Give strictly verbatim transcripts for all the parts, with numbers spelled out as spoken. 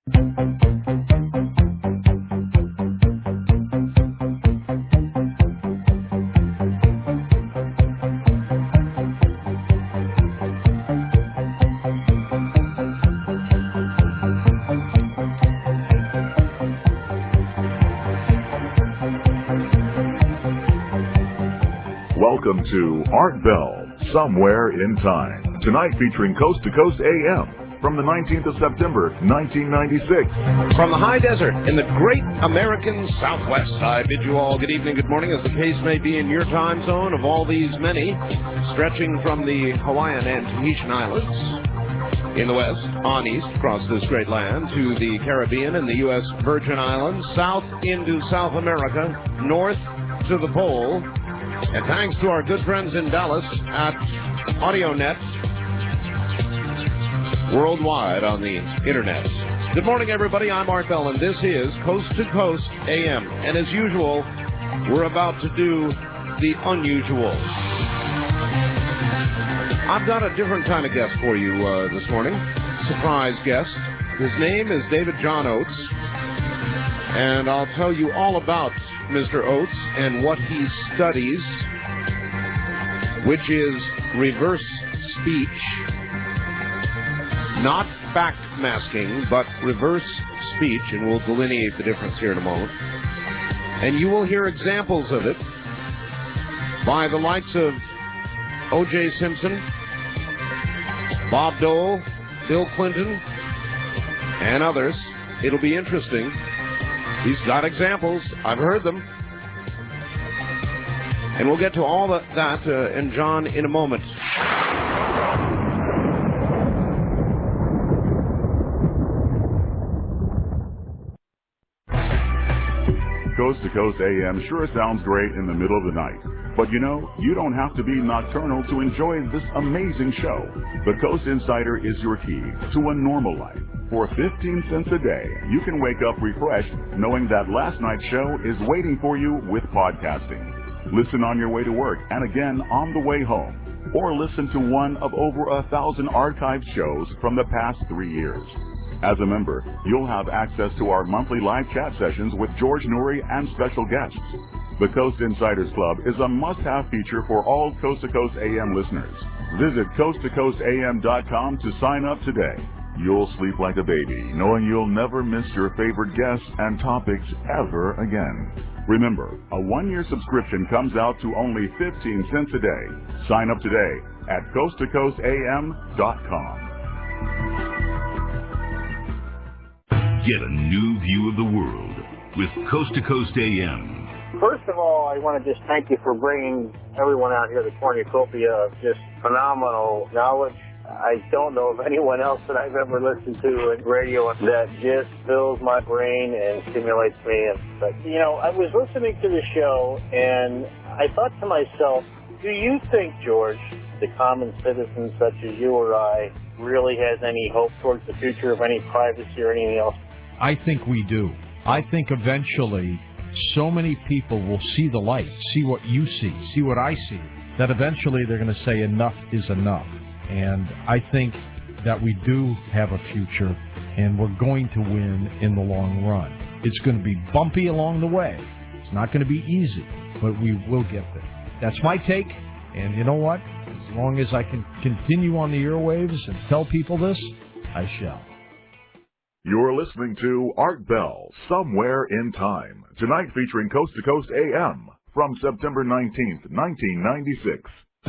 Welcome to Art Bell, Somewhere in Time. Tonight featuring Coast to Coast A M from the nineteenth of September, nineteen ninety-six. From the high desert in the great American Southwest, I bid you all good evening, good morning, as the case may be in your time zone of all these many, stretching from the Hawaiian and Tahitian Islands in the west, on east, across this great land, to the Caribbean and the U S Virgin Islands, south into South America, north to the pole. And thanks to our good friends in Dallas at AudioNet, worldwide on the internet. Good morning, everybody. I'm Art Bell, and this is Coast to Coast A M. And as usual, we're about to do the unusual. I've got a different kind of guest for you uh, this morning. Surprise guest. His name is David John Oates, and I'll tell you all about Mister Oates and what he studies, which is reverse speech, not fact masking, but reverse speech, and we'll delineate the difference here in a moment. And you will hear examples of it by the likes of O J Simpson, Bob Dole, Bill Clinton, and others. It'll be interesting. He's got examples. I've heard them. And we'll get to all that, that uh, and John in a moment. Coast to Coast A M sure sounds great in the middle of the night. But you know, you don't have to be nocturnal to enjoy this amazing show. The Coast Insider is your key to a normal life. For fifteen cents a day, you can wake up refreshed knowing that last night's show is waiting for you with podcasting. Listen on your way to work and again on the way home. Or listen to one of over a thousand archived shows from the past three years. As a member, you'll have access to our monthly live chat sessions with George Noory and special guests. The Coast Insiders Club is a must-have feature for all Coast to Coast A M listeners. Visit coast to coast A M dot com to sign up today. You'll sleep like a baby, knowing you'll never miss your favorite guests and topics ever again. Remember, a one-year subscription comes out to only fifteen cents a day. Sign up today at coast to coast A M dot com. Get a new view of the world with Coast to Coast A M. First of all, I want to just thank you for bringing everyone out here the cornucopia of just phenomenal knowledge. I don't know of anyone else that I've ever listened to in radio that just fills my brain and stimulates me. But, you know, I was listening to the show, and I thought to myself, do you think, George, the common citizen such as you or I really has any hope towards the future of any privacy or anything else? I think we do. I think eventually so many people will see the light, see what you see, see what I see, that eventually they're going to say enough is enough. And I think that we do have a future, and we're going to win in the long run. It's going to be bumpy along the way. It's not going to be easy, but we will get there. That's my take, and you know what? As long as I can continue on the airwaves and tell people this, I shall. You're listening to Art Bell, Somewhere in Time. Tonight featuring Coast to Coast A M from September nineteenth, nineteen ninety-six.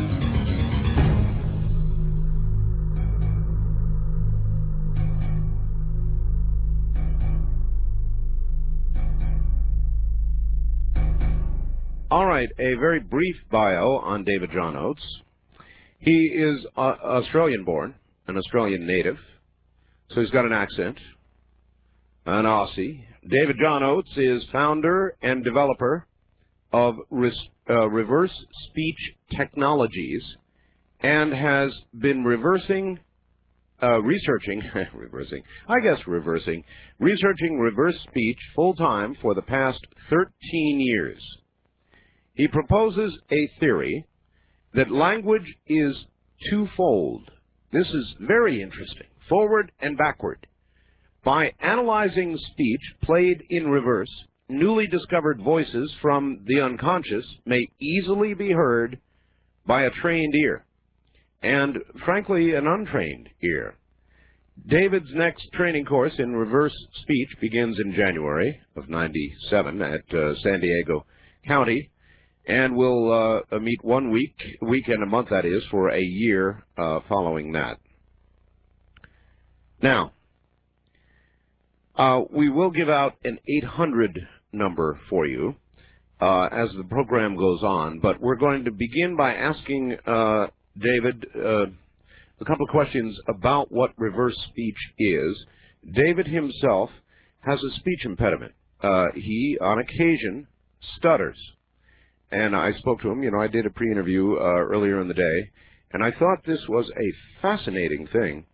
All right, a very brief bio on David John Oates. He is uh, Australian-born, an Australian native, so he's got an accent, an Aussie. David John Oates is founder and developer of res, uh, reverse speech technologies and has been reversing, uh, researching, reversing, I guess reversing, researching reverse speech full-time for the past thirteen years. He proposes a theory that language is twofold. This is very interesting, forward and backward. By analyzing speech played in reverse, newly discovered voices from the unconscious may easily be heard by a trained ear, and, frankly, an untrained ear. David's next training course in reverse speech begins in January of ninety-seven at uh, San Diego County, and will uh, meet one week, week and a month, that is, for a year uh, following that. Now, uh, we will give out an eight hundred number for you uh, as the program goes on, but we're going to begin by asking uh, David uh, a couple of questions about what reverse speech is. David himself has a speech impediment. Uh, he, on occasion, stutters. And I spoke to him, you know, I did a pre-interview uh, earlier in the day, and I thought this was a fascinating thing,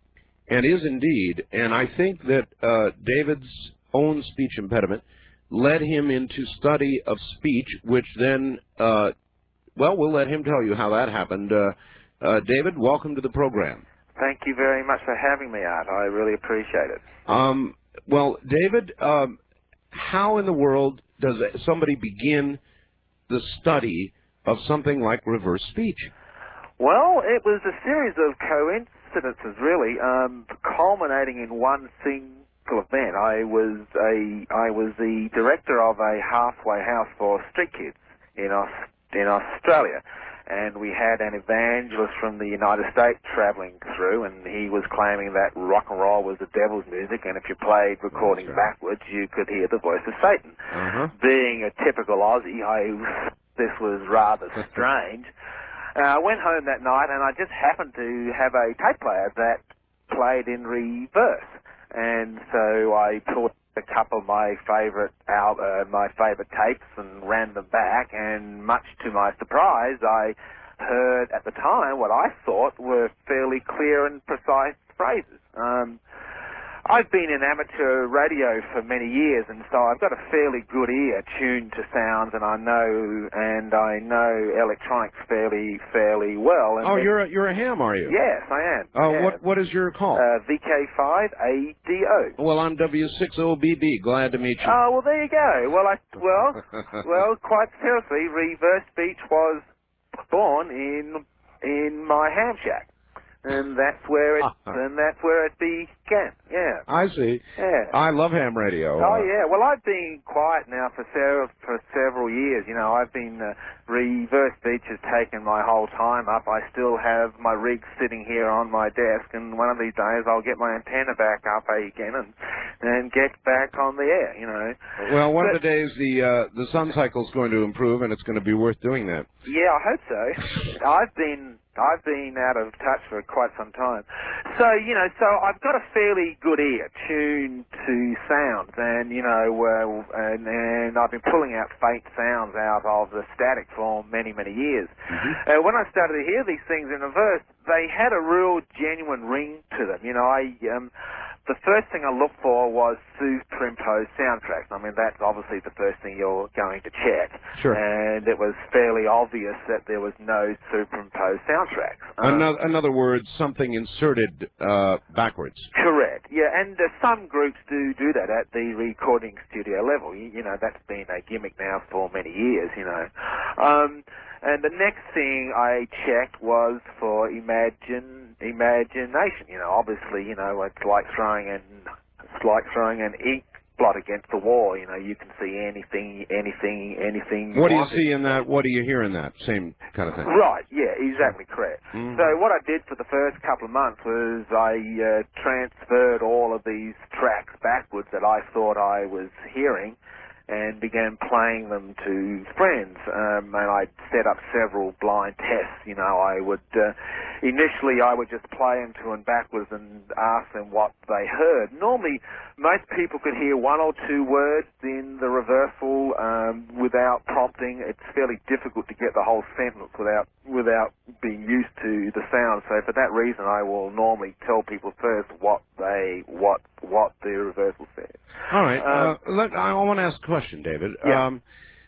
and is indeed, and I think that uh, David's own speech impediment led him into study of speech, which then, uh, well, we'll let him tell you how that happened. Uh, uh, David, welcome to the program. Thank you very much for having me, Art. I really appreciate it. Um, well, David, um, how in the world does somebody begin the study of something like reverse speech? Well, it was a series of coincidences, really, um, culminating in one single event. I was a I was the director of a halfway house for street kids in Aus- in Australia, and we had an evangelist from the United States traveling through, and he was claiming that rock and roll was the devil's music, and if you played recording right. backwards, you could hear the voice of Satan. Uh-huh. Being a typical Aussie, I, this was rather strange. Uh, I went home that night, and I just happened to have a tape player that played in reverse, and so I pulled a couple of my favorite al- uh, my favorite tapes and ran them back, and much to my surprise, I heard at the time what I thought were fairly clear and precise phrases. Um, I've been in amateur radio for many years, and so I've got a fairly good ear tuned to sounds, and I know and I know electronics fairly fairly well. And oh, you're a, you're a ham, are you? Yes, I am. Oh, yeah. what what is your call? Uh, V K five A D O. Well, I'm W six O B B. Glad to meet you. Oh, well, there you go. Well, I well well quite seriously, reverse speech was born in in my ham shack. And that's where it, and that's where it began. Yeah. I see. Yeah. I love ham radio. Oh yeah. Well, I've been quiet now for several for several years. You know, I've been uh, reverse speech has taken my whole time up. I still have my rig sitting here on my desk, and one of these days I'll get my antenna back up again and and get back on the air. You know. Well, one but, of the days the uh, the sun cycle's going to improve, and it's going to be worth doing that. Yeah, I hope so. I've been. I've been out of touch for quite some time. So, you know, so I've got a fairly good ear tuned to sounds, and, you know, uh, and, and I've been pulling out faint sounds out of the static for many, many years. Mm-hmm. Uh, when I started to hear these things in reverse, they had a real genuine ring to them. You know, I... Um, The first thing I looked for was superimposed soundtracks. I mean, that's obviously the first thing you're going to check. Sure. And it was fairly obvious that there was no superimposed soundtracks. In um, in other words, something inserted uh, backwards. Correct. Yeah, and uh, some groups do do that at the recording studio level. You, you know, that's been a gimmick now for many years, you know. Um, and the next thing I checked was for imagine imagination. You know, obviously, you know, it's like throwing an it's like throwing an ink blot against the wall. You know, you can see anything, anything, anything. What do you see in that? What do you hear in that? Same kind of thing. Right. Yeah. Exactly correct. Mm-hmm. So what I did for the first couple of months was I uh, transferred all of these tracks backwards that I thought I was hearing, and began playing them to friends. Um, and I'd set up several blind tests. You know, I would, uh, initially I would just play them to and backwards and ask them what they heard. Normally, most people could hear one or two words in the reversal um, without prompting. It's fairly difficult to get the whole sentence without without being used to the sound. So for that reason, I will normally tell people first what they, what, what the reversal says. All right. Um, uh, let, I want to ask a question, David. Yeah. Um,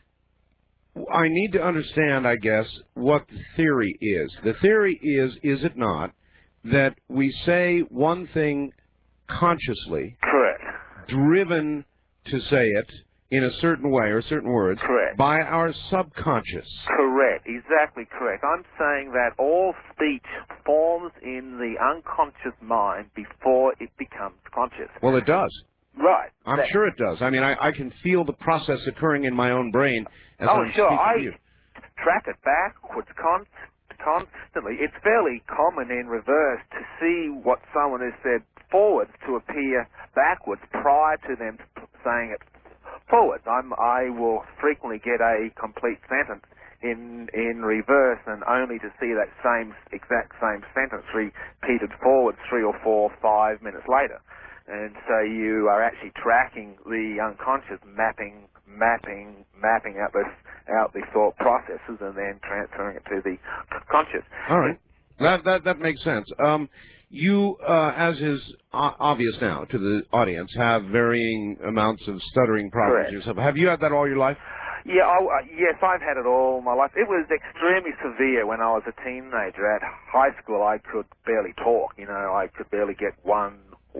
I need to understand, I guess, what the theory is. The theory is, is it not, that we say one thing consciously, Correct. driven to say it in a certain way or certain words Correct. by our subconscious. Correct, exactly correct. I'm saying that all speech forms in the unconscious mind before it becomes conscious. Well, it does. Right. I'm that, sure it does. I mean, I, I can feel the process occurring in my own brain as oh, I'm sure. speaking I to you. track it backwards con- constantly. It's fairly common in reverse to see what someone has said forwards to appear backwards prior to them saying it forwards. I'm, I will frequently get a complete sentence in in reverse, and only to see that same exact same sentence repeated forwards three or four, five minutes later. And so you are actually tracking the unconscious, mapping, mapping, mapping out the out the thought processes, and then transferring it to the conscious. All right, that that that makes sense. Um, you, uh, as is o- obvious now to the audience, have varying amounts of stuttering problems Correct. yourself. Have you had that all your life? Yeah, I, uh, yes, I've had it all my life. It was extremely severe when I was a teenager. At high school, I could barely talk. You know, I could barely get one.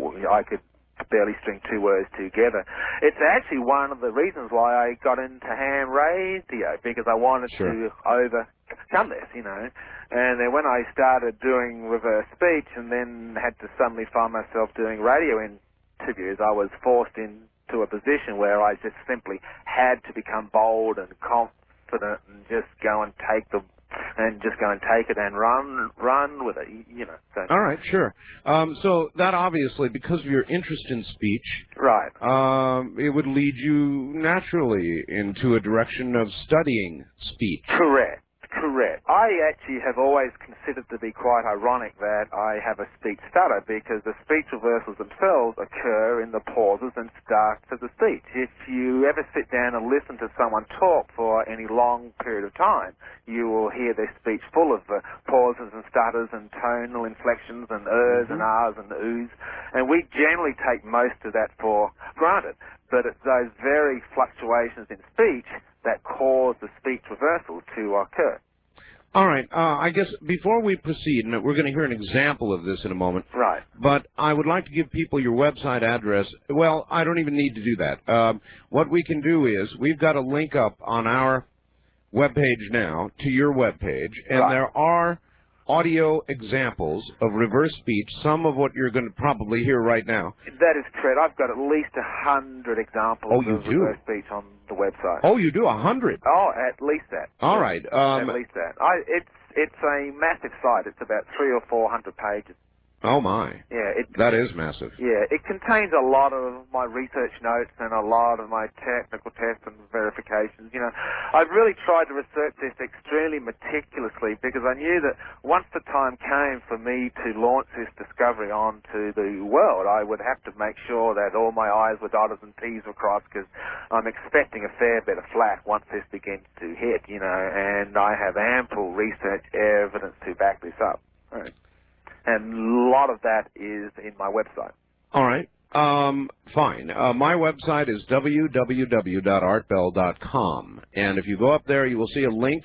I could barely string two words together. It's actually one of the reasons why I got into ham radio, because I wanted Sure. to overcome this, you know. And then when I started doing reverse speech and then had to suddenly find myself doing radio interviews, I was forced into a position where I just simply had to become bold and confident and just go and take the and just go and take it and run run with it, you know. So. All right, sure. Um, so that obviously, because of your interest in speech, Right. um, it would lead you naturally into a direction of studying speech. Correct. Correct. I actually have always considered to be quite ironic that I have a speech stutter, because the speech reversals themselves occur in the pauses and starts of the speech. If you ever sit down and listen to someone talk for any long period of time, you will hear their speech full of uh, pauses and stutters and tonal inflections and ers Mm-hmm. and ahs and oohs, and we generally take most of that for granted. But it's those very fluctuations in speech that cause the speech reversal to occur. All right. Uh, I guess before we proceed, and we're going to hear an example of this in a moment, Right. but I would like to give people your website address. Well, I don't even need to do that. Um, what we can do is we've got a link up on our webpage now to your webpage, and Right. there are audio examples of reverse speech, some of what you're going to probably hear right now. That is correct. I've got at least a hundred examples Oh, you of do? reverse speech on the website. Oh, you do? A hundred? Oh, at least that. All right. Um, at least that. I, it's it's a massive site. It's about three or four hundred pages. oh, my. Yeah, it That is massive. yeah, it contains a lot of my research notes and a lot of my technical tests and verifications. You know, I've really tried to research this extremely meticulously, because I knew that once the time came for me to launch this discovery onto the world, I would have to make sure that all my I's were dotted and T's were crossed, because I'm expecting a fair bit of flack once this begins to hit, you know, and I have ample research evidence to back this up. Right. And a lot of that is in my website. All right. Um, fine. Uh, my website is w w w dot art bell dot com, and if you go up there, you will see a link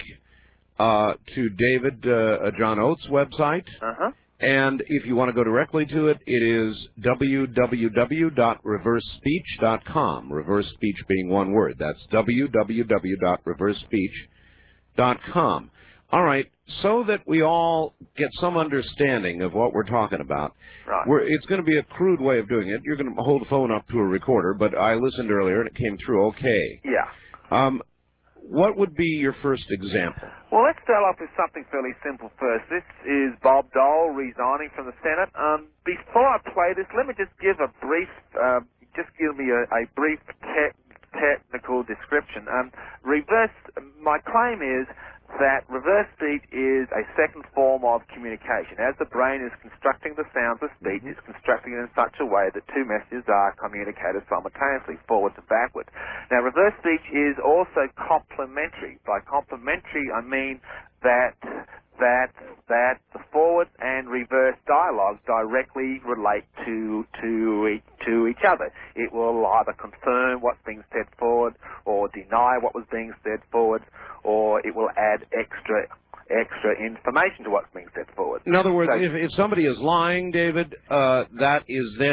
uh, to David uh, John Oates' website. Uh-huh. And if you want to go directly to it, it is w w w dot reverse speech dot com. Reverse speech being one word. That's w w w dot reverse speech dot com. All right, so that we all get some understanding of what we're talking about, Right. we're, it's going to be a crude way of doing it. You're going to hold the phone up to a recorder, but I listened earlier and it came through okay. Yeah. Um, what would be your first example? Well, let's start off with something fairly simple first. This is Bob Dole resigning from the Senate. Um, before I play this, let me just give a brief, uh, just give me a, a brief te- technical description. Um, reverse, my claim is that reverse speech is a second form of communication. As the brain is constructing the sounds of speech, Mm-hmm. it's constructing it in such a way that two messages are communicated simultaneously, forwards and backwards. Now, reverse speech is also complementary. By complementary, I mean that that that the forward and reverse dialogues directly relate to to to each other. It will either confirm what's being said forward, or deny what was being said forward, or it will add extra extra information to what's being said forward. In other words, So- if, if somebody is lying, David, uh, that is then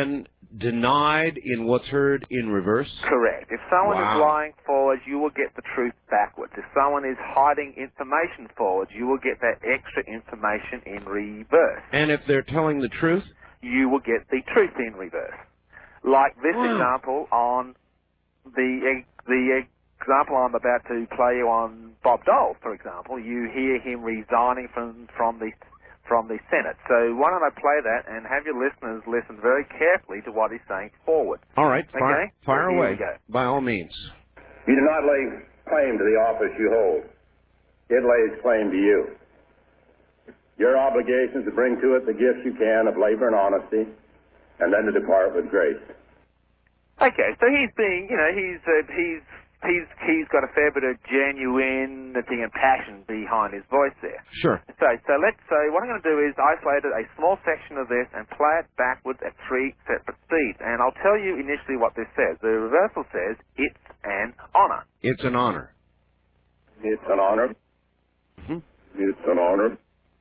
denied in what's heard in reverse? Correct. If someone Wow. is lying forwards, you will get the truth backwards. If someone is hiding information forwards, you will get that extra information in reverse. And if they're telling the truth? You will get the truth in reverse. Like this Wow. example on the the example I'm about to play you on Bob Dole, for example. You hear him resigning from from the from the Senate. So why don't I play that and have your listeners listen very carefully to what he's saying forward. All right, fire, Okay? fire So here away, we go. by all means. You do not lay claim to the office you hold. It lays claim to you. Your obligation is to bring to it the gifts you can of labor and honesty, and then to depart with grace. Okay, so he's being, you know, he's uh, he's he's he's got a fair bit of genuinity and passion behind his voice there. Sure. So, so let's say what I'm going to do is isolate a small section of this and play it backwards at three separate speeds. And I'll tell you initially what this says. The reversal says, it's an honor. It's an honor. It's an honor. Mm-hmm. It's an honor.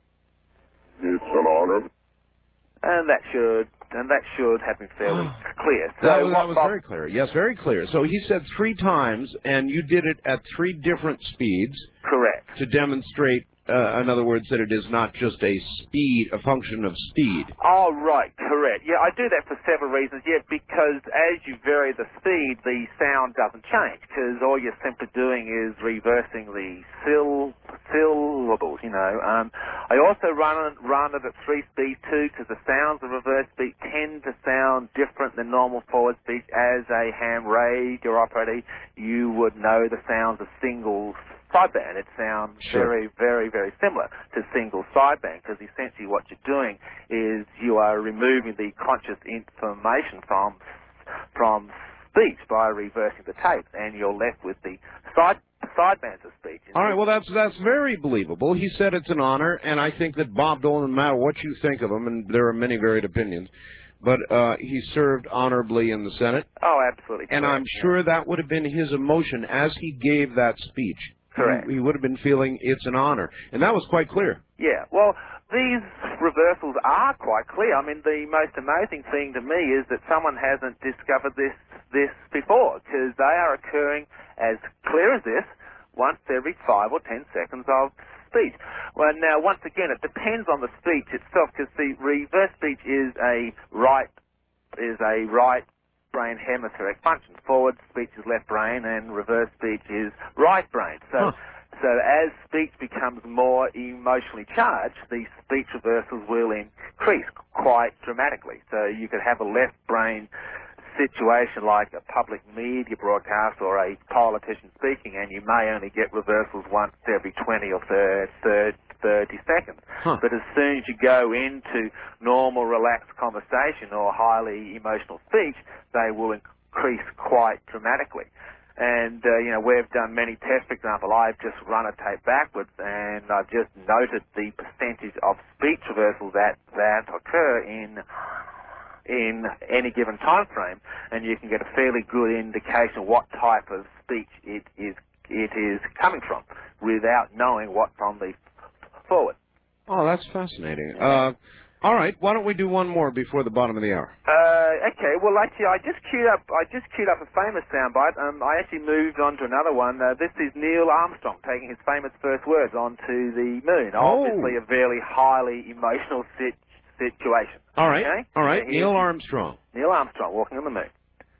It's an honor. And that should, and that should have been fairly clear. So That was, what that was Bob- very clear. Yes, very clear. So he said three times, and you did it at three different speeds Correct. to demonstrate, uh, in other words, that it is not just a speed, a function of speed. Oh, right, correct. Yeah, I do that for several reasons. Yeah, because as you vary the speed, the sound doesn't change, because all you're simply doing is reversing the syll syllables, you know. Um, I also run, run it at three speed too, because the sounds of reverse speech tend to sound different than normal forward speech. As a ham radio operator, you would know the sounds of single sideband. It sounds Sure. very, very, very similar to single sideband, because essentially what you're doing is you are removing the conscious information from from speech by reversing the tape, and you're left with the side sidebands of speech. All right, well, that's that's very believable. He said it's an honor, and I think that Bob Dole, no matter what you think of him, and there are many varied opinions, but uh, he served honorably in the Senate. Oh, absolutely. And correct. I'm sure that would have been his emotion as he gave that speech. Correct. He, he would have been feeling it's an honor. And that was quite clear. Yeah, well, these reversals are quite clear. I mean, the most amazing thing to me is that someone hasn't discovered this this before, because they are occurring as clear as this once every five or ten seconds of speech. Well, now, once again, it depends on the speech itself, because the reverse speech is a right is a right brain hemispheric function. Forward speech is left brain, and reverse speech is right brain. So. Huh. So as speech becomes more emotionally charged, the speech reversals will increase quite dramatically. So you could have a left brain situation like a public media broadcast or a politician speaking, and you may only get reversals once every twenty or thirty seconds. Huh. But as soon as you go into normal, relaxed conversation or highly emotional speech, they will increase quite dramatically. And, uh, you know, we've done many tests. For example, I've just run a tape backwards, and I've just noted the percentage of speech reversals that, that occur in in any given time frame, and you can get a fairly good indication of what type of speech it is it is coming from without knowing what's on the forward. Oh, that's fascinating. Uh, all right, why don't we do one more before the bottom of the hour? Uh, okay, well, actually, I just queued up. I just queued up a famous soundbite. Um, I actually moved on to another one. Uh, this is Neil Armstrong taking his famous first words onto the moon. Oh. Obviously, a very highly emotional sit- situation. All right, Okay? all right. So Neil here's Armstrong. Neil Armstrong walking on the moon.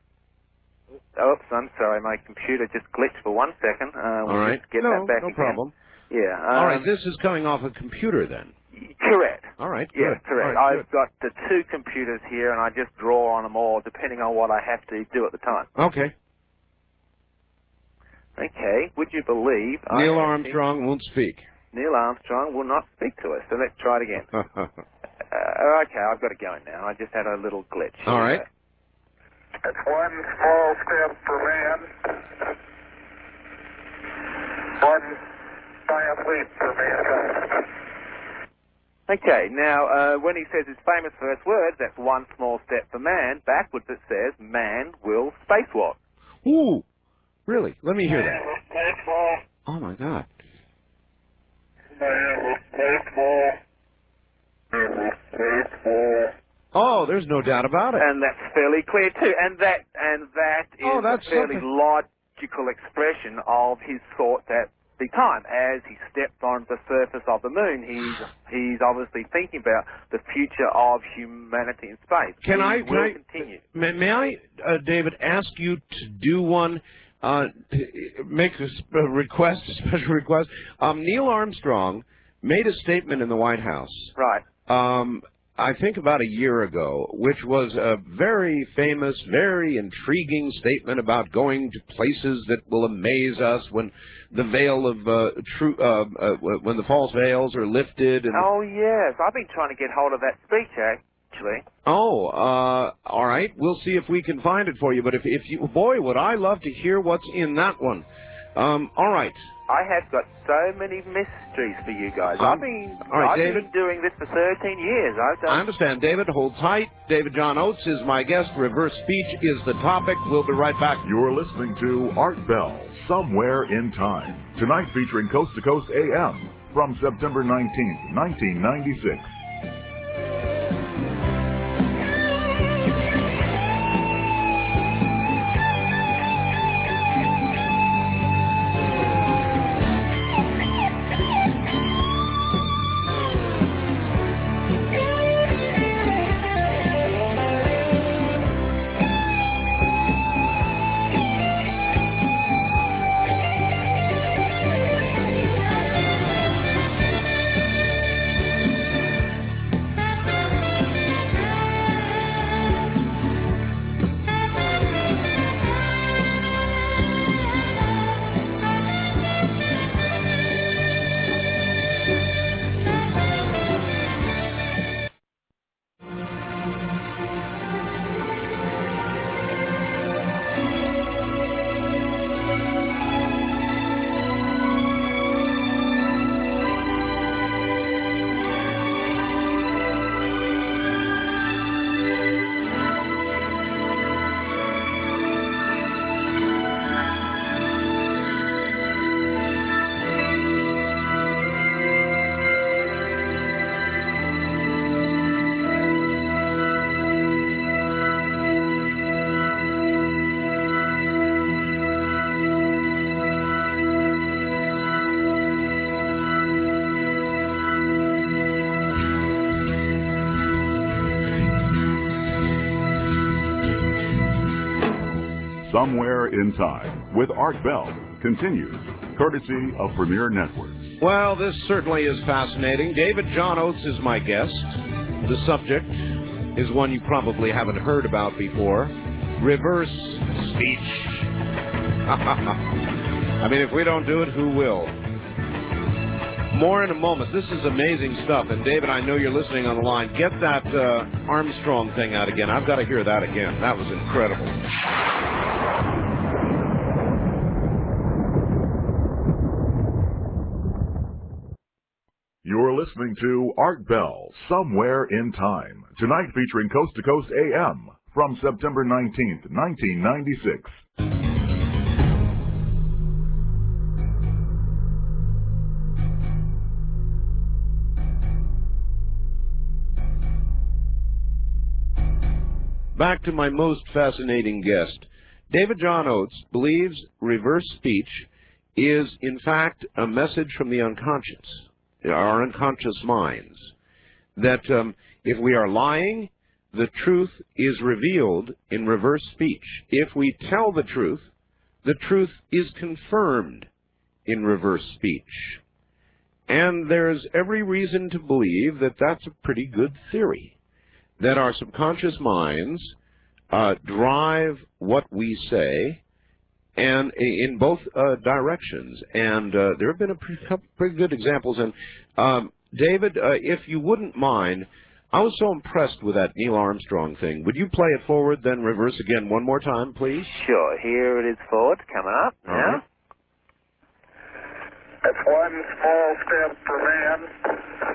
Oops, I'm sorry, my computer just glitched for one second. Uh, we'll All right. just get no, that back no again. problem. Yeah. Um, All right, this is coming off a computer then. Correct. All right, Yeah, good. correct. All right, I've got the two computers here, and I just draw on them all depending on what I have to do at the time. good. Okay. Okay, would you believe... I Neil actually- Armstrong won't speak. Neil Armstrong will not speak to us, so let's try it again. Uh, okay, I've got it going now. I just had a little glitch. All right. It's one small step for man, one giant leap for mankind. Okay, now, uh, when he says his famous first words, that's one small step for man. Backwards it says, man will spacewalk. Ooh, really? Let me hear that. Oh, my God. Man will spacewalk. Man will spacewalk. Oh, there's no doubt about it. And that's fairly clear too. And that and that is oh, that's a fairly something. logical expression of his thoughts at the time. As he stepped on the surface of the moon, he's he's obviously thinking about the future of humanity in space. Can he I, can will I continue. May, may I, uh, David, ask you to do one, uh, make a, sp- a request, a special request? Um, Neil Armstrong made a statement in the White House. Right. Um, I think about a year ago, which was a very famous, very intriguing statement about going to places that will amaze us when the veil of uh, true, uh, uh, when the false veils are lifted. And Oh yes, I've been trying to get hold of that speech actually. oh, uh, all right, we'll see if we can find it for you. But if if you, boy, would I love to hear what's in that one. Um, all right. I have got so many mysteries for you guys. Um, I've been all right, I've David. been doing this for thirteen years. I've done I understand, David. Hold tight. David John Oates is my guest. Reverse speech is the topic. We'll be right back. You're listening to Art Bell, Somewhere in Time. Tonight featuring Coast to Coast A M from September nineteenth, nineteen ninety-six. Somewhere in Time with Art Bell continues, courtesy of Premier Networks. Well, this certainly is fascinating. David John Oates is my guest. The subject is one you probably haven't heard about before. Reverse speech. I mean, if we don't do it, who will? More in a moment. This is amazing stuff. And David, I know you're listening on the line. Get that uh, Armstrong thing out again. I've got to hear that again. That was incredible. You're listening to Art Bell, Somewhere in Time. Tonight featuring Coast to Coast A M from September nineteenth, nineteen ninety-six. Back to my most fascinating guest. David John Oates believes reverse speech is, in fact, a message from the unconscious, our unconscious minds, that um, if we are lying, the truth is revealed in reverse speech. If we tell the truth, the truth is confirmed in reverse speech. And there's every reason to believe that that's a pretty good theory, that our subconscious minds uh, drive what we say, and in both uh, directions. And uh, there have been a pretty, pretty good examples. And um, David, uh, if you wouldn't mind, I was so impressed with that Neil Armstrong thing. Would you play it forward, then reverse again one more time, please? Sure. Here it is forward, coming up now. Right. That's one small step for man,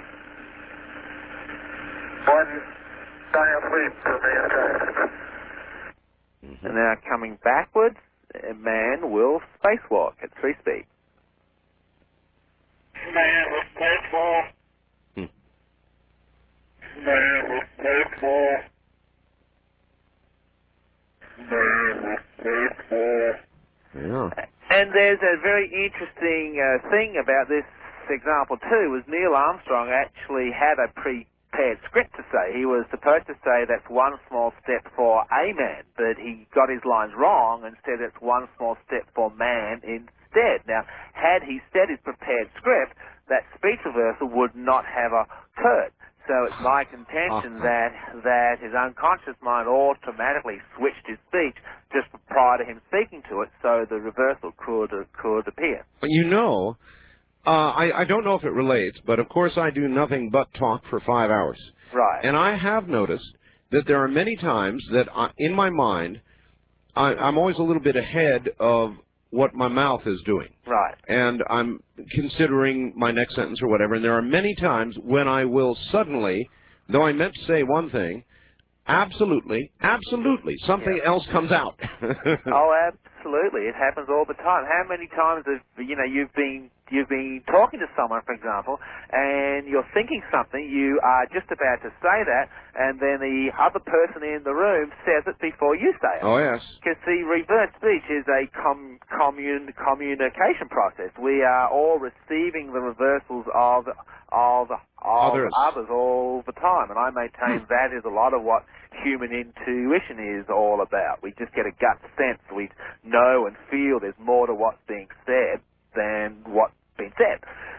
one giant leap for mankind. Mm-hmm. And now coming backwards, man will spacewalk at three speed. Man will spacewalk Hmm. Yeah. And there's a very interesting uh, thing about this example too, was Neil Armstrong actually had a prepared script to say. He was supposed to say that's one small step for a man, but he got his lines wrong and said it's one small step for man instead. Now, had he said his prepared script, that speech reversal would not have occurred. So it's my contention that that his unconscious mind automatically switched his speech just prior to him speaking to it, so the reversal could uh, could appear. But you know, uh, I, I don't know if it relates, but of course I do nothing but talk for five hours. Right. And I have noticed that there are many times that I, in my mind, I, I'm always a little bit ahead of what my mouth is doing. Right. And I'm considering my next sentence or whatever, and there are many times when I will suddenly, though I meant to say one thing, absolutely, absolutely, something Yeah. else comes out. Oh, absolutely. It happens all the time. How many times have, you know, you've been you've been talking to someone, for example, and you're thinking something, you are just about to say that, and then the other person in the room says it before you say it. Oh, yes. Because the reverse speech is a com- commun- communication process. We are all receiving the reversals of of, of Others. others all the time, and I maintain that is a lot of what human intuition is all about. We just get a gut sense. We know and feel there's more to what's being said than what's been said.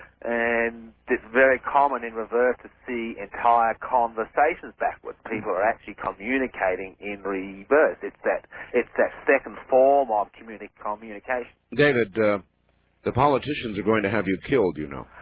And it's very common in reverse to see entire conversations backwards. People are actually communicating in reverse. It's that it's that second form of communi- communication. David, uh, the politicians are going to have you killed, you know.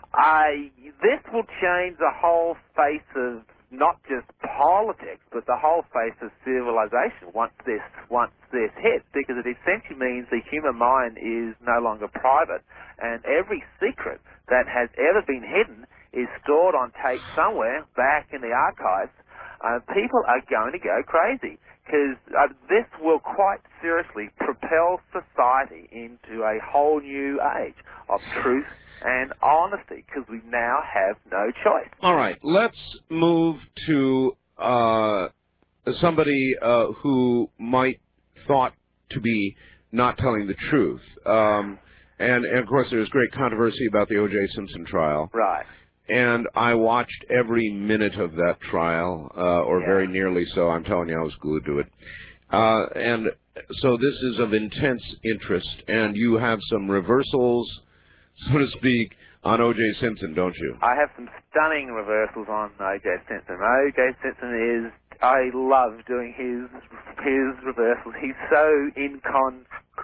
I this will change the whole face of not just politics, but the whole face of civilization once this once this hits, because it essentially means the human mind is no longer private, and every secret that has ever been hidden is stored on tape somewhere back in the archives. Uh, people are going to go crazy, because uh, this will quite seriously propel society into a whole new age of truth and honesty, because we now have no choice. All right, let's move to uh, somebody uh, who might thought to be not telling the truth. Um, and, and, of course, there's great controversy about the O J Simpson trial. Right. And I watched every minute of that trial, uh, or Yeah. very nearly so. I'm telling you, I was glued to it. Uh, and so this is of intense interest, and you have some reversals, so to speak, on O J Simpson, don't you? I have some stunning reversals on O J Simpson. O J Simpson is, I love doing his his reversals. He's so incon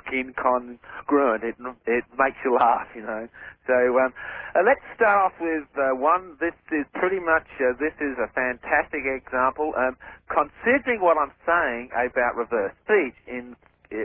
incongruent. It it makes you laugh, you know. So um, uh, let's start off with uh, one. This is pretty much uh, this is a fantastic example. Um, considering what I'm saying about reverse speech, in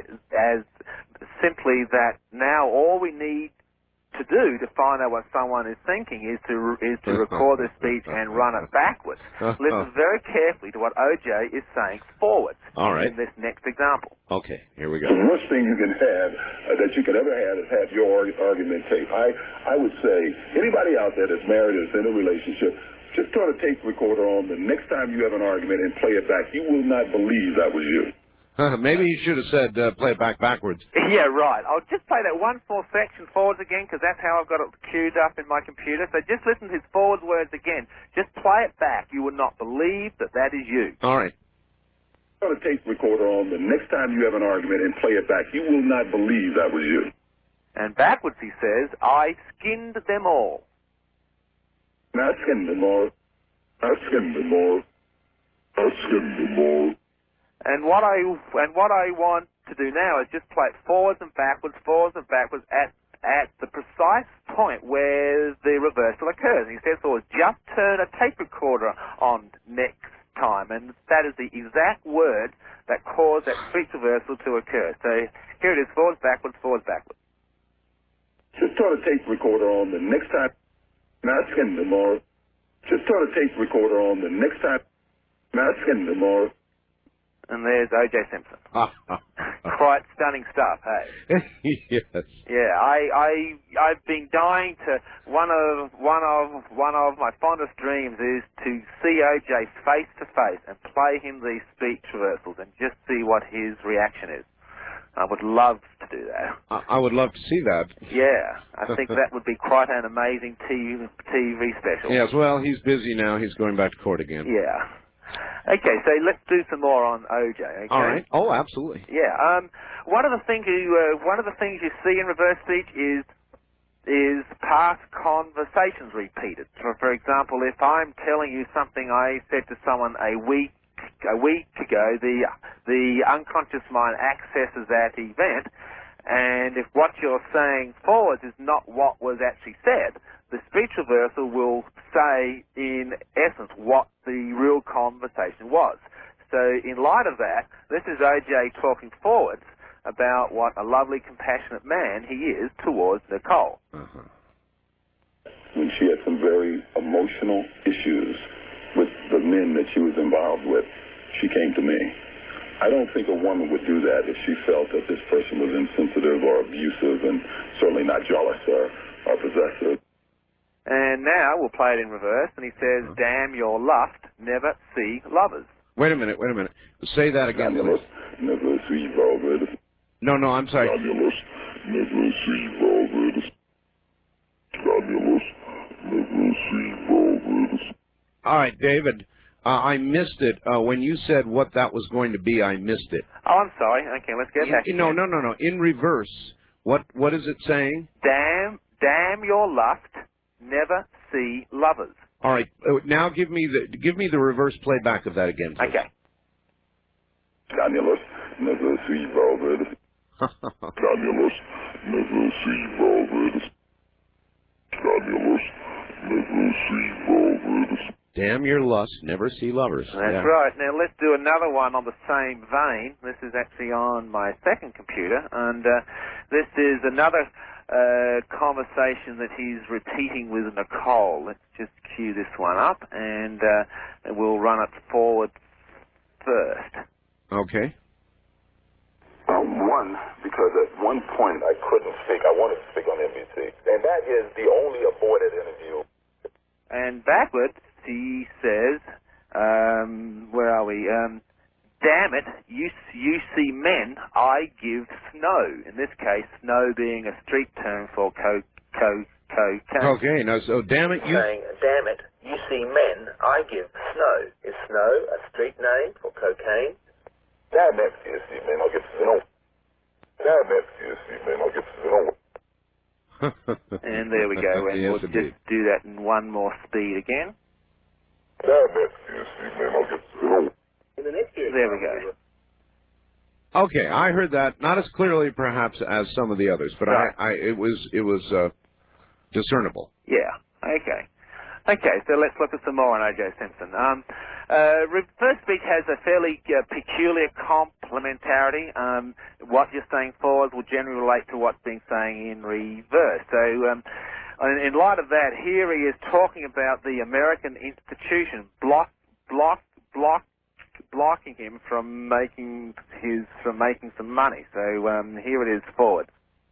as simply that now all we need to do to find out what someone is thinking is to is to record the speech and run it backwards. Listen very carefully to what O J is saying forwards. All right. In this next example. Okay, here we go. The worst thing you can have, uh, that you could ever have, is have your argument tape. I, I would say, anybody out there that's married or is in a relationship, just turn a tape recorder on the next time you have an argument and play it back. You will not believe that was you. Maybe you should have said uh, play it back backwards. Yeah, right. I'll just play that one small section forwards again, because that's how I've got it queued up in my computer. So just listen to his forward words again. Just play it back. You will not believe that that is you. All right. Turn a tape recorder on the next time you have an argument and play it back. You will not believe that was you. And backwards he says, I skinned them all. I skinned them all. I skinned them all. I skinned them all. And what I and what I want to do now is just play it forwards and backwards, forwards and backwards at at the precise point where the reversal occurs. And he says, "So just turn a tape recorder on next time," and that is the exact word that caused that speech reversal to occur. So here it is: forwards, backwards, forwards, backwards. Just turn a tape recorder on the next time. I skinned them all. Just turn a tape recorder on the next time. I skinned them all. and there's O J Simpson. Quite stunning stuff, hey? Yes. Yeah, I, I, I've been dying to. One of, one of, one of my fondest dreams is to see O J face to face and play him these speech rehearsals and just see what his reaction is. I would love to do that. I, I would love to see that. Yeah, I think that would be quite an amazing T V special. Yes, well, he's busy now. He's going back to court again. Yeah. Okay, so let's do some more on O J. Okay? All right. Oh, absolutely. Yeah. Um. One of the things you uh, one of the things you see in reverse speech is is past conversations repeated. For, for example, if I'm telling you something I said to someone a week a week ago, the the unconscious mind accesses that event, and if what you're saying forwards is not what was actually said, the speech reversal will say, in essence, what the real conversation was. So in light of that, this is O J talking forwards about what a lovely, compassionate man he is towards Nicole. Uh-huh. When she had some very emotional issues with the men that she was involved with, she came to me. I don't think a woman would do that if she felt that this person was insensitive or abusive and certainly not jealous or, or possessive. And now we'll play it in reverse, and he says, uh-huh. Damn your lust, never see lovers. Wait a minute, wait a minute. Say that again, please. Never see lovers. No, no, I'm sorry. Never see lovers. Never see lovers. All right, David, uh, I missed it. Uh, when you said what that was going to be, I missed it. Oh, I'm sorry. Okay, let's get back. In, no, no, no, no. In reverse, what what is it saying? Damn, damn your lust, never see lovers. All right, uh, now give me the give me the reverse playback of that again, please. Okay. Danielus, never see lovers. Danielus, never see lovers. Danielus, never see lovers. Damn your lust, never see lovers. That's yeah. right. Now let's do another one on the same vein. This is actually on my second computer, and uh, this is another uh, conversation that he's repeating with Nicole. Let's just cue this one up, and uh, we'll run it forward first. Okay. Um, one, because at one point I couldn't speak. I wanted to speak on N B C, and that is the only aborted interview. And backwards, he says, um, where are we? Um, damn it, you you see men, I give snow. In this case, snow being a street term for co co cocaine. Okay, now so damn it, you. Saying, damn it, you see men, I give snow. Is snow a street name for cocaine? Damn it, you see men, I give snow. Damn it, you see men, I give snow. And there we go, and yes, we'll indeed. just do that in one more speed again. Damn it, you see men, I give snow. There we go. Okay, I heard that not as clearly perhaps as some of the others, but right. I, I it was it was uh, discernible. Yeah. Okay. Okay, so let's look at some more on O J Simpson. Um, uh, reverse speech has a fairly uh, peculiar complementarity. Um, what you're saying forward will generally relate to what's being saying in reverse. So, um, in light of that, here he is talking about the American institution block, block, block, blocking him from making his from making some money. So um, here it is forward.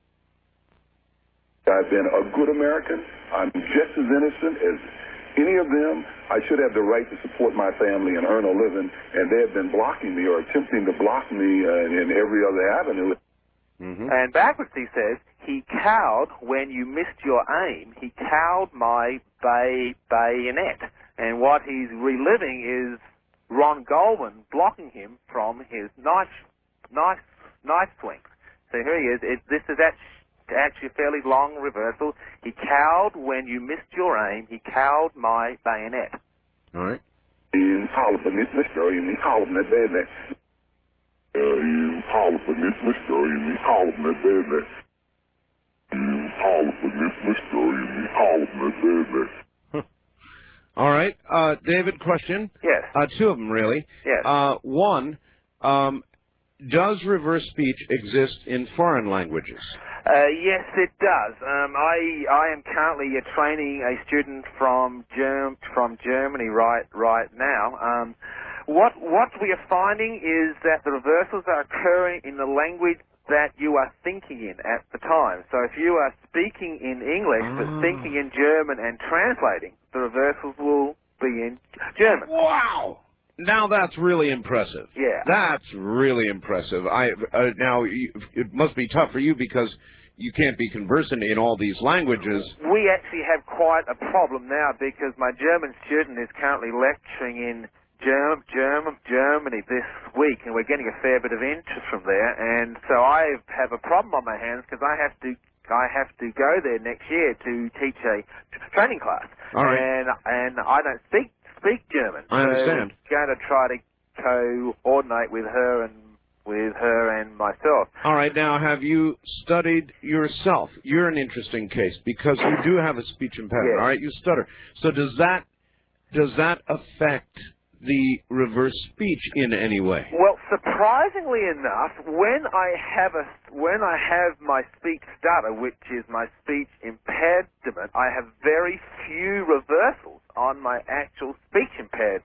I've been a good American. I'm just as innocent as any of them. I should have the right to support my family and earn a living, and they have been blocking me or attempting to block me uh, in every other avenue. Mm-hmm. And backwards he says, he cowed when you missed your aim. He cowed my bay bayonet. And what he's reliving is Ron Goldman blocking him from his knife, knife, knife swing. So here he is. It, this is actually... actually a fairly long reversal. He cowed when you missed your aim. He cowed my bayonet. All right. In Parliament, Mister in Parliament, baby. In Parliament, Mister in Parliament, baby. In Parliament, Mister in Parliament, baby. All right, uh, David. Question. Yes. Uh, two of them, really. Yes. Uh, one. Um, does reverse speech exist in foreign languages? Uh, yes, it does. Um, I I am currently uh, training a student from Germ from Germany right right now. Um, what what we are finding is that the reversals are occurring in the language that you are thinking in at the time. So if you are speaking in English but Ah. thinking in German and translating, the reversals will be in German. Wow! Now that's really impressive. Yeah. That's really impressive. I uh, now you, it must be tough for you because you can't be conversant in all these languages. We actually have quite a problem now because my German student is currently lecturing in Germ, Germ, Germany this week, and we're getting a fair bit of interest from there. And so I have a problem on my hands because I have to I have to go there next year to teach a t- training class. All right. And and I don't speak speak German. I understand. So we're going to try to coordinate with her and with her and myself. All right, now have you studied yourself? You're an interesting case because you do have a speech impairment. Yes. All right, you stutter. So does that does that affect the reverse speech in any way? Well, surprisingly enough, when I have a when I have my speech stutter, which is my speech impediment, I have very few reversals on my actual speech impediment.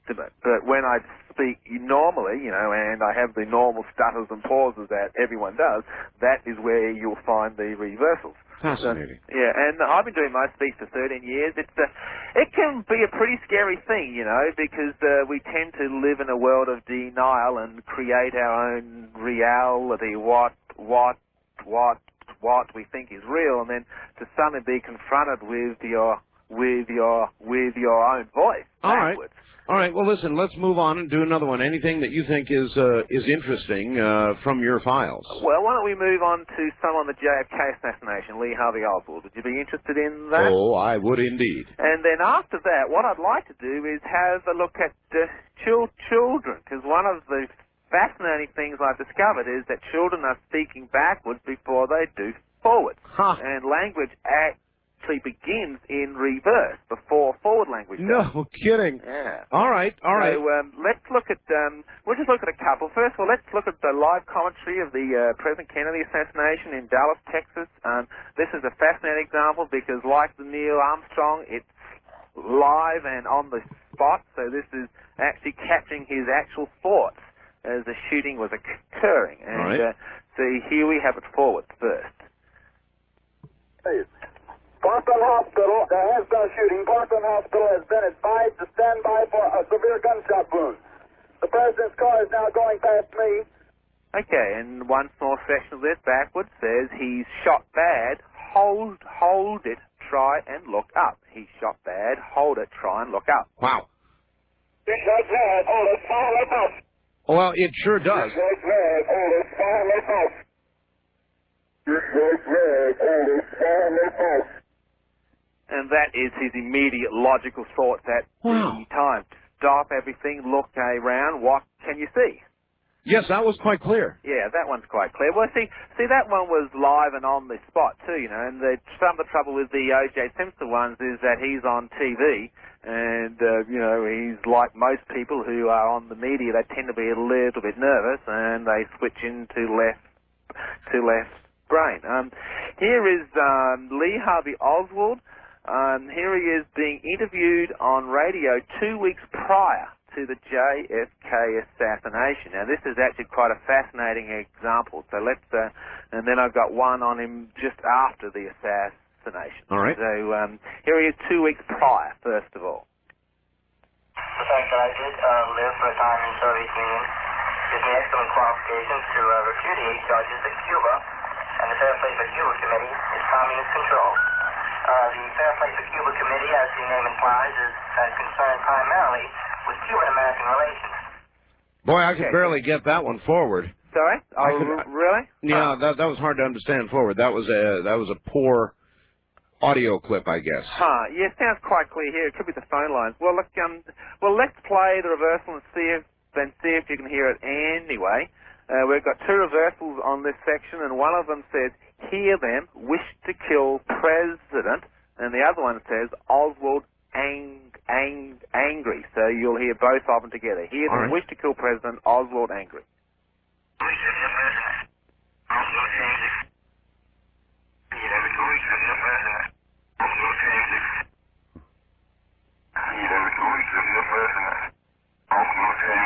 But when I speak normally, you know, and I have the normal stutters and pauses that everyone does, that is where you'll find the reversals. Fascinating. So, yeah, and I've been doing my speech for thirteen years. It's a, it can be a pretty scary thing, you know, because uh, we tend to live in a world of denial and create our own reality, what, what, what, what we think is real, and then to suddenly be confronted with your, with your, with your own voice All right. backwards. All right. Well, listen. Let's move on and do another one. Anything that you think is uh, is interesting uh, from your files? Well, why don't we move on to some on the J F K assassination, Lee Harvey Oswald. Would you be interested in that? Oh, I would indeed. And then after that, what I'd like to do is have a look at uh, chil- children, because one of the fascinating things I've discovered is that children are speaking backwards before they do forwards. Huh. And language actually begins in reverse before forward language does. No kidding. Yeah. All right. All right. So um, let's look at, um, we'll just look at a couple. First of all, let's look at the live commentary of the uh, President Kennedy assassination in Dallas, Texas. Um, this is a fascinating example because like the Neil Armstrong, it's live and on the spot. So this is actually capturing his actual thoughts as the shooting was occurring. And All right. uh, so here we have it forward first. Hey. Parkland Hospital, there has been a shooting. Parkland Hospital has been advised to stand by for a severe gunshot wound. The President's car is now going past me. Okay, and one small section of this backwards says he's shot bad, hold, hold it, try and look up. He's shot bad, hold it, try and look up. Wow. He's shot bad, hold it, try and look up. Well, it sure does. He's shot bad, hold it, try and look up. He's shot bad, hold it, try and look up. And that is his immediate logical thoughts at Wow. the time. Stop everything, look around, what can you see? Yes, that was quite clear. Yeah, that one's quite clear. Well, see, see, that one was live and on the spot too, you know. And the, some of the trouble with the O J Simpson ones is that he's on T V, and uh, you know, he's like most people who are on the media. They tend to be a little bit nervous, and they switch into left to left brain. Um, here is um, Lee Harvey Oswald. Um, here he is being interviewed on radio two weeks prior to the J F K assassination. Now, this is actually quite a fascinating example. So let's, uh, and then I've got one on him just after the assassination. All right. So um, here he is two weeks prior, first of all. The fact that I did uh, live for a time in the Soviet Union gives me excellent qualifications to uh, repudiate charges that Cuba and the Fair Play for Cuba Committee is communist control. Uh, the Fair Play for Cuba Committee, as the name implies, is uh, concerned primarily with Cuban-American relations. Boy, I could Okay. barely get that one forward. Sorry? I Oh, could- r- really? Yeah, that that was hard to understand forward. That was a that was a poor audio clip, I guess. Huh, yeah, it sounds quite clear here. It could be the phone lines. Well, look, um, well, let's play the reversal and see if, then see if you can hear it anyway. Uh, we've got two reversals on this section, and one of them says, hear them, wish to kill president, and the other one says, Oswald ang, ang, angry. So you'll hear both of them together. Hear them, All right. wish to kill president, Oswald angry. Oswald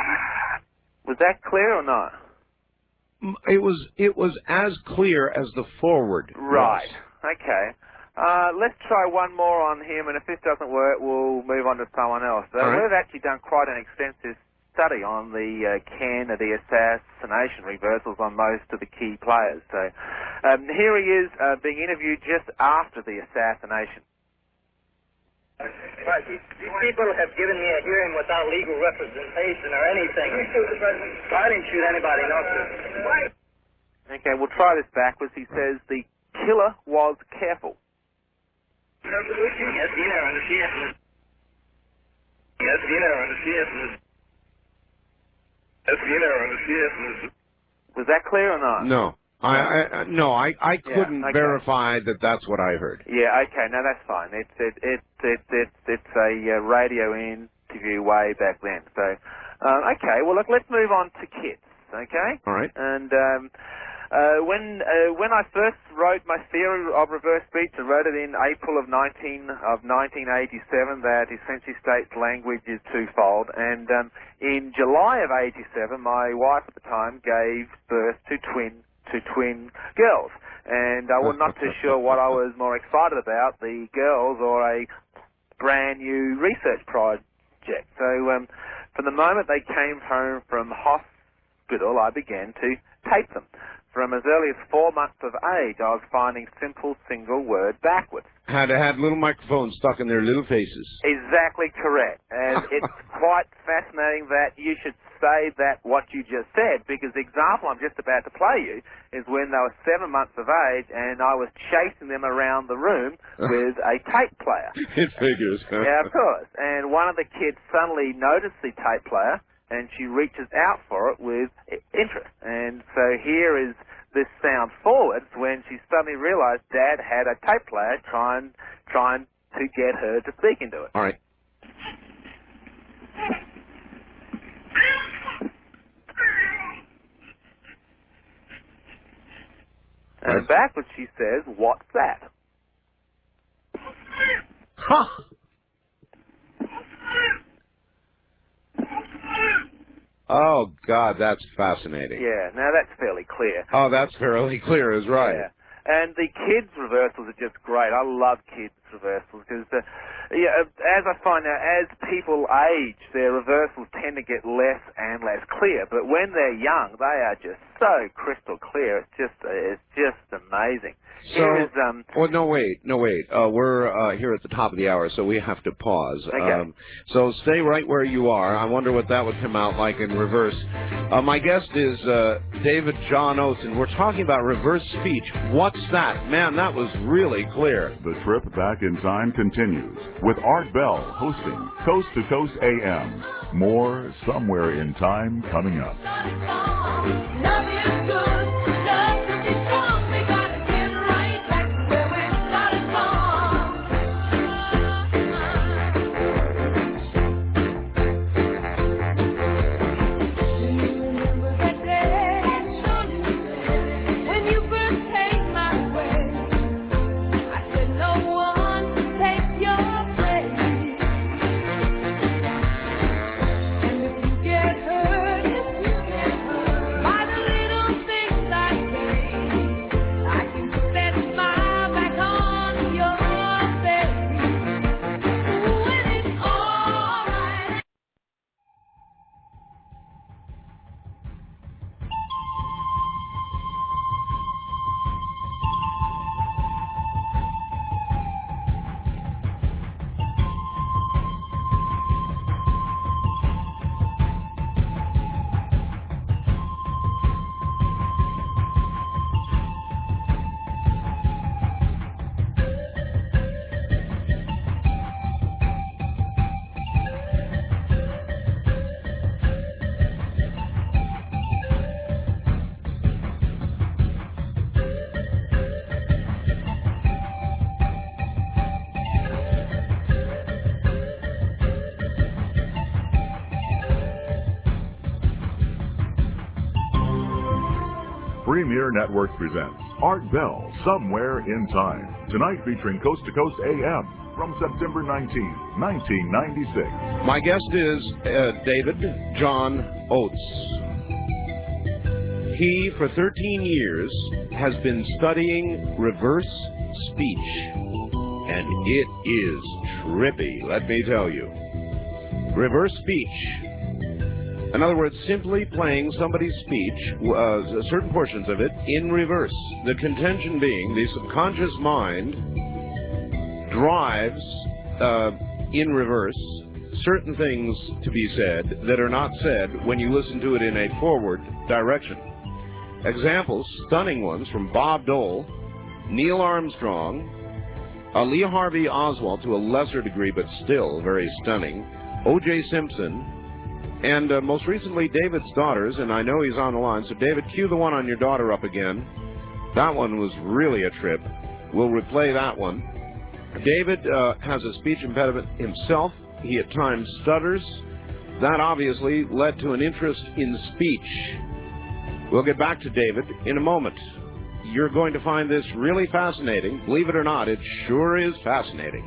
that clear or not? It was it was as clear as the forward. Right. Was. Okay. Uh, let's try one more on him, and if this doesn't work, we'll move on to someone else. Uh, right. We've actually done quite an extensive study on the uh, Kennedy assassination reversals on most of the key players. So um, here he is uh, being interviewed just after the assassination. Right, these, these people have given me a hearing without legal representation or anything. You shoot the president? I didn't shoot anybody, no, sir. Okay, we'll try this backwards. He says the killer was careful. Yes, dinner on the theater. Yes, dinner on the theater. Yes, dinner on the theater. Was that clear or not? No. I, I no, I, I couldn't yeah, okay. verify that that's what I heard. Yeah, okay, no, that's fine. It's it it it, it it's a uh, radio interview way back then. So, uh, okay, well look, let's move on to Kits. Okay. All right. And um, uh, when uh, when I first wrote my theory of reverse speech, I wrote it in April of nineteen of nineteen eighty-seven. That essentially states language is twofold. And um, in July of eighty-seven, my wife at the time gave birth to twin. to twin girls, and I was not too sure what I was more excited about, the girls or a brand new research project. So um, from the moment they came home from hospital, I began to tape them. From as early as four months of age, I was finding simple single word backwards. Had had little microphones stuck in their little faces. Exactly correct. And it's quite fascinating that you should say that what you just said, because the example I'm just about to play you is when they were seven months of age and I was chasing them around the room with a tape player. It figures. Huh? Yeah, of course. And one of the kids suddenly noticed the tape player and she reaches out for it with interest. And so here is this sound forwards when she suddenly realized Dad had a tape player trying, trying to get her to speak into it. All right. And backwards she says, "What's that?" Huh. Oh, God, that's fascinating. Yeah, now that's fairly clear. Oh, that's fairly clear, is right. Yeah. And the kids' reversals are just great. I love kids' reversals because, uh, yeah, as I find out, as people age, their reversals tend to get less and less clear. But when they're young, they are just so crystal clear. It's just, uh, it's just amazing. So, Here is, um, well, no, wait, no, wait. Uh, we're uh, here at the top of the hour, so we have to pause. Okay. Um, so stay right where you are. I wonder what that would come out like in reverse. Uh, my guest is uh, David John Oates, and we're talking about reverse speech. What's that? Man, that was really clear. The trip back in time continues with Art Bell hosting Coast to Coast A M. More Somewhere in Time coming up. Premier Networks presents Art Bell, Somewhere in Time. Tonight featuring Coast to Coast A M from September nineteenth, nineteen ninety-six. My guest is uh, David John Oates. He, for thirteen years, has been studying reverse speech, and it is trippy, let me tell you. Reverse speech. In other words, simply playing somebody's speech, uh, certain portions of it, in reverse. The contention being the subconscious mind drives, uh, in reverse, certain things to be said that are not said when you listen to it in a forward direction. Examples, stunning ones, from Bob Dole, Neil Armstrong, uh, Lee Harvey Oswald to a lesser degree, but still very stunning, O J Simpson, and uh, most recently David's daughters, and I know he's on the line, so David, cue the one on your daughter up again. That one was really a trip. We'll replay that one. David uh, has a speech impediment himself. He at times stutters. That obviously led to an interest in speech. We'll get back to David in a moment. You're going to find this really fascinating. Believe it or not, it sure is fascinating.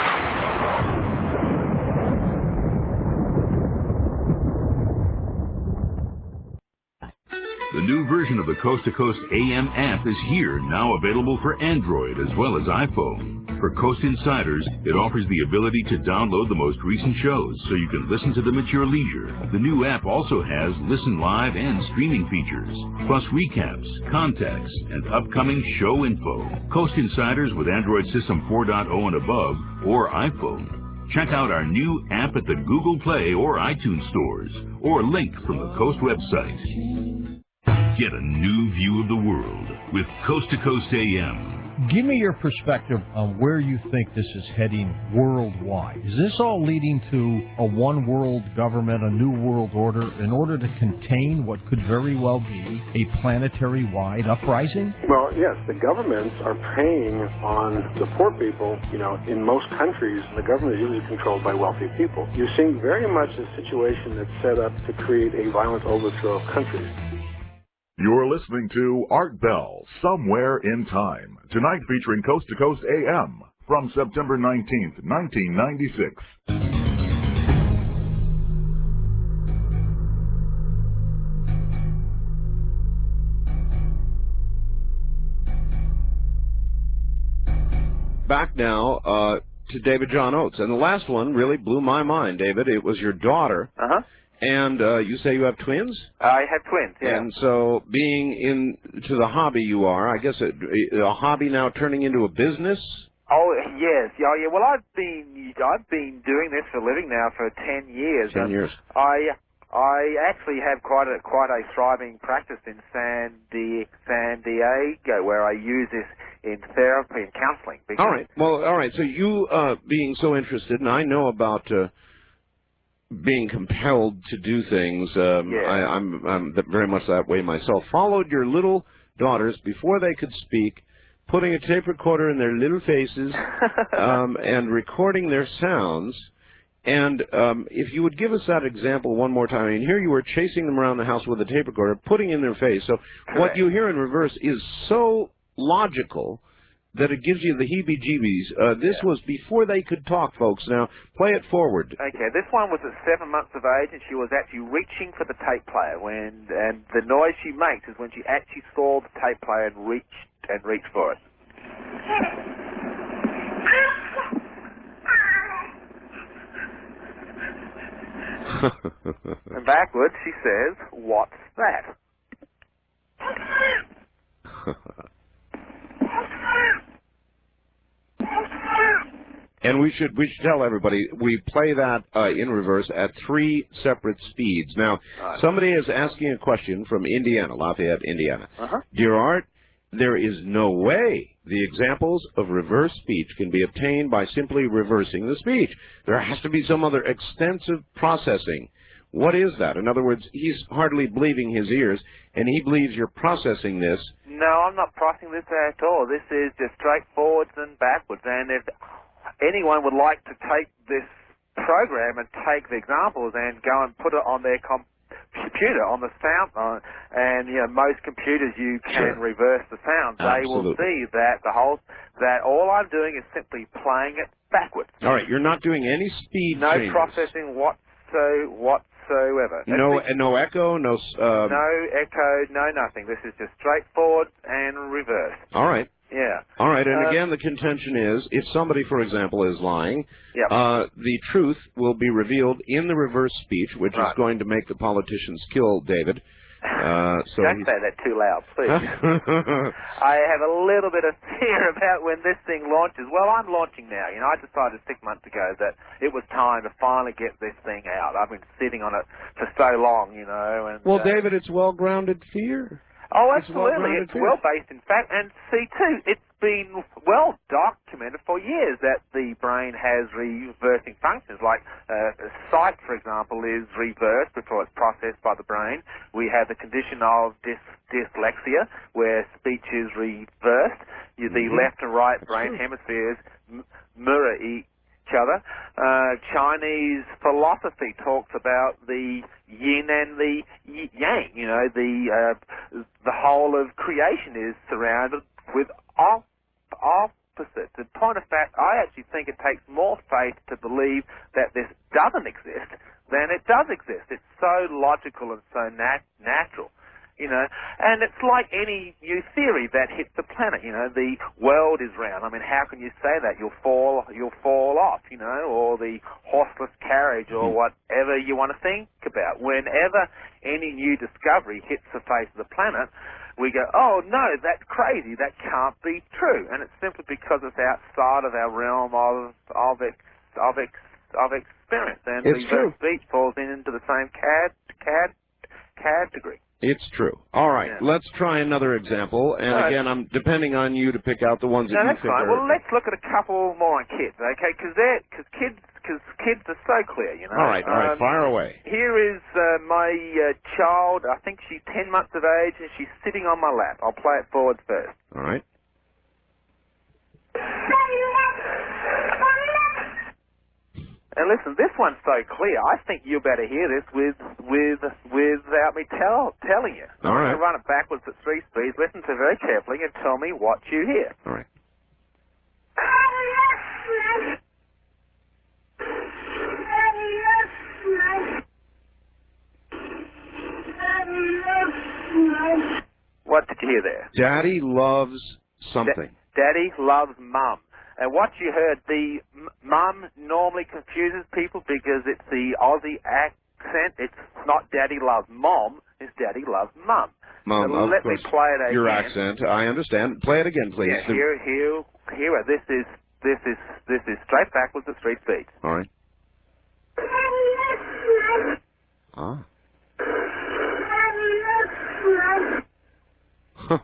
The new version of the Coast to Coast A M app is here, now available for Android as well as iPhone. For Coast Insiders, it offers the ability to download the most recent shows so you can listen to them at your leisure. The new app also has Listen Live and streaming features, plus recaps, contacts, and upcoming show info. Coast Insiders with Android System four point oh and above or iPhone. Check out our new app at the Google Play or iTunes stores, or link from the Coast website. Get a new view of the world with Coast to Coast A M. Give me your perspective on where you think this is heading worldwide. Is this all leading to a one-world government, a new world order, in order to contain what could very well be a planetary-wide uprising? Well, yes, the governments are preying on the poor people. You know, in most countries, the government is usually controlled by wealthy people. You're seeing very much a situation that's set up to create a violent overthrow of countries. You're listening to Art Bell, Somewhere in Time, tonight featuring Coast to Coast A M from September nineteenth, nineteen ninety-six. Back now uh, to David John Oates, and the last one really blew my mind, David. It was your daughter. Uh-huh. And uh, you say you have twins? I have twins, yeah. And so being into the hobby you are, I guess a, a hobby now turning into a business? Oh, yes. Yeah, yeah. Well, I've been I've been doing this for a living now for ten years. Ten years. I I actually have quite a quite a thriving practice in San, Di, San Diego, where I use this in therapy and counseling. All right. Well, all right. So you uh, being so interested, and I know about uh, being compelled to do things. Um, yeah. I, I'm, I'm very much that way myself. Followed your little daughters before they could speak, putting a tape recorder in their little faces um, and recording their sounds. And um, if you would give us that example one more time. I mean, here you were chasing them around the house with a tape recorder, putting in their face. So Correct. What you hear in reverse is so logical that it gives you the heebie-jeebies. Uh, this yeah. was before they could talk, folks. Now, play it forward. Okay, this one was at seven months of age, and she was actually reaching for the tape player. When and the noise she makes is when she actually saw the tape player and reached and reached for it. And backwards, she says, "What's that?" And we should we should tell everybody we play that uh, in reverse at three separate speeds. Now, right. Somebody is asking a question from Indiana, Lafayette, Indiana. Uh-huh. Dear Art, there is no way the examples of reverse speech can be obtained by simply reversing the speech. There has to be some other extensive processing. What is that? In other words, he's hardly believing his ears, and he believes you're processing this. No, I'm not processing this at all. This is just straight forwards and backwards. And if anyone would like to take this program and take the examples and go and put it on their com computer, on the sound, uh, and you know most computers you can Sure. reverse the sound. They Absolutely. will see that the whole that all I'm doing is simply playing it backwards. All right, you're not doing any speed No changes. processing what so what's whatsoever. No, That's the, no echo, no. Uh, no echo, no nothing. This is just straightforward and reverse. All right. Yeah. All right, and Uh, again, the contention is, if somebody, for example, is lying, Yep. uh, the truth will be revealed in the reverse speech, which Right. is going to make the politicians kill David. Uh, so Don't he's- say that too loud, please. I have a little bit of fear about when this thing launches. Well, I'm launching now. You know, I decided six months ago that it was time to finally get this thing out. I've been sitting on it for so long, you know. And well, uh, David, it's well-grounded fear. Oh, It's absolutely. well-grounded It's fear. well-based, in fact. And see, too, it's been well documented for years that the brain has reversing functions. Like uh, sight, for example, is reversed before it's processed by the brain. We have the condition of dys dyslexia, where speech is reversed. You, the Mhm. left and right That's brain true. hemispheres m mirror each other. Uh, Chinese philosophy talks about the yin and the y yang. You know, the uh, the whole of creation is surrounded with op opposites. In point of fact, I actually think it takes more faith to believe that this doesn't exist than it does exist. It's so logical and so nat natural. You know, and it's like any new theory that hits the planet. You know, the world is round. I mean, how can you say that? You'll fall, you'll fall off. You know, or the horseless carriage, or whatever you want to think about. Whenever any new discovery hits the face of the planet, we go, oh no, that's crazy. That can't be true. And it's simply because it's outside of our realm of of ex, of ex, of experience. And It's true. reverse speech falls in into the same cad cad category. It's true. All right, Yeah. let's try another example. And All right. again, I'm depending on you to pick out the ones No, that you that's think fine. are. Well, let's look at a couple more on kids, okay? Because they're because kids because kids are so clear, you know. All right, all right, Um, fire away. Here is uh, my uh, child. I think she's ten months of age, and she's sitting on my lap. I'll play it forward first. All right. And listen, this one's so clear. I think you better hear this with with without me tell telling you. All I'm right. going to run it backwards at three speeds. Listen to it very carefully and tell me what you hear. All right. What did you hear there? Daddy loves something. Daddy loves mum. And what you heard, the m- mum normally confuses people because it's the Aussie accent. It's not daddy loves mom, it's daddy loves mum. Mom, So of let course. me play it again. Your accent, I understand. Play it again, please. Yeah, here, here, here. This is, this is, this is straight backwards at three speeds. All right. Ah. Huh.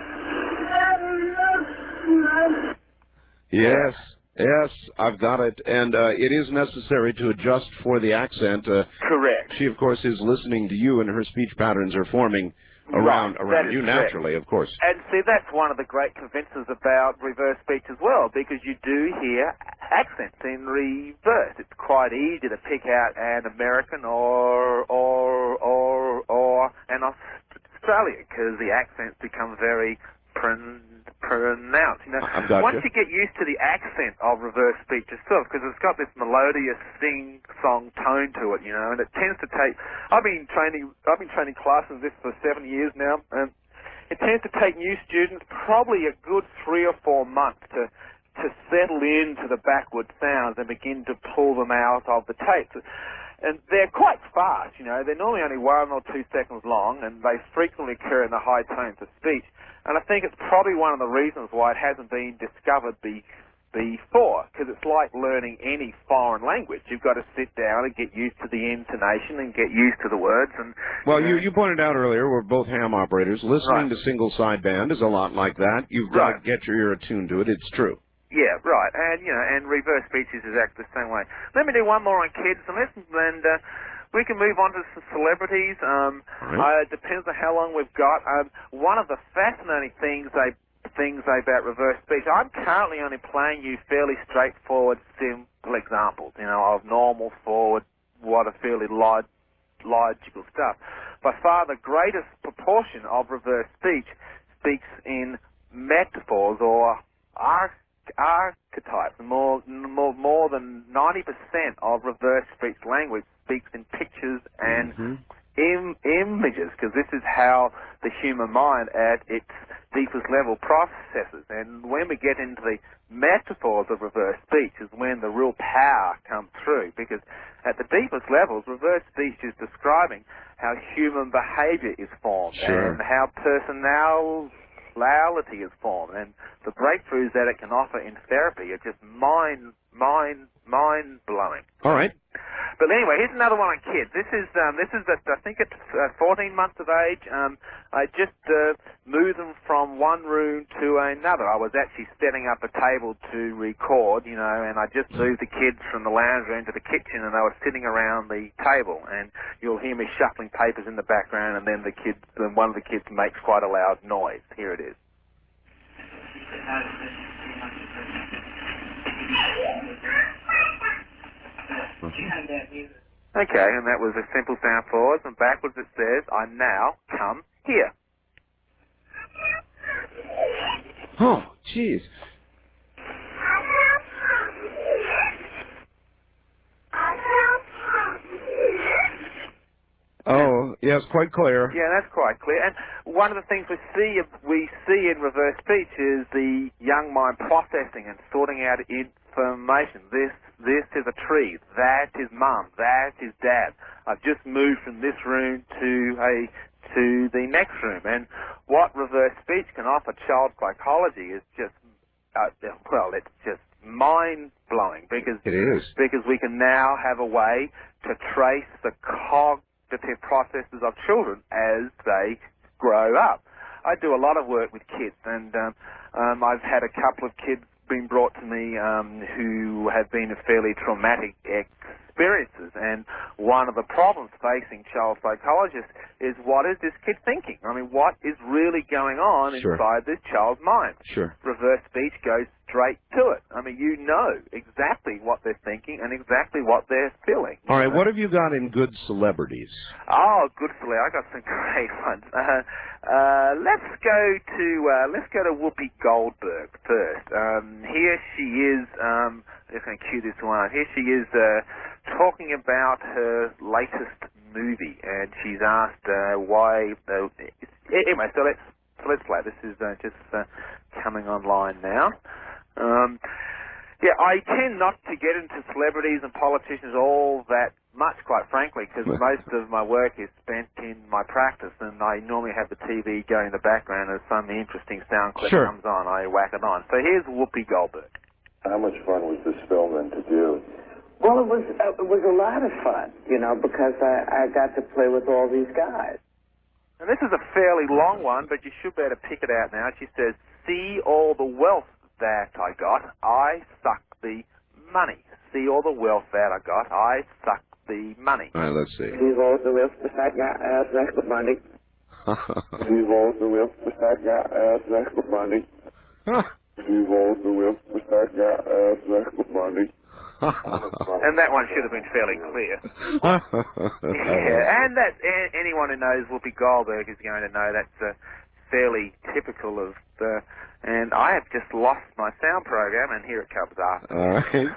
Yes, yes, I've got it. And uh, it is necessary to adjust for the accent. Uh, Correct. She, of course, is listening to you, and her speech patterns are forming around Right, around that you is correct. naturally, of course. And see, that's one of the great convinces about reverse speech as well, because you do hear accents in reverse. It's quite easy to pick out an American or or or or an Australian, because the accents become very pron pronounced. You know, I've got once you. you get used to the accent of reverse speech itself, because it's got this melodious sing-song tone to it, you know, and it tends to take. I've been training. I've been training classes this for seven years now, and it tends to take new students probably a good three or four months to to settle into the backward sounds and begin to pull them out of the tapes. And they're quite fast, you know. They're normally only one or two seconds long, and they frequently occur in the high tones of speech. And I think it's probably one of the reasons why it hasn't been discovered be, before, because it's like learning any foreign language. You've got to sit down and get used to the intonation and get used to the words. And Well, you, you pointed out earlier, we're both ham operators. Listening Right. to single sideband is a lot like that. You've got Right. to get your ear attuned to it. It's true. Yeah, right. And, you know, and reverse speech is exactly the same way. Let me do one more on kids, and listen, and uh, we can move on to some celebrities. Um, Right. uh, it depends on how long we've got. Um, one of the fascinating things they things about reverse speech, I'm currently only playing you fairly straightforward, simple examples, you know, of normal, forward, what are fairly log logical stuff. By far the greatest proportion of reverse speech speaks in metaphors or arch archetypes. More, more, more than ninety percent of reverse speech language speaks in pictures and Mm-hmm. im- images, because this is how the human mind at its deepest level processes. And when we get into the metaphors of reverse speech is when the real power comes through, because at the deepest levels, reverse speech is describing how human behavior is formed Sure. and how personality is formed, and the breakthroughs that it can offer in therapy are just mind, mind, mind-blowing. All right. But anyway, here's another one on kids. This is um, this is at, I think it's uh, fourteen months of age. Um, I just uh, moved them from one room to another. I was actually setting up a table to record, you know, and I just moved the kids from the lounge room to the kitchen, and they were sitting around the table. And you'll hear me shuffling papers in the background, and then the kids, then one of the kids makes quite a loud noise. Here it is. Okay, and that was a simple sound forwards, and backwards it says, I now come here. Oh, jeez. Oh, yes, quite clear. Yeah, that's quite clear. And one of the things we see we see in reverse speech is the young mind processing and sorting out information. This this is a tree. That is mum. That is dad. I've just moved from this room to a to the next room. And what reverse speech can offer child psychology is just uh, well, it's just mind blowing because it is because we can now have a way to trace the cog. processes of children as they grow up. I do a lot of work with kids, and um, um, I've had a couple of kids being brought to me um, who have been fairly traumatic experiences, and one of the problems facing child psychologists is what is this kid thinking? I mean, what is really going on Sure. inside this child's mind? Sure. Reverse speech goes straight to it. I mean, you know exactly what they're thinking and exactly what they're feeling. All right, what have you got in good celebrities? Oh, good for I got some great ones. Uh, uh, let's go to uh, let's go to Whoopi Goldberg first. Um, here she is. Um, I'm just going to cue this one. Here she is uh, talking about her latest movie, and she's asked uh, why. Uh, anyway, so let's so let's play. This is uh, just uh, coming online now. Um, yeah, I tend not to get into celebrities and politicians all that much, quite frankly, because most of my work is spent in my practice, and I normally have the T V going in the background as some interesting sound clip Sure. comes on. I whack it on. So here's Whoopi Goldberg. How much fun was this film then to do? Well, it was uh, it was a lot of fun, you know, because I, I got to play with all these guys. And this is a fairly long one, but you should be able to pick it out now. She says, see all the wealth that I got, I suck the money. See all the wealth that I got, I suck the money. All right, let's see. See all the wealth that I got, I suck the money. See all the wealth that I got, I suck the money. See all the wealth that I got, I suck the money. And that one should have been fairly clear. Yeah, and that a- anyone who knows Whoopi Goldberg is going to know that's uh, fairly typical of the. And I have just lost my sound program, and here it comes after. All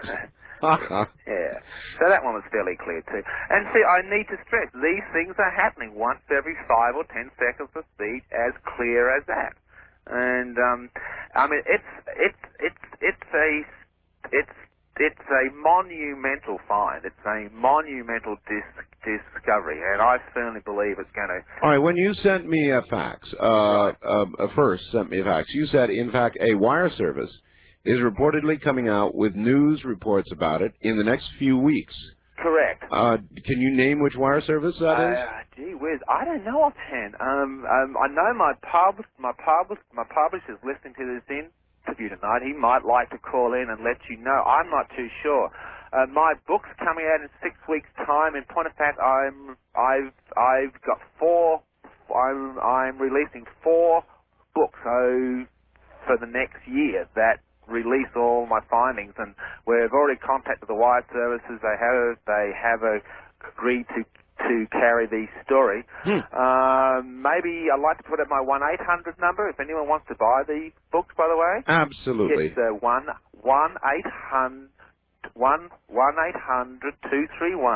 right. Yeah. So that one was fairly clear too. And see, I need to stress these things are happening once every five or ten seconds of speech, as clear as that. And um, I mean, it's it's it's it's a it's. It's a monumental find. It's a monumental dis- discovery, and I firmly believe it's going to... All right, when you sent me a fax, uh, Right. uh, first sent me a fax, you said, in fact, a wire service is reportedly coming out with news reports about it in the next few weeks. Correct. Uh, can you name which wire service that is? Uh, gee whiz, I don't know offhand. Um, um, I know my pub, my pub, my publisher's listening to this in. interview tonight. He might like to call in and let you know. I'm not too sure. Uh, my book's coming out in six weeks' time. In point of fact, I'm I've I've got four. I'm I'm releasing four books so for the next year that release all my findings, and we've already contacted the wire services. They have they have uh, agreed to. to carry the story. Hmm. Um, maybe I'd like to put out my one eight hundred number if anyone wants to buy the books, by the way. Absolutely. It's uh, one one eight hundred one one eight hundred two three one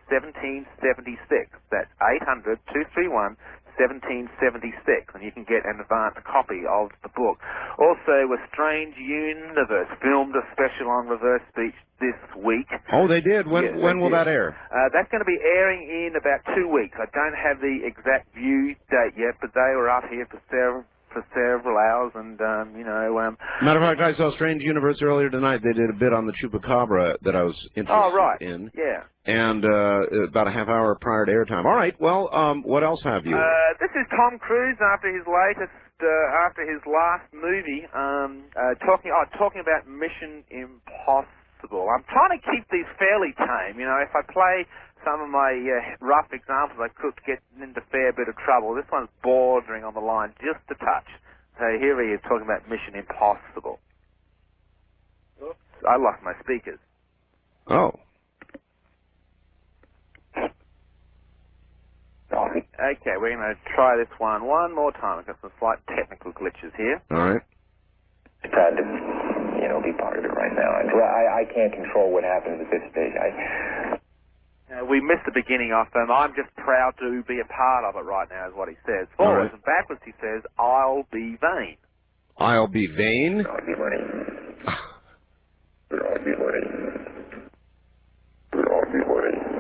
seventeen seventy-six. That's eight hundred, two three one, seventeen seventy-six, and you can get an advanced copy of the book. Also, A Strange Universe filmed a special on reverse speech this week. Oh, they did? When Yes, when they will did. that air? Uh, that's going to be airing in about two weeks. I don't have the exact view date yet, but they were up here for several for several hours, and um, you know. Um, Matter of fact, I saw Strange Universe earlier tonight. They did a bit on the Chupacabra that I was interested oh right, in. yeah. And uh, about a half hour prior to airtime. All right. Well, um, what else have you? Uh, this is Tom Cruise after his latest, uh, after his last movie, um, uh, talking, oh, talking about Mission Impossible. I'm trying to keep these fairly tame. You know, if I play some of my uh, rough examples, I could get into a fair bit of trouble. This one's bordering on the line just a touch. So here he is talking about Mission Impossible. Oops, I lost my speakers. Oh. Okay, we're going to try this one one more time. I've got some slight technical glitches here. All right. Proud to, you know, be part of it right now. I, I, I can't control what happens at this stage. I... Uh, we missed the beginning of them. I'm just proud to be a part of it right now, is what he says. Forwards Right. and backwards, he says, I'll be vain. I'll be vain? I'll be vain. I'll be vain. I'll be vain.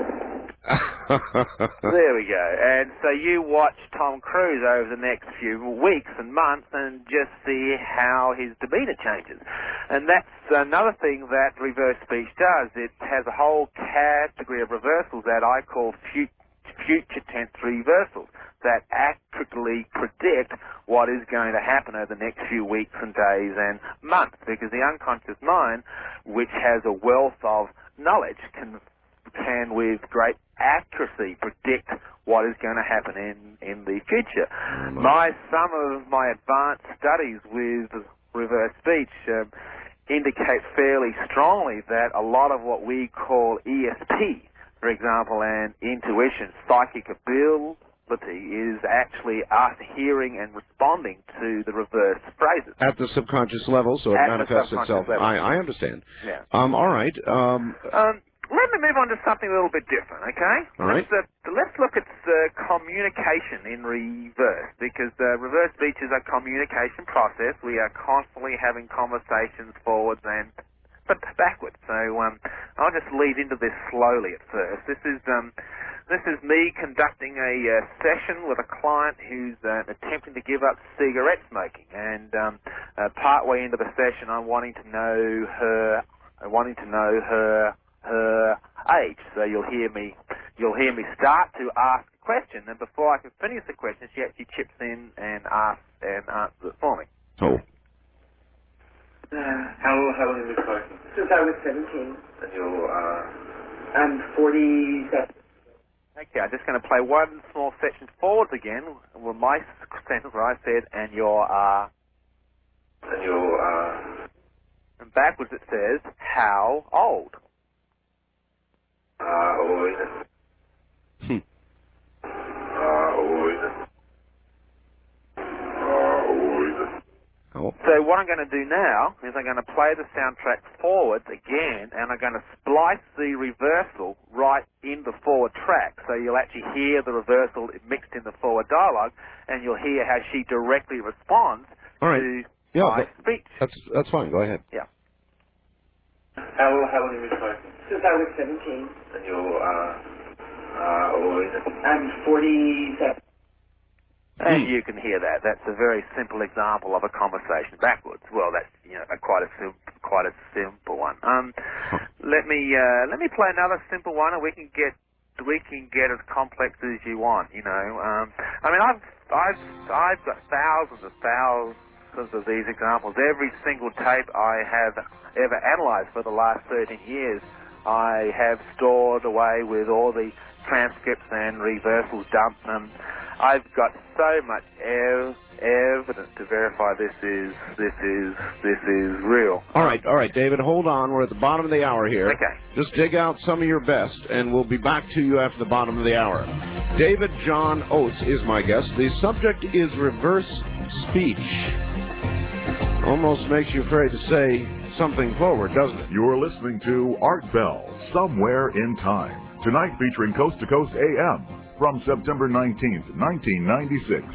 There we go. And so you watch Tom Cruise over the next few weeks and months and just see how his demeanour changes. And that's another thing that reverse speech does. It has a whole category of reversals that I call fu- future tense reversals that accurately predict what is going to happen over the next few weeks and days and months, because the unconscious mind, which has a wealth of knowledge, can can with great accuracy predict what is going to happen in, in the future. Mm-hmm. My Some of my advanced studies with reverse speech um, indicate fairly strongly that a lot of what we call E S P, for example, and intuition, psychic ability, is actually us hearing and responding to the reverse phrases. At the subconscious level, so it At manifests the itself. level. I, I understand. Yeah. Um, all right. Um, um, Let me move on to something a little bit different, okay? All right. Let's, uh, let's look at uh, communication in reverse, because uh, reverse speech is a communication process. We are constantly having conversations forwards and but backwards. So um, I'll just lead into this slowly at first. This is um, this is me conducting a uh, session with a client who's uh, attempting to give up cigarette smoking, and um, uh, partway into the session, I'm wanting to know her, I'm wanting to know her. her age. So you'll hear me you'll hear me start to ask a question, and before I can finish the question, she actually chips in and asks and answers it for me. Oh. Uh, how how long have you been smoking? Since I was seventeen. And you're uh I'm forty-seven. Okay, I'm just going to play one small section forwards again with my sentence where I said, and you're uh and you're uh and backwards it says, how old? Uh, old. Hmm. Uh, old. Uh, old. Oh. So what I'm going to do now is I'm going to play the soundtrack forwards again, and I'm going to splice the reversal right in the forward track. So you'll actually hear the reversal mixed in the forward dialogue, and you'll hear how she directly responds All right. to yeah, my that, speech. That's that's fine. Go ahead. Yeah. How how long have you been smoking? Since I was seventeen. And you're uh uh old. I'm forty-seven. And you can hear that. That's a very simple example of a conversation backwards. Well, that's you know a quite a sim- quite a simple one. Um, let me uh, let me play another simple one, and we can get we can get as complex as you want. You know, um, I mean, I've I've I've got thousands of thousands of these examples. Every single tape I have ever analysed for the last thirteen years, I have stored away with all the transcripts and reversals dumped. Um, I've got so much ev- evidence to verify this is this is this is real. All right, all right, David, hold on. We're at the bottom of the hour here. Okay. Just dig out some of your best, and we'll be back to you after the bottom of the hour. David John Oates is my guest. The subject is reverse speech. Almost makes you afraid to say something forward, doesn't it? You're listening to Art Bell, Somewhere in Time. Tonight featuring Coast to Coast A M from September nineteenth, nineteen ninety-six.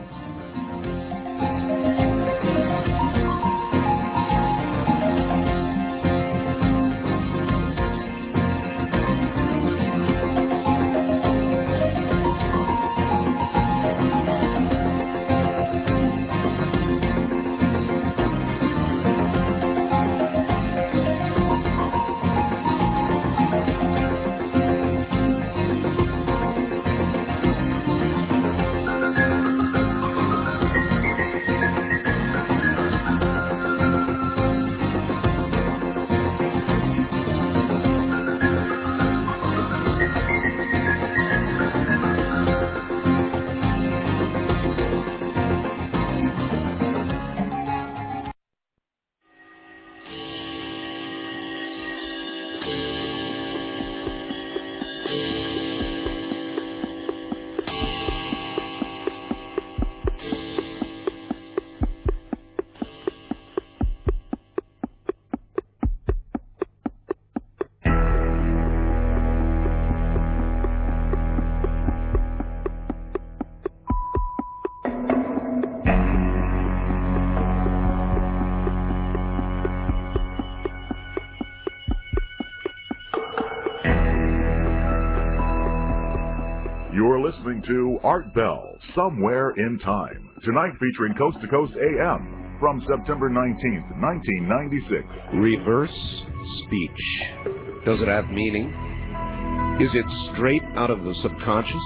You're listening to Art Bell, Somewhere in Time. Tonight featuring Coast to Coast A M from September nineteenth, nineteen ninety-six. Reverse speech. Does it have meaning? Is it straight out of the subconscious?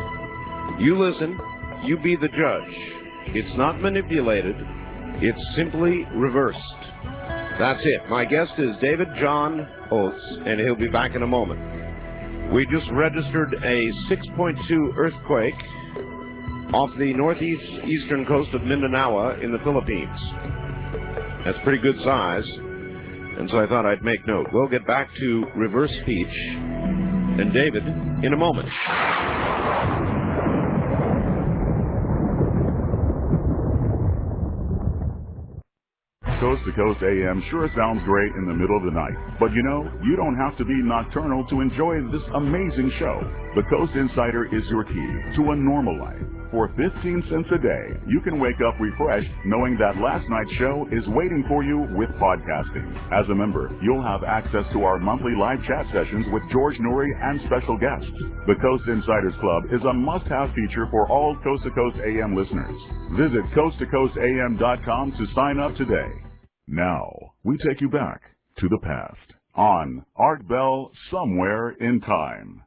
You listen, you be the judge. It's not manipulated. It's simply reversed. That's it. My guest is David John Oates, and he'll be back in a moment. We just registered a six point two earthquake off the northeast eastern coast of Mindanao in the Philippines. That's pretty good size, and so I thought I'd make note. We'll get back to reverse speech and David in a moment. Coast to Coast A M sure sounds great in the middle of the night. But you know, you don't have to be nocturnal to enjoy this amazing show. The Coast Insider is your key to a normal life. For fifteen cents a day, you can wake up refreshed knowing that last night's show is waiting for you with podcasting. As a member, you'll have access to our monthly live chat sessions with George Noory and special guests. The Coast Insiders Club is a must-have feature for all Coast to Coast A M listeners. Visit coast to coast A M dot com to sign up today. Now, we take you back to the past on Art Bell, Somewhere in Time.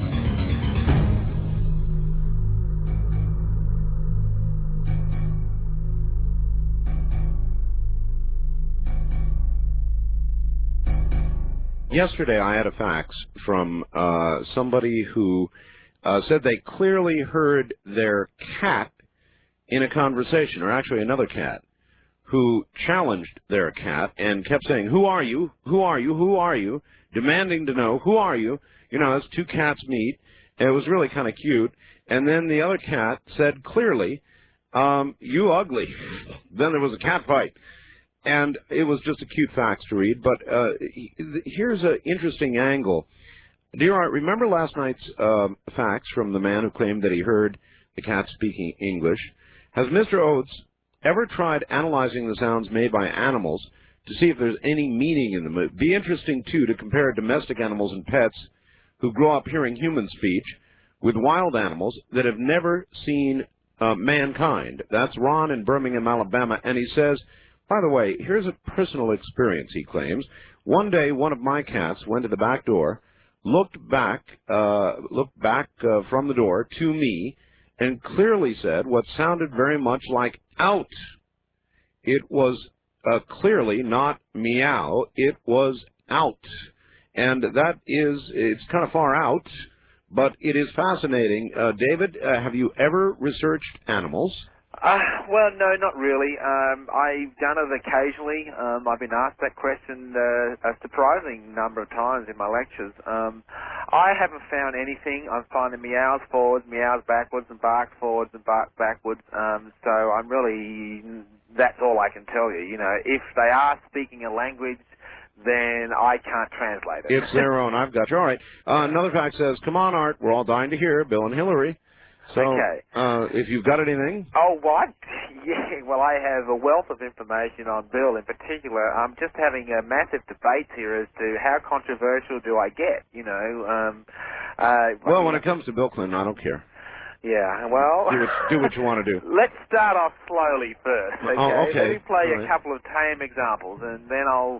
Yesterday I had a fax from uh, somebody who uh, said they clearly heard their cat in a conversation, or actually another cat, who challenged their cat and kept saying, "Who are you? Who are you? Who are you?" demanding to know, "Who are you?" You know, as two cats meet. It was really kind of cute. And then the other cat said clearly, um, "You ugly." Then there was a cat fight. And it was just a cute fax to read. But uh, here's an interesting angle. Dear Art, remember last night's uh, fax from the man who claimed that he heard the cat speaking English? Has Mister Oates ever tried analyzing the sounds made by animals to see if there's any meaning in them? It'd be interesting, too, to compare domestic animals and pets who grow up hearing human speech with wild animals that have never seen uh, mankind. That's Ron in Birmingham, Alabama, and he says, by the way, here's a personal experience, he claims. One day, one of my cats went to the back door, looked back, uh, looked back uh, from the door to me, and clearly said what sounded very much like out. It was uh, clearly not meow, it was out. And that is, it's kind of far out, but it is fascinating. Uh, David, uh, have you ever researched animals? Uh, well, no, not really. Um, I've done it occasionally. Um, I've been asked that question uh, a surprising number of times in my lectures. Um, I haven't found anything. I'm finding meows forwards, meows backwards, and barks forwards and barks backwards. Um, so I'm really, that's all I can tell you. You know, if they are speaking a language then I can't translate it. It's their own. I've got you. All right. Uh, another fact says, come on, Art. We're all dying to hear Bill and Hillary. So, Okay. uh, if you've got anything. Oh, what? Yeah, well, I have a wealth of information on Bill in particular. I'm just having a massive debate here as to how controversial do I get, you know. Um, uh, Well, when it comes to Bill Clinton, I don't care. Yeah, well... Do what, do what you want to do. Let's start off slowly first, okay? Oh, okay. Let me play All a right. couple of tame examples, and then I'll...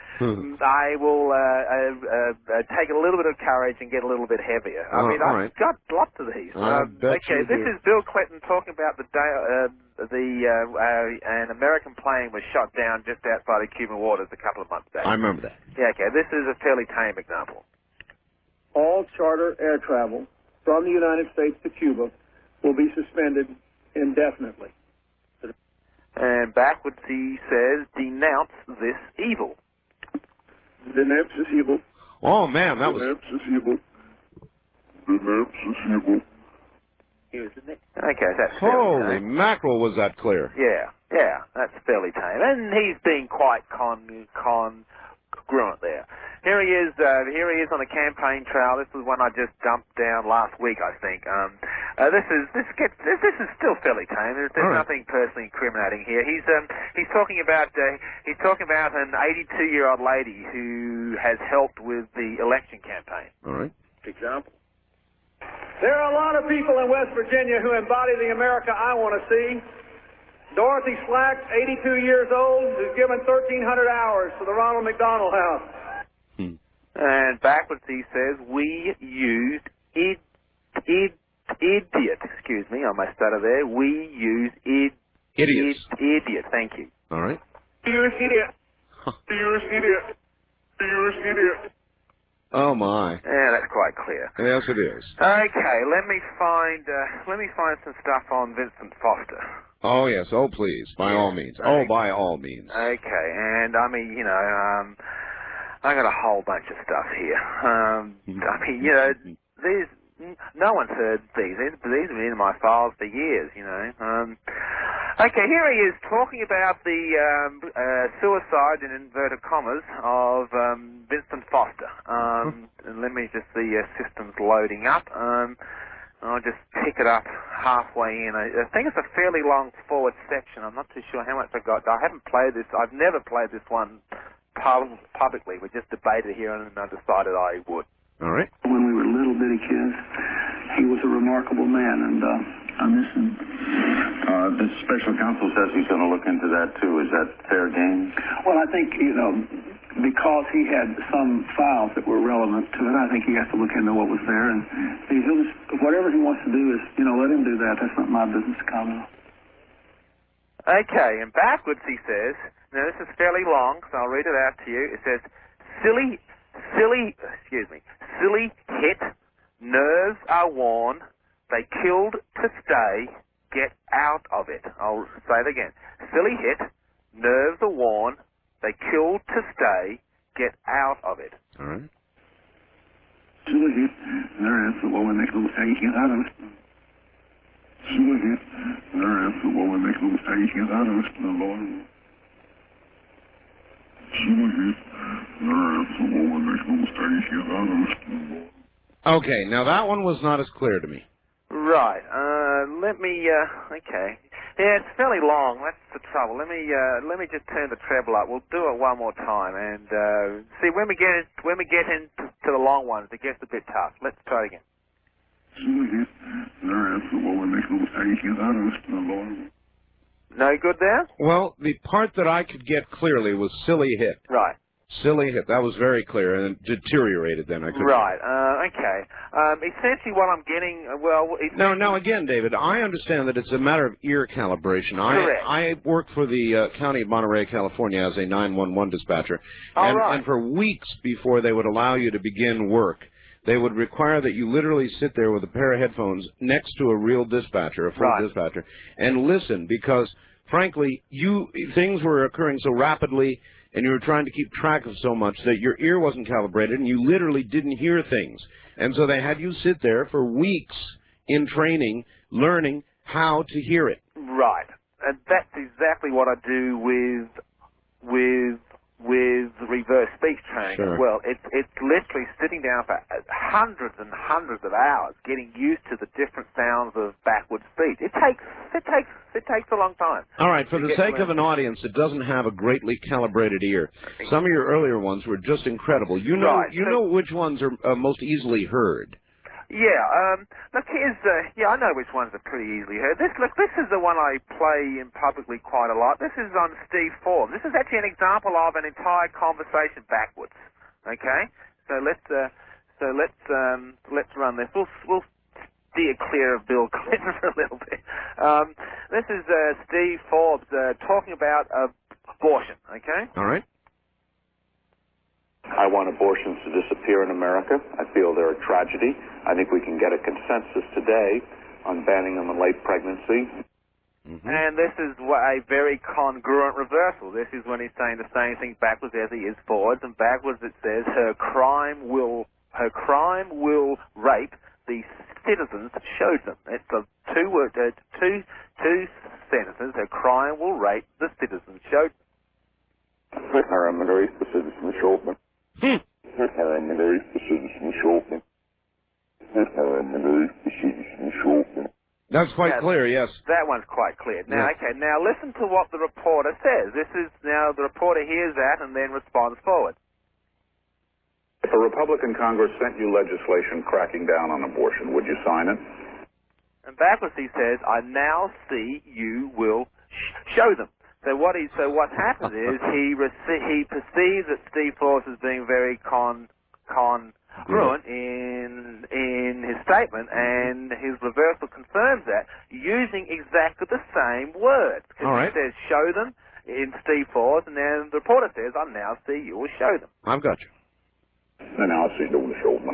I will uh, uh, uh, take a little bit of courage and get a little bit heavier. I Oh, mean, all I've right. got lots of these. I Um, bet okay, you this do. is Bill Clinton talking about the day uh, the uh, uh, an American plane was shot down just outside of Cuban waters a couple of months back. I remember that. Yeah, okay, this is a fairly tame example. All charter air travel from the United States to Cuba will be suspended indefinitely. And backwards he says, denounce this evil. Denounce this evil. Oh, man, that was... Denounce this evil. Denounce this evil. Here's the next. Okay, that's fairly Holy tame. mackerel, was that clear. Yeah, yeah, that's fairly tame. And he's being quite con congruent there. Here he is, uh, here he is on the campaign trail. This is one I just dumped down last week, I think. Um, uh, this is this gets this, this is still fairly tame. There's, there's All right. nothing personally incriminating here. He's um he's talking about uh, he's talking about an eighty-two-year-old lady who has helped with the election campaign. All right. Example. There are a lot of people in West Virginia who embody the America I want to see. Dorothy Slack, eighty-two years old, who's given thirteen hundred hours to the Ronald McDonald House. And backwards he says, we used id, id, idiot, excuse me, I must stutter there, we used id, Idiots. id, idiot, thank you. All right. You're an idiot. You're an idiot. You're an idiot. Oh, my. Yeah, that's quite clear. Yes, it is. Okay, let me find, uh, let me find some stuff on Vincent Foster. Oh, yes. Oh, please. By all means. Oh, by all means. Okay, and I mean, you know, um, I got a whole bunch of stuff here. Um, I mean, you know, these, no one's heard these. These these have been in my files for years, you know. Um, okay, here he is talking about the um, uh, suicide, in inverted commas, of um, Vincent Foster. Um, and let me just, the uh, system's loading up. Um, I'll just pick it up halfway in. I, I think it's a fairly long forward section. I'm not too sure how much I got. I haven't played this. I've never played this one pub- publicly. We just debated here and I decided I would. All right. When we were little bitty kids, he was a remarkable man, and uh, I miss him. Uh, the special counsel says he's going to look into that, too. Is that fair game? Well, I think, you know, because he had some files that were relevant to it, I think he has to look into what was there, and he'll just, whatever he wants to do is, you know, let him do that. That's not my business to comment on. Okay, and backwards he says, now this is fairly long, so I'll read it out to you. It says, silly, silly, excuse me, silly hit, nerves are worn, they killed to stay, get out of it. I'll say it again. Silly hit, nerves are worn, they killed to stay, get out of it. All right. Silly hit, there is the woman makes a mistake, get out of it. Silly hit, there is the woman makes a mistake, get out of it, the Lord. Silly hit, there is the woman makes a mistake, get out of it, the Lord. Okay, now that one was not as clear to me. Right. Uh, let me. Uh, okay. Yeah, it's fairly long. That's the trouble. Let me. Uh, let me just turn the treble up. We'll do it one more time, and uh, see when we get in, when we get into to the long ones, it gets a bit tough. Let's try it again. There is the woman makes a mistake, get out of it, the Lord. No good there. Well, the part that I could get clearly was silly hit. Right. Silly hit. That was very clear, and it deteriorated then. I couldn't. Right. Uh, okay. Um, essentially, what I'm getting. Uh, well. Now, now again, David, I understand that it's a matter of ear calibration. Correct. I I work for the uh, County of Monterey, California, as a nine one one dispatcher, All and, right. and for weeks before they would allow you to begin work, they would require that you literally sit there with a pair of headphones next to a real dispatcher, a full Right. dispatcher, and listen, because frankly, you things were occurring so rapidly, and you were trying to keep track of so much that your ear wasn't calibrated, and you literally didn't hear things. And so they had you sit there for weeks in training, learning how to hear it. Right. And that's exactly what I do with with with reverse speech. saying, Sure. well, it's it's literally sitting down for hundreds and hundreds of hours, getting used to the different sounds of backward speech. It takes it takes it takes a long time. All right, for to the get sake to of an audience that doesn't have a greatly calibrated ear, some of your earlier ones were just incredible. You know, Right, you so- know which ones are uh, most easily heard. Yeah, um, look, here's, uh, yeah, I know which ones are pretty easily heard. This, look, this is the one I play in publicly quite a lot. This is on Steve Forbes. This is actually an example of an entire conversation backwards. Okay, so let's, uh, so let's, um, let's run this. We'll, we'll steer clear of Bill Clinton for a little bit. Um, this is uh, Steve Forbes uh, talking about uh, abortion. Okay. All right. I want abortions to disappear in America. I feel they're a tragedy. I think we can get a consensus today on banning them in late pregnancy. Mm-hmm. And this is what a very congruent reversal. This is when he's saying the same thing backwards as he is forwards, and backwards it says her crime will her crime will rape the citizens that showed them. It's a two word uh, two two sentences. Her crime will rape the citizens showed them. That's quite Yeah, clear, yes. That one's quite clear. Now, Yeah. okay, now listen to what the reporter says. This is, now the reporter hears that and then responds forward. If a Republican Congress sent you legislation cracking down on abortion, would you sign it? And backwards he says, I now see you will sh- show them. So what he, so what happens is he rece- he perceives that Steve Forbes is being very con congruent in in his statement, and his reversal confirms that using exactly the same words. Because All right. he says show them in Steve Forbes, and then the reporter says, I now see you will show them. I've got you. And I'll see doing the showman.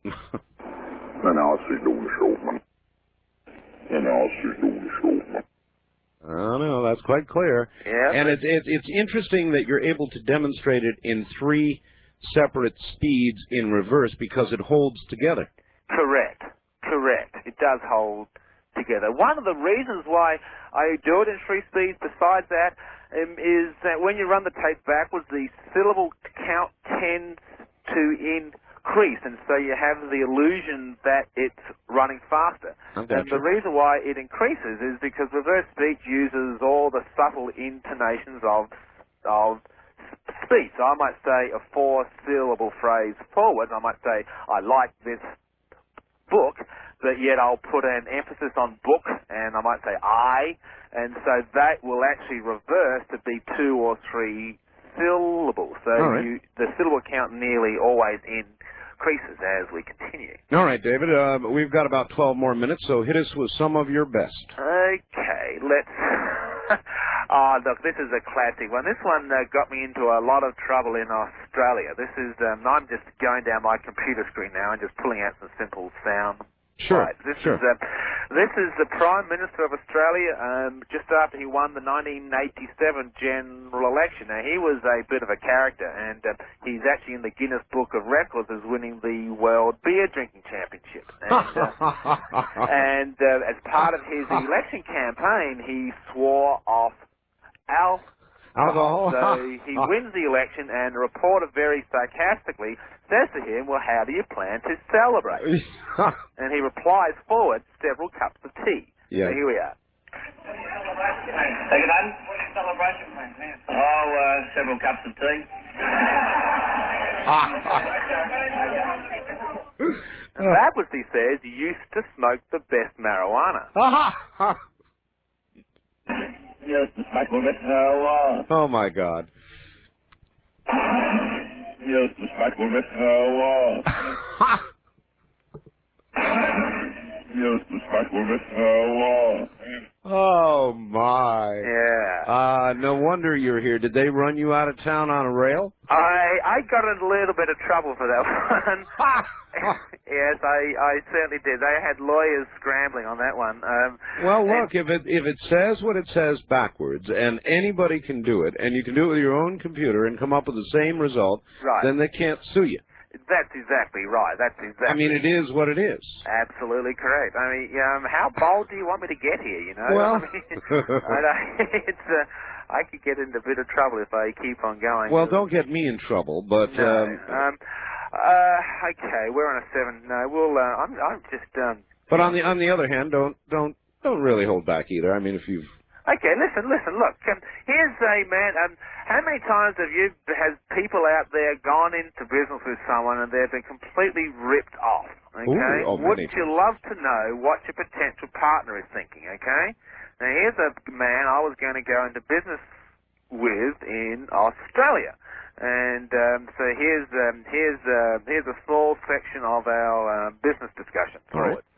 And I'll see doing the showman. And I'll see doing the showman. I don't know. That's quite clear. Yeah. And it's it, it's interesting that you're able to demonstrate it in three separate speeds in reverse because it holds together. Correct. Correct. It does hold together. One of the reasons why I do it in three speeds, besides that, um, is that when you run the tape backwards, the syllable count tends to increase, and so you have the illusion that it's running faster. I've And got the you. reason why it increases is because reverse speech uses all the subtle intonations of of speech. So I might say a four-syllable phrase forward. I might say, I like this book, but yet I'll put an emphasis on book, and I might say I, and so that will actually reverse to be two or three syllables. So All right. you, the syllable count nearly always increases as we continue. All right, David. Uh, we've got about twelve more minutes, so hit us with some of your best. Okay, let's... Oh, look, this is a classic one. This one uh, got me into a lot of trouble in Australia. This is, um, I'm just going down my computer screen now and just pulling out some simple sound. Sure, Right. This sure. is uh, this is the Prime Minister of Australia um, just after he won the nineteen eighty-seven general election. Now, he was a bit of a character, and uh, he's actually in the Guinness Book of Records as winning the World Beer Drinking Championship. And, uh, and uh, as part of his election campaign, he swore off alcohol. Alcohol. So he wins the election, and the reporter very sarcastically says to him, well, how do you plan to celebrate? And he replies forward, several cups of tea. Yeah. So here we are. Take it on. What's the celebration plan, man? Oh, uh, several cups of tea. And backwards, he says, used to smoke the best marijuana. Yes, the smoke will get uh, Oh, my God. Yes, the smoke will get uh, Yes, the smoke will get uh, Oh, my. Yeah. Uh, no wonder you're here. Did they run you out of town on a rail? I I got in a little bit of trouble for that one. Yes, I, I certainly did. They had lawyers scrambling on that one. Um, Well, and- look, if it if it says what it says backwards, and anybody can do it, and you can do it with your own computer and come up with the same result, Right. then they can't sue you. That's exactly right. That's exactly. I mean, it is what it is. Absolutely correct. I mean, um, how bold do you want me to get here? You know. Well. I mean, I know, it's. Uh, I could get into a bit of trouble if I keep on going. Well, don't get me in trouble, but... No. Um, Um, uh, okay, we're on a seven. No, we'll, uh, I'm, I'm just, um... but on the on the other hand, don't don't don't really hold back either. I mean, if you've... Okay, listen, listen, look, um, here's a man, um, how many times have you, has people out there gone into business with someone and they've been completely ripped off, okay? Ooh, oh, Wouldn't many you love to know what your potential partner is thinking, okay? Now, here's a man I was going to go into business with in Australia. And um, so here's um, here's uh, here's a small section of our uh, business discussion. All right.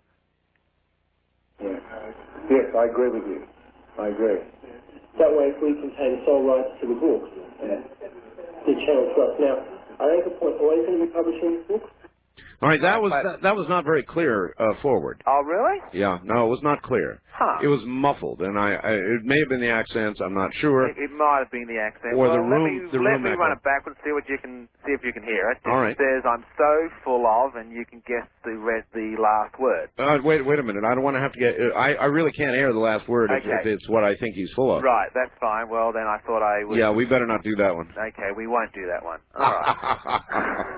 Yes. Yes, I agree with you. I agree. That way, if we contain sole rights to the books, yeah. the Channel Trust. Now, are Anchor Point always going to be publishing books? All right, that was that, that was not very clear uh, forward. Oh, really? Yeah, no, it was not clear. Huh. It was muffled, and I, I it may have been the accents. I'm not sure. It, it might have been the accent. Or well, the room. Let me, the let room me echo. run it backwards, see what you can see if you can hear it. It All right. says, "I'm so full of," and you can guess the rest, the last word. Uh, wait, wait a minute. I don't want to have to get. Uh, I, I really can't air the last word if, Okay. if it's what I think he's full of. Right, that's fine. Well, then I thought I would. Yeah, we better not do that one. Okay, we won't do that one. All right.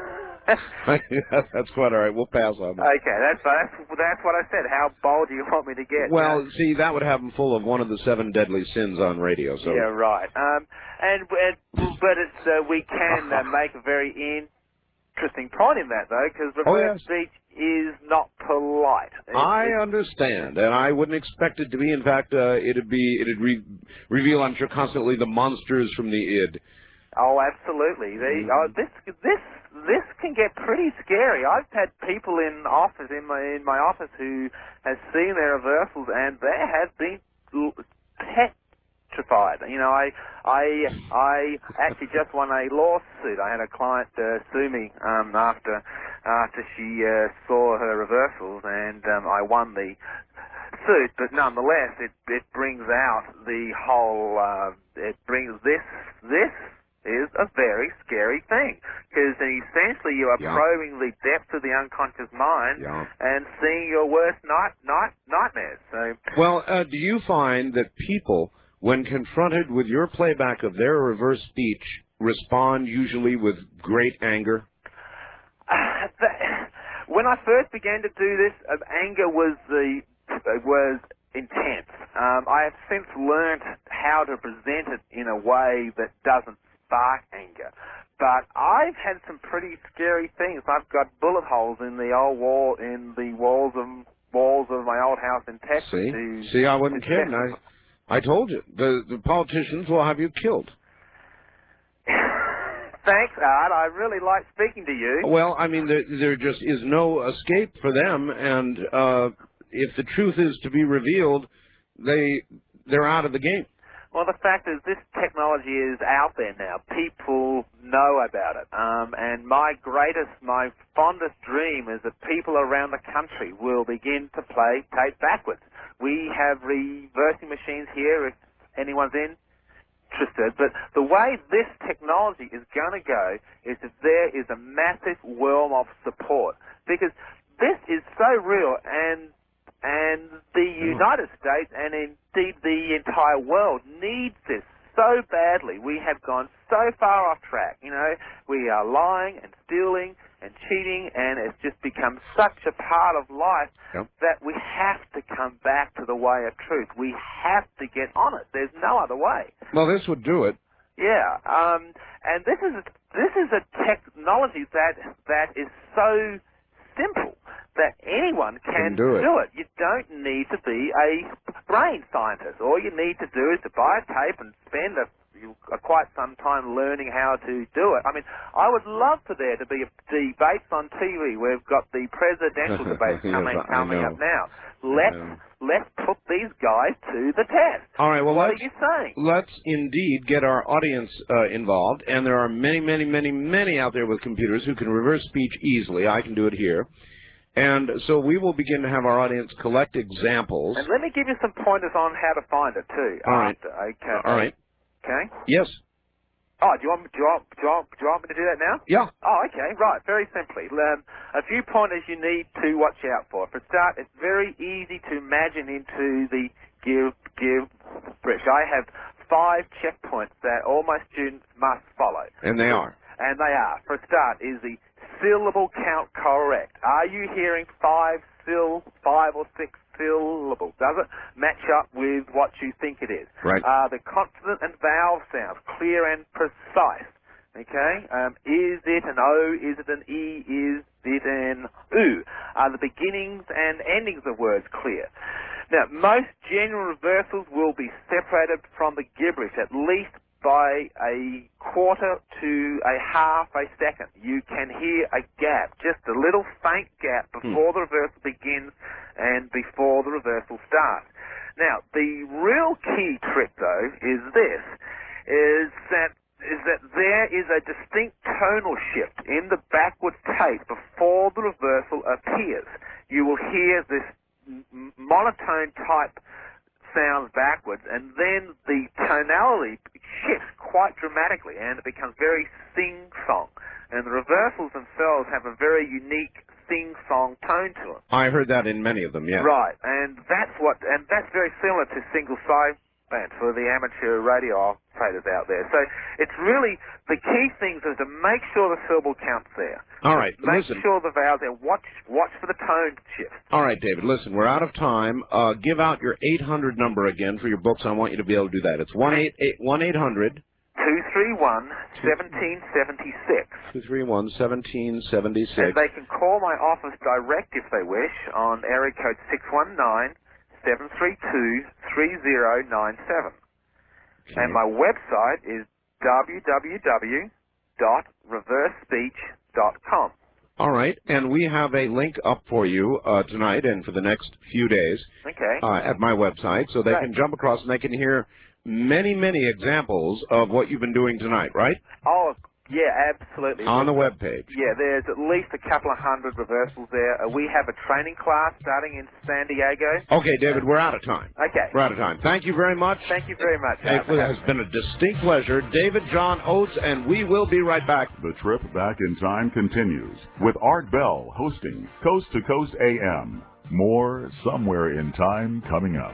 That's quite all right. We'll pass on that. Okay, that's that's that's what I said. How bold do you want me to get? Well, see, that would have him full of one of the seven deadly sins on radio. So Yeah, right. Um, and, and but it's uh, we can uh, make a very interesting point in that though, because Oh, reverse yes. speech is not polite. It's- I it's- understand, and I wouldn't expect it to be. In fact, uh, it'd be it'd re- reveal, I'm sure, constantly the monsters from the id. Oh, absolutely. They, oh, this this this can get pretty scary. I've had people in office in my in my office who have seen their reversals, and they have been l- petrified. You know, I I I actually just won a lawsuit. I had a client uh, sue me um, after after she uh, saw her reversals, and um, I won the suit. But nonetheless, it it brings out the whole. Uh, it brings this this. is a very scary thing, because essentially you are Yeah. probing the depths of the unconscious mind Yeah. and seeing your worst night, night, nightmares. So, Well, uh, do you find that people, when confronted with your playback of their reverse speech, respond usually with great anger? uh, that, when I first began to do this, uh, anger was the uh, was intense. Um, I have since learned how to present it in a way that doesn't spark anger. But I've had some pretty scary things. I've got bullet holes in the old wall, in the walls of walls of my old house in Texas. See, to- see, I wasn't to kidding. test- I, I told you, the the politicians will have you killed. Thanks, Art. I really like speaking to you. Well, I mean, there there just is no escape for them, and uh, if the truth is to be revealed, they they're out of the game. Well, the fact is, this technology is out there now. People know about it. Um, and my greatest, my fondest dream is that people around the country will begin to play tape backwards. We have reversing machines here if anyone's interested. But the way this technology is going to go is that there is a massive realm of support. Because this is so real, and And the United States, and indeed the entire world, needs this so badly. We have gone so far off track. You know, we are lying and stealing and cheating, and it's just become such a part of life Yep. that we have to come back to the way of truth. We have to get on it. There's no other way. Well, this would do it. Yeah, um, and this is a, this is a technology that that is so simple that anyone can, Can do it. it. You don't need to be a brain scientist. All you need to do is to buy a tape and spend a, you, a quite some time learning how to do it. I mean, I would love for there to be a debates on T V. We've got the presidential debates Yes, coming I coming know. up now. Let's know. let's put these guys to the test. All right, well, what let's, are you saying? let's indeed get our audience uh, involved, and there are many, many, many, many out there with computers who can reverse speech easily. I can do it here. And so we will begin to have our audience collect examples. And let me give you some pointers on how to find it too. All right. After, okay. All right. Okay. Yes. Oh, do you want do you want do you want, do you want me to do that now? Yeah. Oh, okay. Right. Very simply, um, a few pointers you need to watch out for. For a start, it's very easy to imagine into the give give bridge. I have five checkpoints that all my students must follow. And they are. And they are. For a start, is the syllable count correct? Are you hearing five syll, five or six syllables? Does it match up with what you think it is? Right. Are the consonant and vowel sounds clear and precise? Okay. Um, is it an O? Is it an E? Is it an U? Are the beginnings and endings of words clear? Now, most general reversals will be separated from the gibberish at least by a quarter to a half a second. You can hear a gap, just a little faint gap before the reversal begins and before the reversal starts. Now, the real key trick, though, is this, is that is that there is a distinct tonal shift in the backwards tape before the reversal appears. You will hear this monotone type sounds backwards, and then the tonality shifts quite dramatically, and it becomes very sing-song. And the reversals themselves have a very unique sing-song tone to them. I heard that in many of them, yeah. Right, and that's what, and that's very similar to single sideband for the amateur radio operators out there. So it's really, the key things is to make sure the syllable count's there. All right, Make listen. sure the vowels there. Watch, watch for the tone shift. All right, David, listen, we're out of time. Uh, give out your eight hundred number again for your books. I want you to be able to do that. It's one eight hundred two three one, one seven seven six. two three one, one seven seven six. And they can call my office direct if they wish on area code six one nine, seven three two, three zero nine seven. Okay. And my website is w w w dot reverse speech dot com. All right, and we have a link up for you uh, tonight and for the next few days okay. uh, at my website, so they Right. can jump across and they can hear many, many examples of what you've been doing tonight, right? Oh, yeah, absolutely. On the webpage. Yeah, there's at least a couple of hundred reversals there. Uh, we have a training class starting in San Diego. Okay, David, we're out of time. Okay. We're out of time. Thank you very much. Thank you very much. It has been a distinct pleasure. David John Oates, and we will be right back. The trip back in time continues with Art Bell hosting Coast to Coast A M. More Somewhere in Time coming up.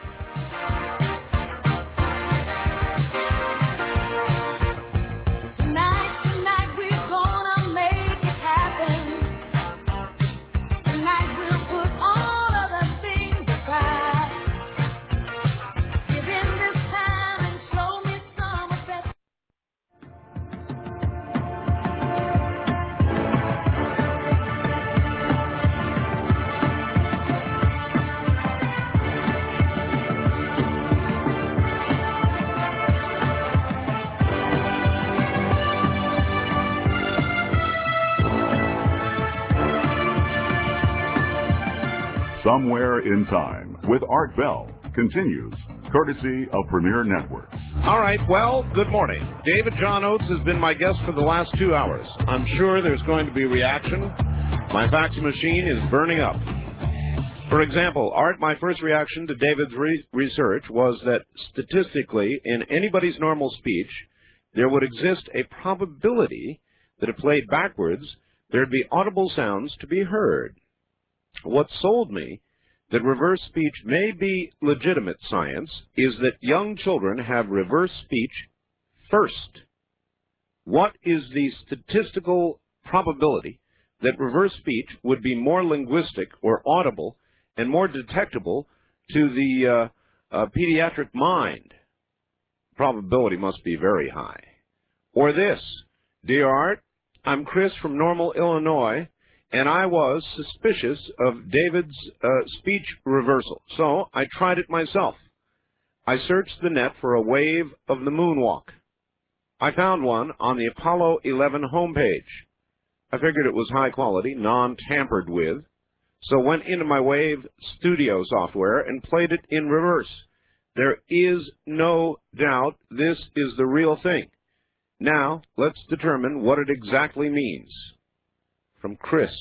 Somewhere in Time with Art Bell continues, courtesy of Premier Networks. All right, well, good morning. David John Oates has been my guest for the last two hours. I'm sure there's going to be reaction. My fax machine is burning up. For example, Art, my first reaction to David's re research was that statistically, in anybody's normal speech, there would exist a probability that if played backwards, there'd be audible sounds to be heard. What sold me that reverse speech may be legitimate science is that young children have reverse speech first. What is the statistical probability that reverse speech would be more linguistic or audible and more detectable to the uh, uh, pediatric mind? Probability must be very high. Or this, dear Art, I'm Chris from Normal, Illinois, and I was suspicious of David's uh, speech reversal, so I tried it myself. I searched the net for a wave of the moonwalk. I found one on the Apollo eleven homepage. I figured it was high quality, non-tampered with, so went into my Wave Studio software and played it in reverse. There is no doubt this is the real thing. Now, let's determine what it exactly means. From Chris.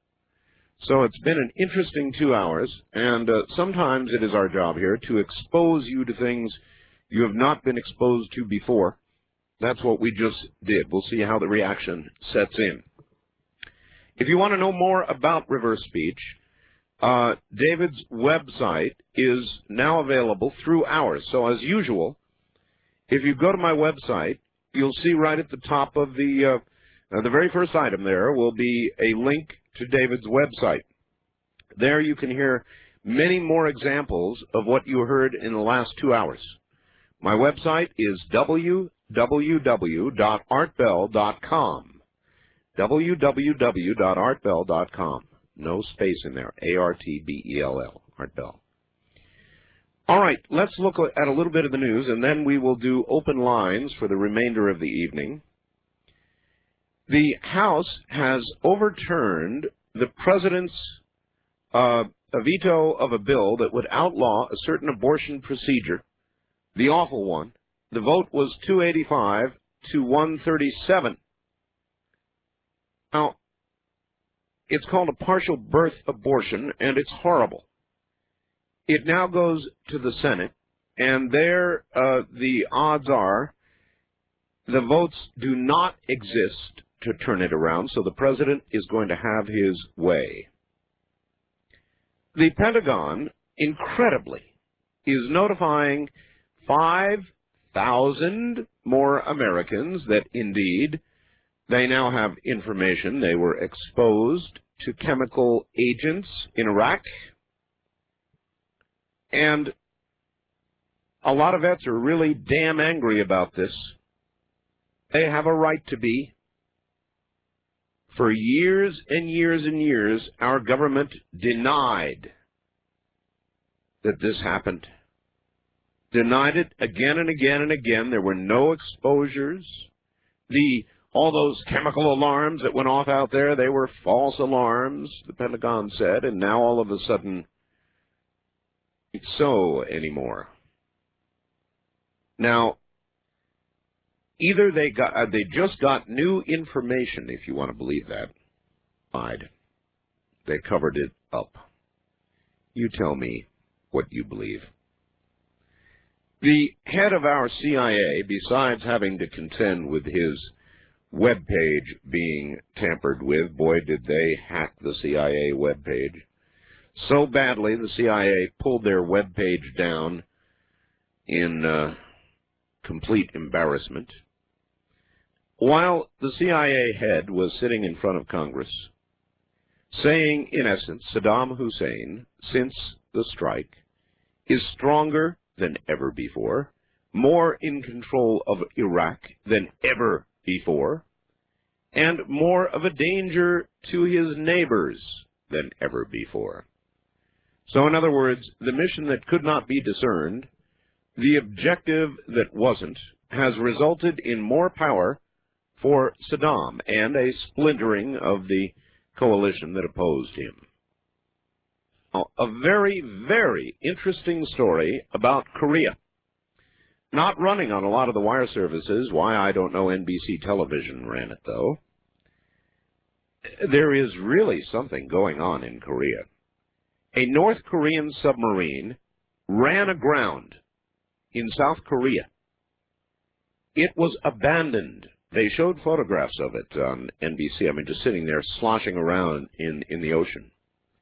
So it's been an interesting two hours, and uh, sometimes it is our job here to expose you to things you have not been exposed to before. That's what we just did. We'll see how the reaction sets in. If you want to know more about reverse speech, uh, David's website is now available through ours. So as usual, if you go to my website, you'll see right at the top of the, uh, uh, the very first item there will be a link to David's website. There you can hear many more examples of what you heard in the last two hours. My website is w w w dot art bell dot com. w w w dot art bell dot com. No space in there. A R T B E L L. Art Bell. All right, let's look at a little bit of the news, and then we will do open lines for the remainder of the evening. The House has overturned the President's uh, a veto of a bill that would outlaw a certain abortion procedure, the awful one. The vote was two eighty-five to one thirty-seven. Now, it's called a partial birth abortion, and it's horrible. It now goes to the Senate, and there uh, the odds are the votes do not exist to turn it around, so the President is going to have his way. The Pentagon, incredibly, is notifying five thousand more Americans that indeed they now have information they were exposed to chemical agents in Iraq. And a lot of vets are really damn angry about this. They have a right to be. For years and years and years, our government denied that this happened. Denied it again and again and again. There were no exposures. The all those chemical alarms that went off out there, they were false alarms, the Pentagon said, and now all of a sudden it's so anymore. Now, either they got uh, they just got new information, if you want to believe that. Lied. They covered it up. You tell me what you believe. The head of our C I A, besides having to contend with his web page being tampered with, boy, did they hack the C I A web page. So badly, the C I A pulled their web page down in uh, complete embarrassment. While the C I A head was sitting in front of Congress, saying, in essence, Saddam Hussein, since the strike, is stronger than ever before, more in control of Iraq than ever before, and more of a danger to his neighbors than ever before. So, in other words, the mission that could not be discerned, the objective that wasn't, has resulted in more power for Saddam and a splintering of the coalition that opposed him. Now, a very, very interesting story about Korea. Not running on a lot of the wire services. Why, I don't know. N B C television ran it, though. There is really something going on in Korea. A North Korean submarine ran aground in South Korea. It was abandoned. They showed photographs of it on N B C. I mean, just sitting there sloshing around in, in the ocean.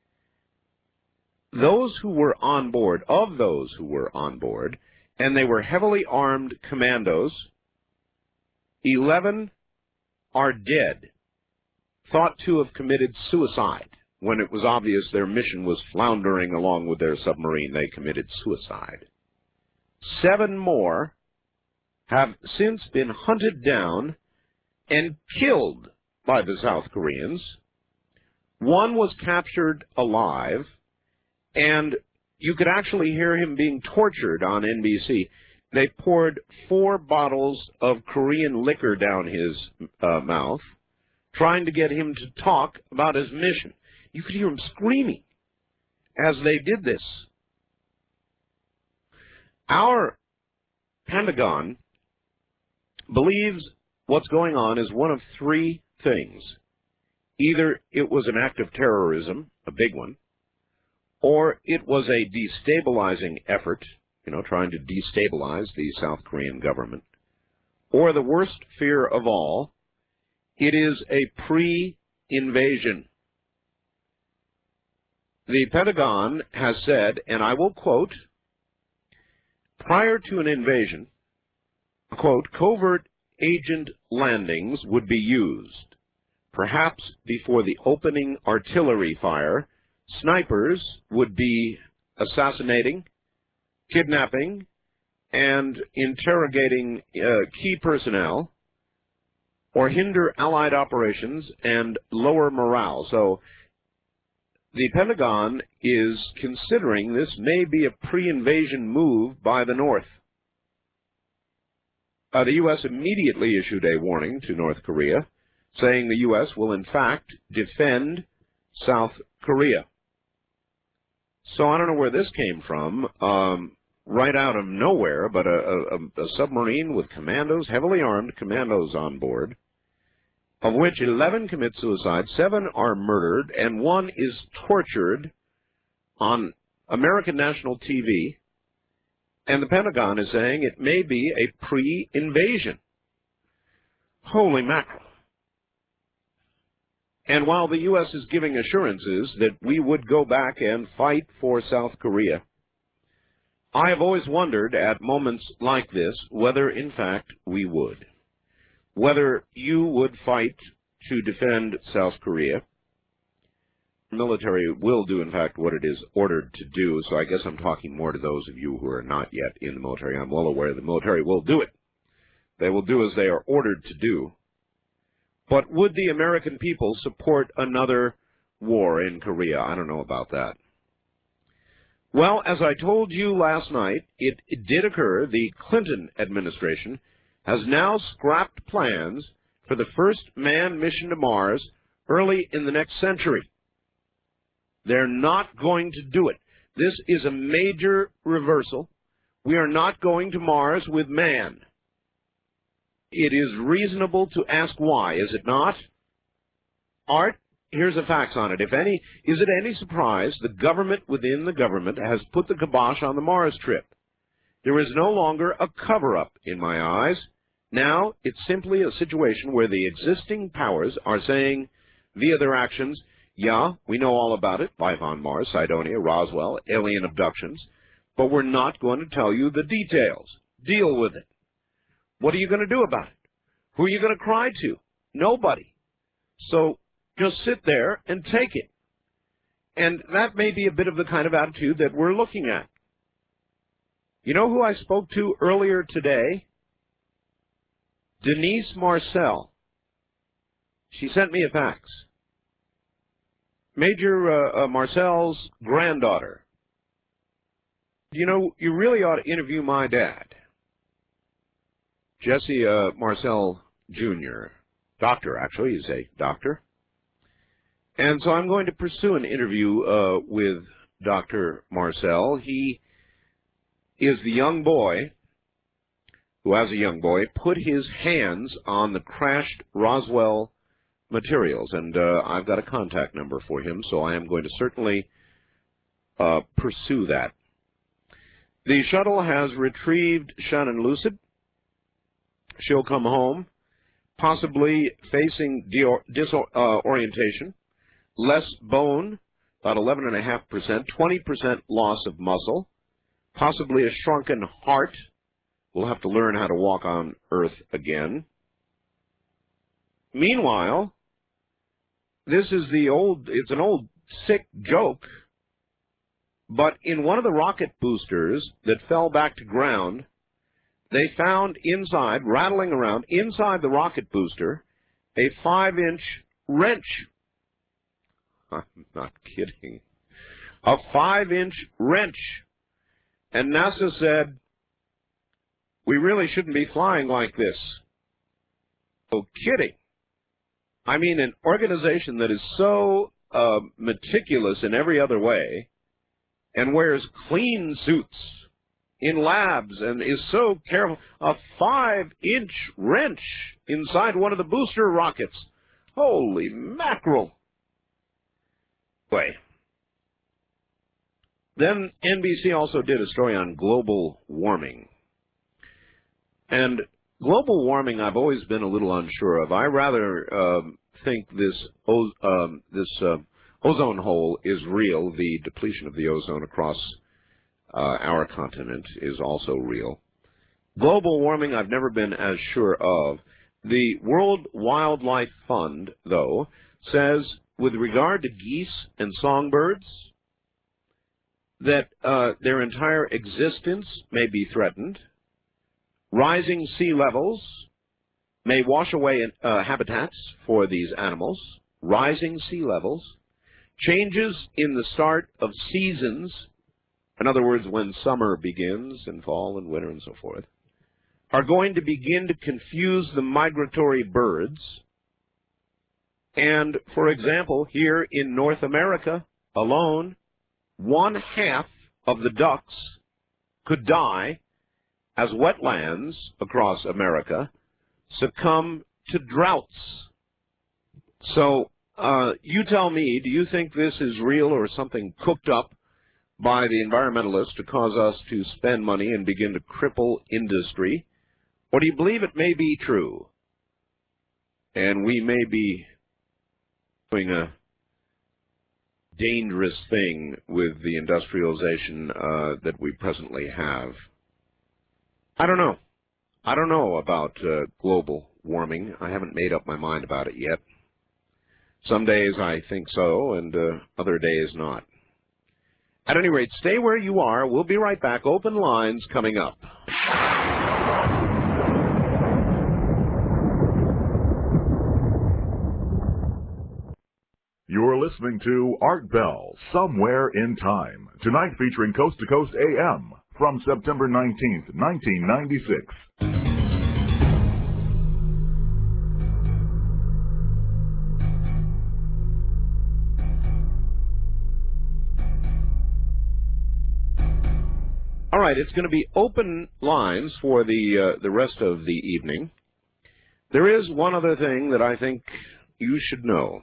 Those who were on board, of those who were on board, and they were heavily armed commandos, eleven are dead, thought to have committed suicide. When it was obvious their mission was floundering along with their submarine, they committed suicide. Seven more have since been hunted down and killed by the South Koreans. One was captured alive, and you could actually hear him being tortured on N B C. They poured four bottles of Korean liquor down his uh, mouth, trying to get him to talk about his mission. You could hear him screaming as they did this. Our Pentagon believes what's going on is one of three things. Either it was an act of terrorism, a big one, or it was a destabilizing effort, you know, trying to destabilize the South Korean government, or the worst fear of all, it is a pre-invasion. The Pentagon has said, and I will quote, prior to an invasion, quote, covert agent landings would be used. Perhaps before the opening artillery fire, snipers would be assassinating, kidnapping, and interrogating uh, key personnel, or hinder Allied operations and lower morale. So the Pentagon is considering this may be a pre-invasion move by the North. Uh, the U S immediately issued a warning to North Korea, saying the U S will in fact defend South Korea. So I don't know where this came from, um, right out of nowhere, but a, a, a submarine with commandos, heavily armed commandos on board, of which eleven commit suicide, seven are murdered, and one is tortured on American national T V, and the Pentagon is saying it may be a pre-invasion. Holy mackerel. And while the U S is giving assurances that we would go back and fight for South Korea, I have always wondered at moments like this whether, in fact, we would. Whether you would fight to defend South Korea. The military will do, in fact, what it is ordered to do, so I guess I'm talking more to those of you who are not yet in the military. I'm well aware the military will do it. They will do as they are ordered to do. But would the American people support another war in Korea? I don't know about that. Well, as I told you last night, it, it did occur. The Clinton administration has now scrapped plans for the first manned mission to Mars early in the next century. They're not going to do it. This is a major reversal. We are not going to Mars with man. It is reasonable to ask why, is it not? Art, here's the facts on it. If any, is it any surprise the government within the government has put the kibosh on the Mars trip? There is no longer a cover-up in my eyes. Now it's simply a situation where the existing powers are saying, via their actions, yeah, we know all about it, life on Mars, Cydonia, Roswell, alien abductions, but we're not going to tell you the details. Deal with it. What are you going to do about it? Who are you going to cry to? Nobody. So just sit there and take it. And that may be a bit of the kind of attitude that we're looking at. You know who I spoke to earlier today? Denise Marcel. She sent me a fax. Major uh, uh, Marcel's granddaughter. You know, you really ought to interview my dad, Jesse uh, Marcel Junior Doctor, actually, he's a doctor. And so I'm going to pursue an interview uh, with Doctor Marcel. He is the young boy who, as a young boy, put his hands on the crashed Roswell materials. And uh, I've got a contact number for him, so I am going to certainly uh, pursue that. The shuttle has retrieved Shannon Lucid. She'll come home, possibly facing disorientation, less bone, about eleven point five percent, twenty percent loss of muscle, possibly a shrunken heart. We'll have to learn how to walk on Earth again. Meanwhile, this is the old, it's an old sick joke, but in one of the rocket boosters that fell back to ground, they found inside, rattling around, inside the rocket booster, a five-inch wrench. I'm not kidding. A five-inch wrench. And NASA said, we really shouldn't be flying like this. Oh, kidding. I mean, an organization that is so uh, meticulous in every other way and wears clean suits in labs and is so careful, a five-inch wrench inside one of the booster rockets. Holy mackerel. Anyway, then N B C also did a story on global warming. And global warming I've always been a little unsure of. I rather um, think this, o um, this uh, ozone hole is real. The depletion of the ozone across Uh, our continent is also real. Global warming, I've never been as sure of. The World Wildlife Fund, though, says with regard to geese and songbirds that uh, their entire existence may be threatened. Rising sea levels may wash away uh, habitats for these animals. Rising sea levels. Changes in the start of seasons, in other words, when summer begins and fall and winter and so forth, are going to begin to confuse the migratory birds. And, for example, here in North America alone, one half of the ducks could die as wetlands across America succumb to droughts. So, uh, you tell me, do you think this is real or something cooked up by the environmentalists to cause us to spend money and begin to cripple industry? Or do you believe it may be true? And we may be doing a dangerous thing with the industrialization uh, that we presently have. I don't know. I don't know about uh, global warming. I haven't made up my mind about it yet. Some days I think so, and uh, other days not. At any rate, stay where you are. We'll be right back. Open lines coming up. You're listening to Art Bell, Somewhere in Time, tonight featuring Coast to Coast A M from September nineteenth, nineteen ninety-six. All right, it's going to be open lines for the uh, the rest of the evening. There is one other thing that I think you should know.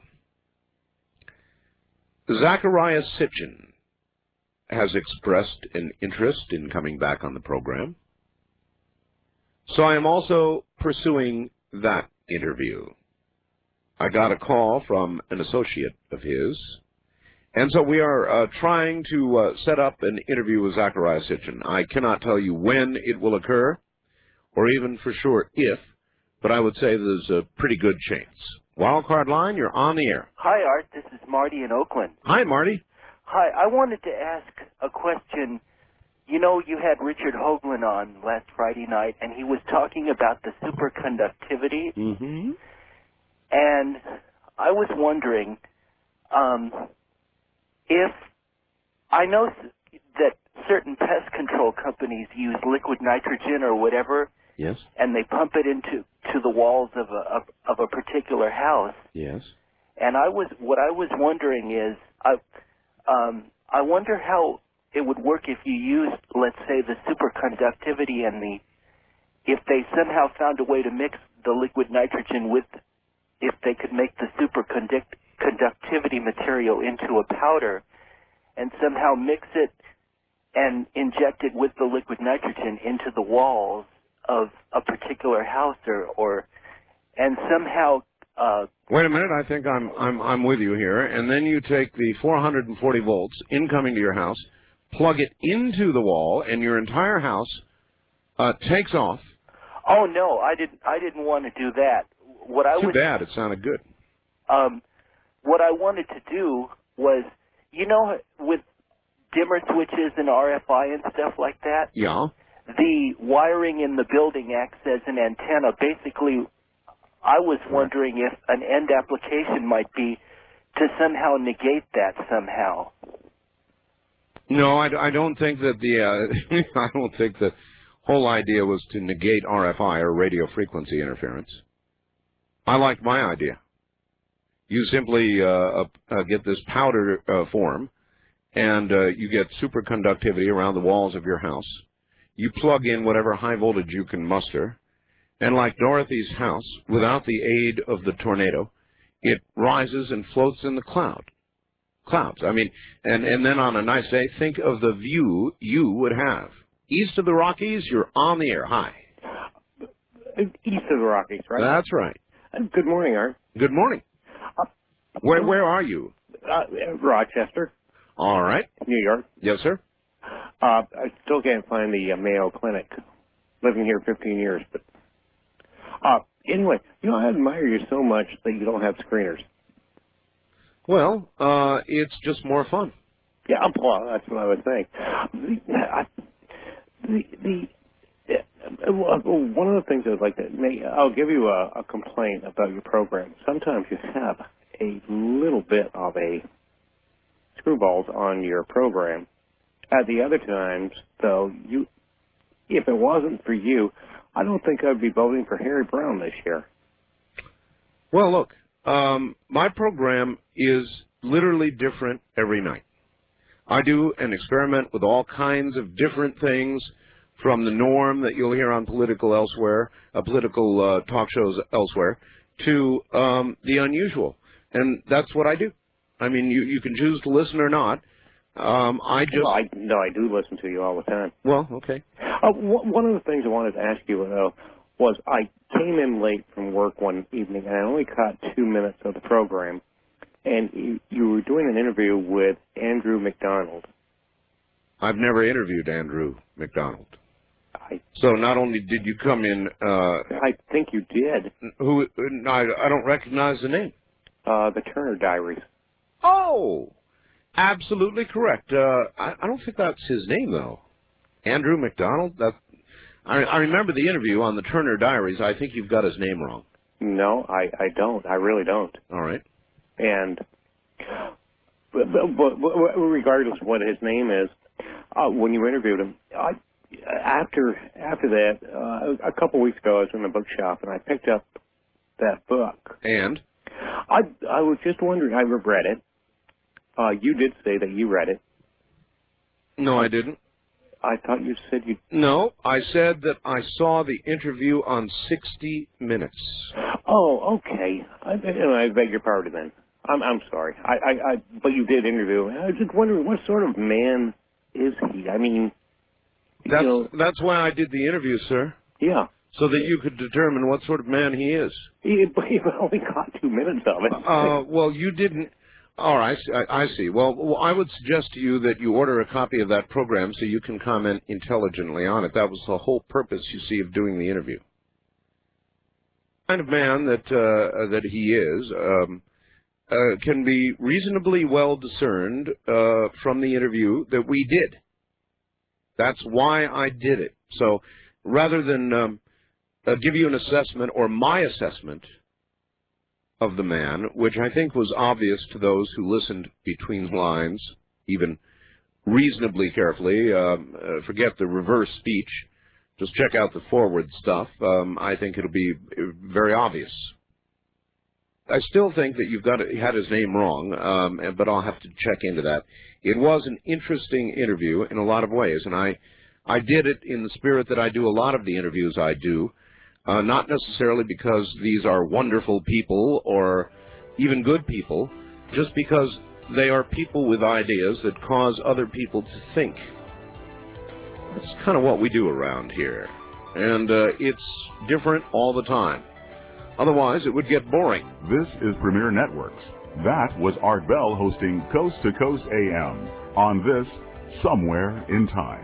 Zecharia Sitchin has expressed an interest in coming back on the program. So I am also pursuing that interview. I got a call from an associate of his, and so we are uh, trying to uh, set up an interview with Zecharia Sitchin. I cannot tell you when it will occur, or even for sure if, but I would say there's a pretty good chance. Wildcard line, you're on the air. Hi, Art. This is Marty in Oakland. Hi, Marty. Hi. I wanted to ask a question. You know, you had Richard Hoagland on last Friday night, and he was talking about the superconductivity. Mm-hmm. And I was wondering um, if I know that certain pest control companies use liquid nitrogen or whatever. Yes. And they pump it into to the walls of a of, of a particular house. Yes. And I was what I was wondering is I um, I wonder how it would work if you used, let's say, the superconductivity and the if they somehow found a way to mix the liquid nitrogen with if they could make the superconductivity material into a powder and somehow mix it and inject it with the liquid nitrogen into the walls of a particular house, or, or and somehow. Uh, Wait a minute, I think I'm I'm I'm with you here. And then you take the four hundred forty volts incoming to your house, plug it into the wall, and your entire house uh, takes off. Oh no, I didn't. I didn't want to do that. What I Too was, bad. It sounded good. Um, what I wanted to do was, you know, with dimmer switches and R F I and stuff like that. Yeah. The wiring in the building acts as an antenna. Basically, I was wondering if an end application might be to somehow negate that somehow. No, I, I don't think that the uh, I don't think the whole idea was to negate R F I or radio frequency interference. I liked my idea. You simply uh, uh, get this powder uh, form, and uh, you get superconductivity around the walls of your house. You plug in whatever high voltage you can muster, and like Dorothy's house, without the aid of the tornado, it rises and floats in the cloud. Clouds. I mean, and, and then on a nice day, think of the view you would have. East of the Rockies, you're on the air. Hi. East of the Rockies, right? That's right. Uh, good morning, Art. Good morning. Uh, where where are you? Uh, Rochester. All right. New York. Yes, sir. Uh, I still can't find the uh, Mayo Clinic. living here fifteen years. But uh, anyway, you know, I admire you so much that you don't have screeners. Well, uh, it's just more fun. Yeah, well, that's what I would think. The, I, the, the uh, one of the things I'd like to make, I'll give you a, a complaint about your program. Sometimes you have a little bit of a screwballs on your program. At the other times, though, you, if it wasn't for you, I don't think I'd be voting for Harry Brown this year. Well, look, um, my program is literally different every night. I do an experiment with all kinds of different things, from the norm that you'll hear on political elsewhere, uh, political uh, talk shows elsewhere, to um, the unusual. And that's what I do. I mean, you, you can choose to listen or not. Um, I just... Well, I, no, I do listen to you all the time. Well, okay. Uh, w- one of the things I wanted to ask you, though, was I came in late from work one evening, and I only caught two minutes of the program. And you, you were doing an interview with Andrew McDonald. I've never interviewed Andrew McDonald. I, so not only did you come in... Uh, I think you did. Who? I, I don't recognize the name. Uh, the Turner Diaries. Oh, absolutely correct. Uh, I, I don't think that's his name, though. Andrew McDonald? That, I, I remember the interview on the Turner Diaries. I think you've got his name wrong. No, I, I don't. I really don't. All right. And but, but, but regardless of what his name is, uh, when you interviewed him, I, after after that, uh, a couple weeks ago, I was in the bookshop and I picked up that book. And I I was just wondering. I read it. Uh, you did say that you read it. No, I didn't. I thought you said you... No, I said that I saw the interview on sixty minutes. Oh, okay. I, I beg your pardon then. I'm I'm sorry. I, I, I but you did interview him. I was just wondering, what sort of man is he? I mean... That's, you know, that's why I did the interview, sir. Yeah. So that you could determine what sort of man he is. He, he only got two minutes of it. Uh, well, you didn't... All right, I, I see. Well, well, I would suggest to you that you order a copy of that program so you can comment intelligently on it. That was the whole purpose, you see, of doing the interview. The kind of man that uh, that he is um, uh, can be reasonably well discerned uh, from the interview that we did. That's why I did it. So rather than um, uh, give you an assessment or my assessment of the man, which I think was obvious to those who listened between the lines, even reasonably carefully. Um, uh, forget the reverse speech. Just check out the forward stuff. Um, I think it'll be very obvious. I still think that you've got to, had his name wrong, um, but I'll have to check into that. It was an interesting interview in a lot of ways, and I, I did it in the spirit that I do a lot of the interviews I do. Uh, not necessarily because these are wonderful people or even good people, just because they are people with ideas that cause other people to think. That's kind of what we do around here. And uh, it's different all the time. Otherwise, it would get boring. This is Premier Networks. That was Art Bell hosting Coast to Coast A M on this Somewhere in Time.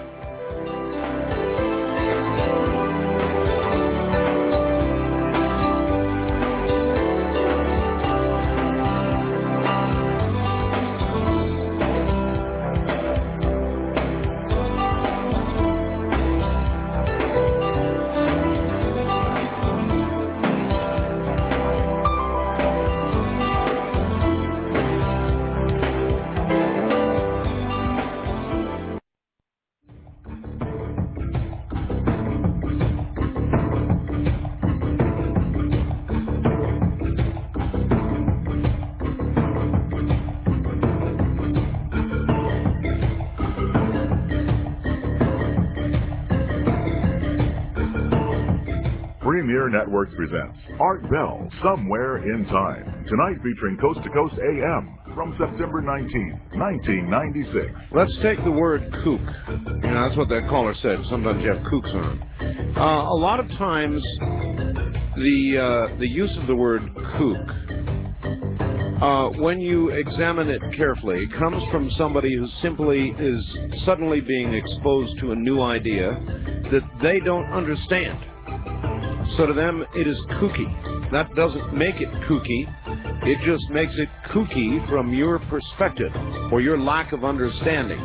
Premier Networks presents Art Bell, Somewhere in Time. Tonight featuring Coast to Coast A M from September nineteenth, nineteen ninety-six. Let's take the word kook. You know, that's what that caller said. Sometimes you have kooks on. Uh, a lot of times, the uh, the use of the word kook, uh, when you examine it carefully, comes from somebody who simply is suddenly being exposed to a new idea that they don't understand. So to them, it is kooky. That doesn't make it kooky. It just makes it kooky from your perspective or your lack of understanding.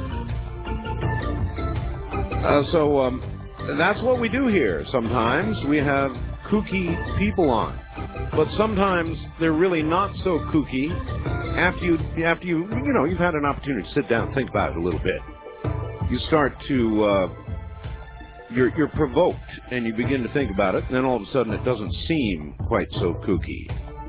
Uh, so um, that's what we do here. Sometimes we have kooky people on, but sometimes they're really not so kooky. After you, after you, you know, you've had an opportunity to sit down and think about it a little bit. You start to, uh, you're you're provoked, and you begin to think about it, and then all of a sudden it doesn't seem quite so kooky.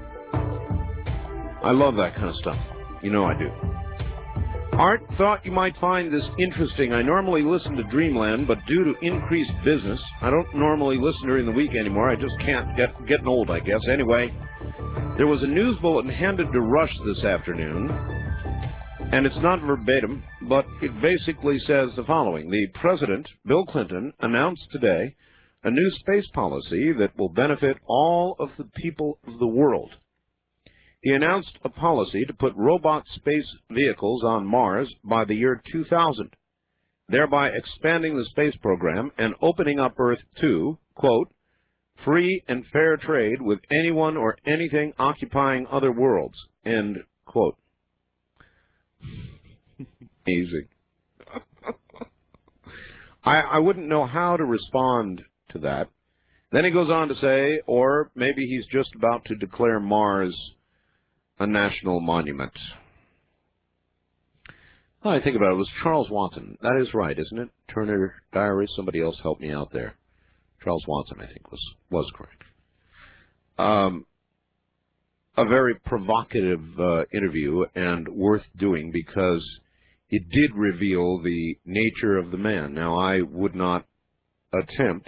I love that kind of stuff. You know I do. Art, thought you might find this interesting. I normally listen to Dreamland, but due to increased business, I don't normally listen during the week anymore. I just can't. Get getting old, I guess. Anyway, there was a news bulletin handed to Rush this afternoon, and it's not verbatim, but it basically says the following. The President, Bill Clinton, announced today a new space policy that will benefit all of the people of the world. He announced a policy to put robot space vehicles on Mars by the year two thousand, thereby expanding the space program and opening up Earth to, quote, free and fair trade with anyone or anything occupying other worlds, end quote. Amazing. I, I wouldn't know how to respond to that. Then he goes on to say, or maybe he's just about to declare Mars a national monument. Oh, I think about it. It was Charles Watson. That is right, isn't it? Turner Diary. Somebody else help me out there. Charles Watson, I think, was was correct. Um, a very provocative uh, interview and worth doing because it did reveal the nature of the man. Now, I would not attempt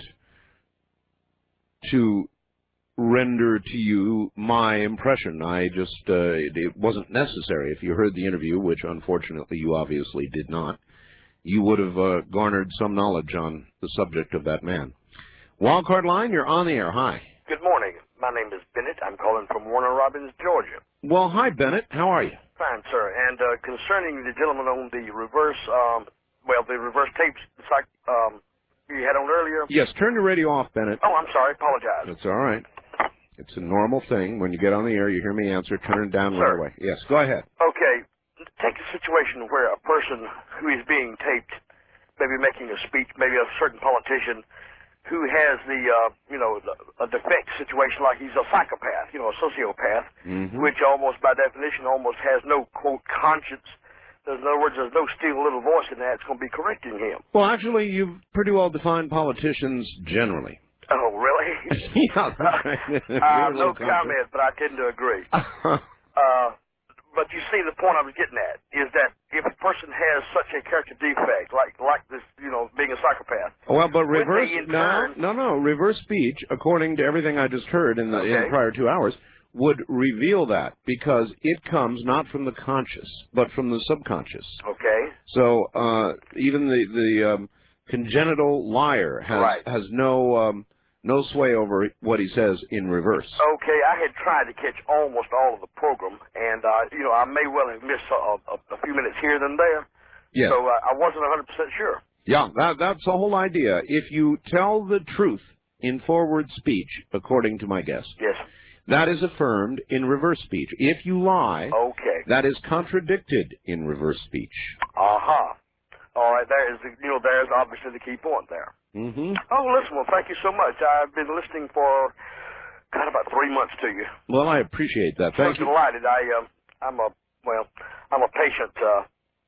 to render to you my impression. I just, uh, it, it wasn't necessary. If you heard the interview, which unfortunately you obviously did not, you would have uh, garnered some knowledge on the subject of that man. Wildcard Line, you're on the air. Hi. Good morning. My name is Bennett. I'm calling from Warner Robins, Georgia. Well, hi, Bennett. How are you? Fine, sir. And uh, concerning the gentleman on the reverse, um, well, the reverse tapes like, um, you had on earlier. Yes, turn your radio off, Bennett. Oh, I'm sorry. Apologize. It's all right. It's a normal thing. When you get on the air, you hear me answer, turn it down right away. Yes, go ahead. Okay. Take a situation where a person who is being taped, maybe making a speech, maybe a certain politician who has the, uh, you know, a defect situation like he's a psychopath, you know, a sociopath, mm-hmm. which almost by definition almost has no, quote, conscience. In other words, there's no still little voice in that that's going to be correcting him. Well, actually, you've pretty well defined politicians generally. Oh, really? Yeah. uh, no comment, but I tend to agree. uh, but you see, the point I was getting at is that if a person has such a character defect, like like this, you know, being a psychopath. Well, but reverse, in no, turn, no, no, reverse speech, according to everything I just heard in the, okay. in the prior two hours, would reveal that because it comes not from the conscious, but from the subconscious. Okay. So uh, even the the um, congenital liar has right. has no. Um, No sway over what he says in reverse. Okay, I had tried to catch almost all of the program, and, uh, you know, I may well have missed a, a, a few minutes here and there. Yeah. So uh, I wasn't one hundred percent sure. Yeah, that, that's the whole idea. If you tell the truth in forward speech, according to my guest, yes, that is affirmed in reverse speech. If you lie, okay, that is contradicted in reverse speech. Uh-huh. All right, there is, you know, there's obviously the key point there. Mm-hmm. Oh, listen, well, thank you so much. I've been listening for kind of about three months to you. Well, I appreciate that. Thank I'm you. delighted. I, uh, I'm a, well, I'm a patient, uh,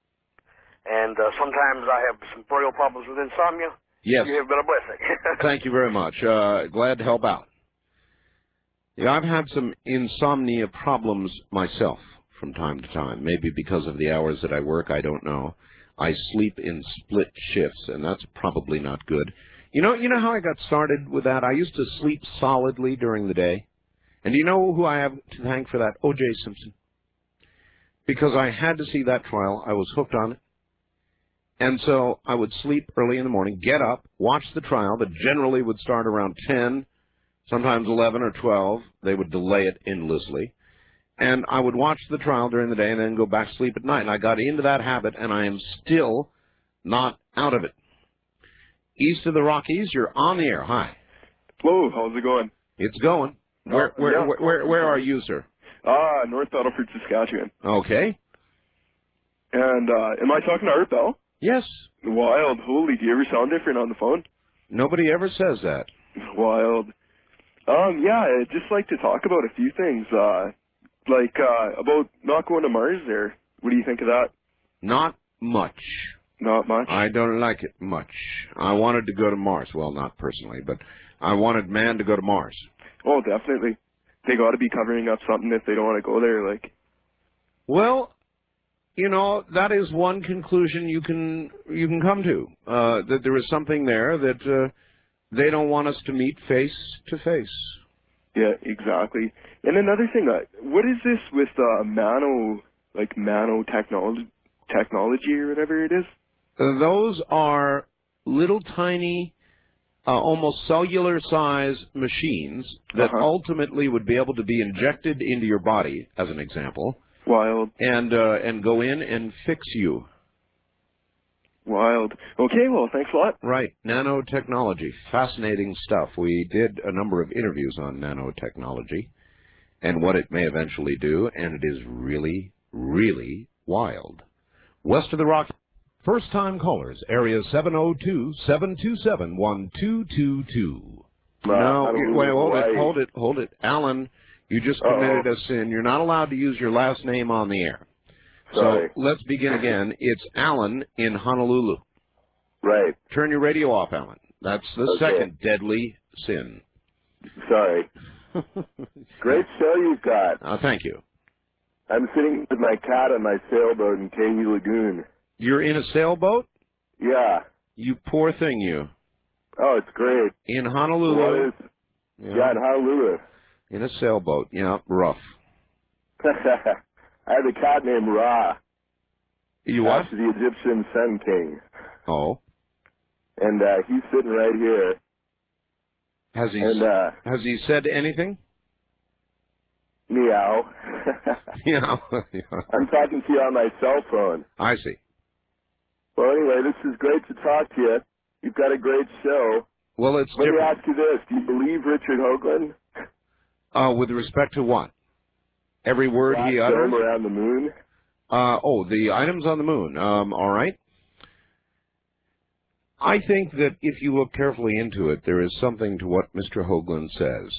and uh, sometimes I have some real problems with insomnia. Yes. You have been a blessing. Thank you very much. Uh, glad to help out. Yeah, I've had some insomnia problems myself from time to time. Maybe because of the hours that I work, I don't know. I sleep in split shifts, and that's probably not good. You know, you know how I got started with that? I used to sleep solidly during the day. And do you know who I have to thank for that? O J Simpson. Because I had to see that trial. I was hooked on it. And so I would sleep early in the morning, get up, watch the trial that generally would start around ten, sometimes eleven or twelve. They would delay it endlessly. And I would watch the trial during the day and then go back to sleep at night. And I got into that habit, and I am still not out of it. east of the Rockies. You're on the air. Hi. Hello, how's it going? It's going. Where where yeah. where, where where are you, sir? Ah, North Battleford, Saskatchewan. Okay. And uh, am I talking to Art Bell? Yes. Wild. Holy, do you ever sound different on the phone? Nobody ever says that. Wild. Um, yeah, I'd just like to talk about a few things. Uh, like uh, about not going to Mars there. What do you think of that? Not much. Not much? I don't like it much. I wanted to go to Mars. Well, not personally, but I wanted man to go to Mars. Oh, definitely. They got to be covering up something if they don't want to go there, like. Well, you know, that is one conclusion you can you can come to. Uh, that there is something there that uh, they don't want us to meet face to face. Yeah, exactly. And another thing, uh, what is this with uh, nano, like nanotechnology, technology or whatever it is? Uh, those are little tiny, uh, almost cellular-size machines that Uh-huh. ultimately would be able to be injected into your body, as an example. Wild. And uh, and go in and fix you. Wild. Okay, well, thanks a lot. Right. Nanotechnology. Fascinating stuff. We did a number of interviews on nanotechnology and what it may eventually do, and it is really, really wild. West of the Rockies. First-time callers, area seven oh two, seven two seven, one two two two. Uh, No, I don't wait, know hold why. it, hold it, hold it. Alan, you just Uh-oh. committed a sin. You're not allowed to use your last name on the air. Sorry. So let's begin again. It's Alan in Honolulu. Right. Turn your radio off, Alan. That's the Okay. second deadly sin. Sorry. Great show you've got. Uh, thank you. I'm sitting with my cat on my sailboat in Kahee Lagoon. You're in a sailboat? Yeah. You poor thing, you. Oh, it's great. In Honolulu. What is, yeah, in Honolulu. In a sailboat. Yeah, rough. I have a cat named Ra. You what? After the Egyptian Sun King. Oh. And uh, he's sitting right here. Has he And, uh, has he said anything? Meow. Yeah. I'm talking to you on my cell phone. I see. Well, anyway, this is great to talk to you. You've got a great show. Well, it's Let me different. ask you this. Do you believe Richard Hoagland? Uh, with respect to what? Every word Last he utters? film around the moon? Uh, oh, the items on the moon. Um, all right. I think that if you look carefully into it, there is something to what Mister Hoagland says.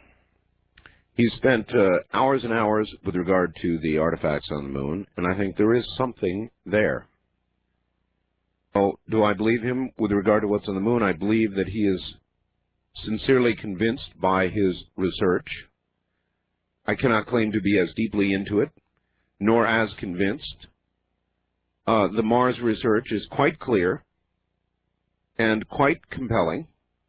He spent uh, hours and hours with regard to the artifacts on the moon, and I think there is something there. Oh, do I believe him with regard to what's on the moon? I believe that he is sincerely convinced by his research. I cannot claim to be as deeply into it, nor as convinced. Uh, the Mars research is quite clear and quite compelling.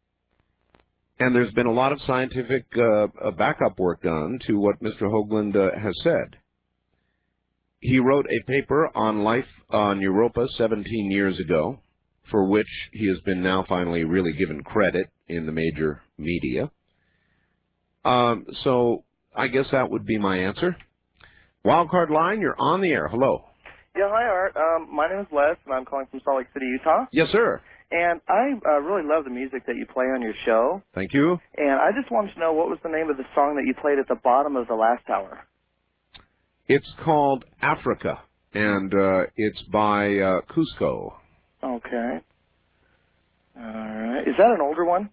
And there's been a lot of scientific uh, uh, backup work done to what Mister Hoagland uh, has said. He wrote a paper on life on Europa seventeen years ago, for which he has been now finally really given credit in the major media. Um, so I guess that would be my answer. Wildcard line, you're on the air. Hello. Yeah, hi, Art. Um, my name is Les, and I'm calling from Salt Lake City, Utah. Yes, sir. And I uh, really love the music that you play on your show. Thank you. And I just wanted to know what was the name of the song that you played at the bottom of the last hour. It's called Africa, and uh, it's by uh, Cusco. Okay. All right. Is that an older one?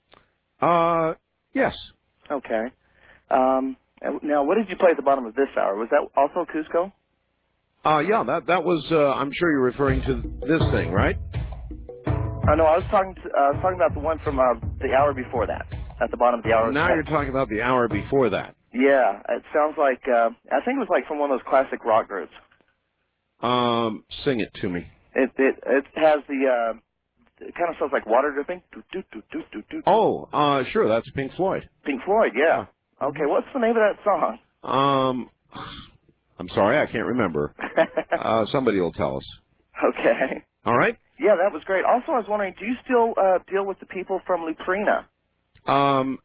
Uh, yes. Okay. Um, and now, what did you play at the bottom of this hour? Was that also Cusco? Uh, yeah, that that was. Uh, I'm sure you're referring to this thing, right? Oh no, I was talking. To, uh, I was talking about the one from uh, the hour before that, at the bottom of the hour. Now you're talking about the hour before that. Yeah, it sounds like. Uh, I think it was like from one of those classic rock groups. Um, sing it to me. It it it has the. Uh, it kind of sounds like water dripping. Do, do, do, do, do, do. Oh, uh, sure, that's Pink Floyd. Pink Floyd, yeah. Okay, what's the name of that song? Um, I'm sorry, I can't remember. uh, somebody will tell us. Okay. All right. Yeah, that was great. Also, I was wondering, do you still uh, deal with the people from Luprina? Um,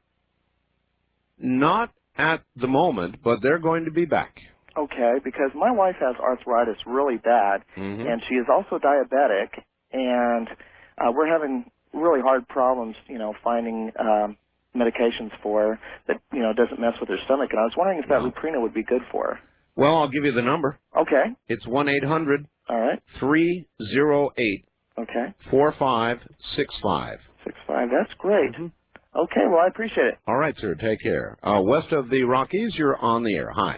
not at the moment, but they're going to be back. Okay, because my wife has arthritis really bad, Mhm. and she is also diabetic, and uh, we're having really hard problems, you know, finding um, medications for her that, you know, doesn't mess with her stomach. And I was wondering if that Luprina would be good for her. Well, I'll give you the number. Okay. It's one eight hundred All right. three oh eight Okay. four five six five. Six five. That's great. Mm-hmm. Okay. Well, I appreciate it. All right, sir. Take care. Uh, west of the Rockies, you're on the air. Hi.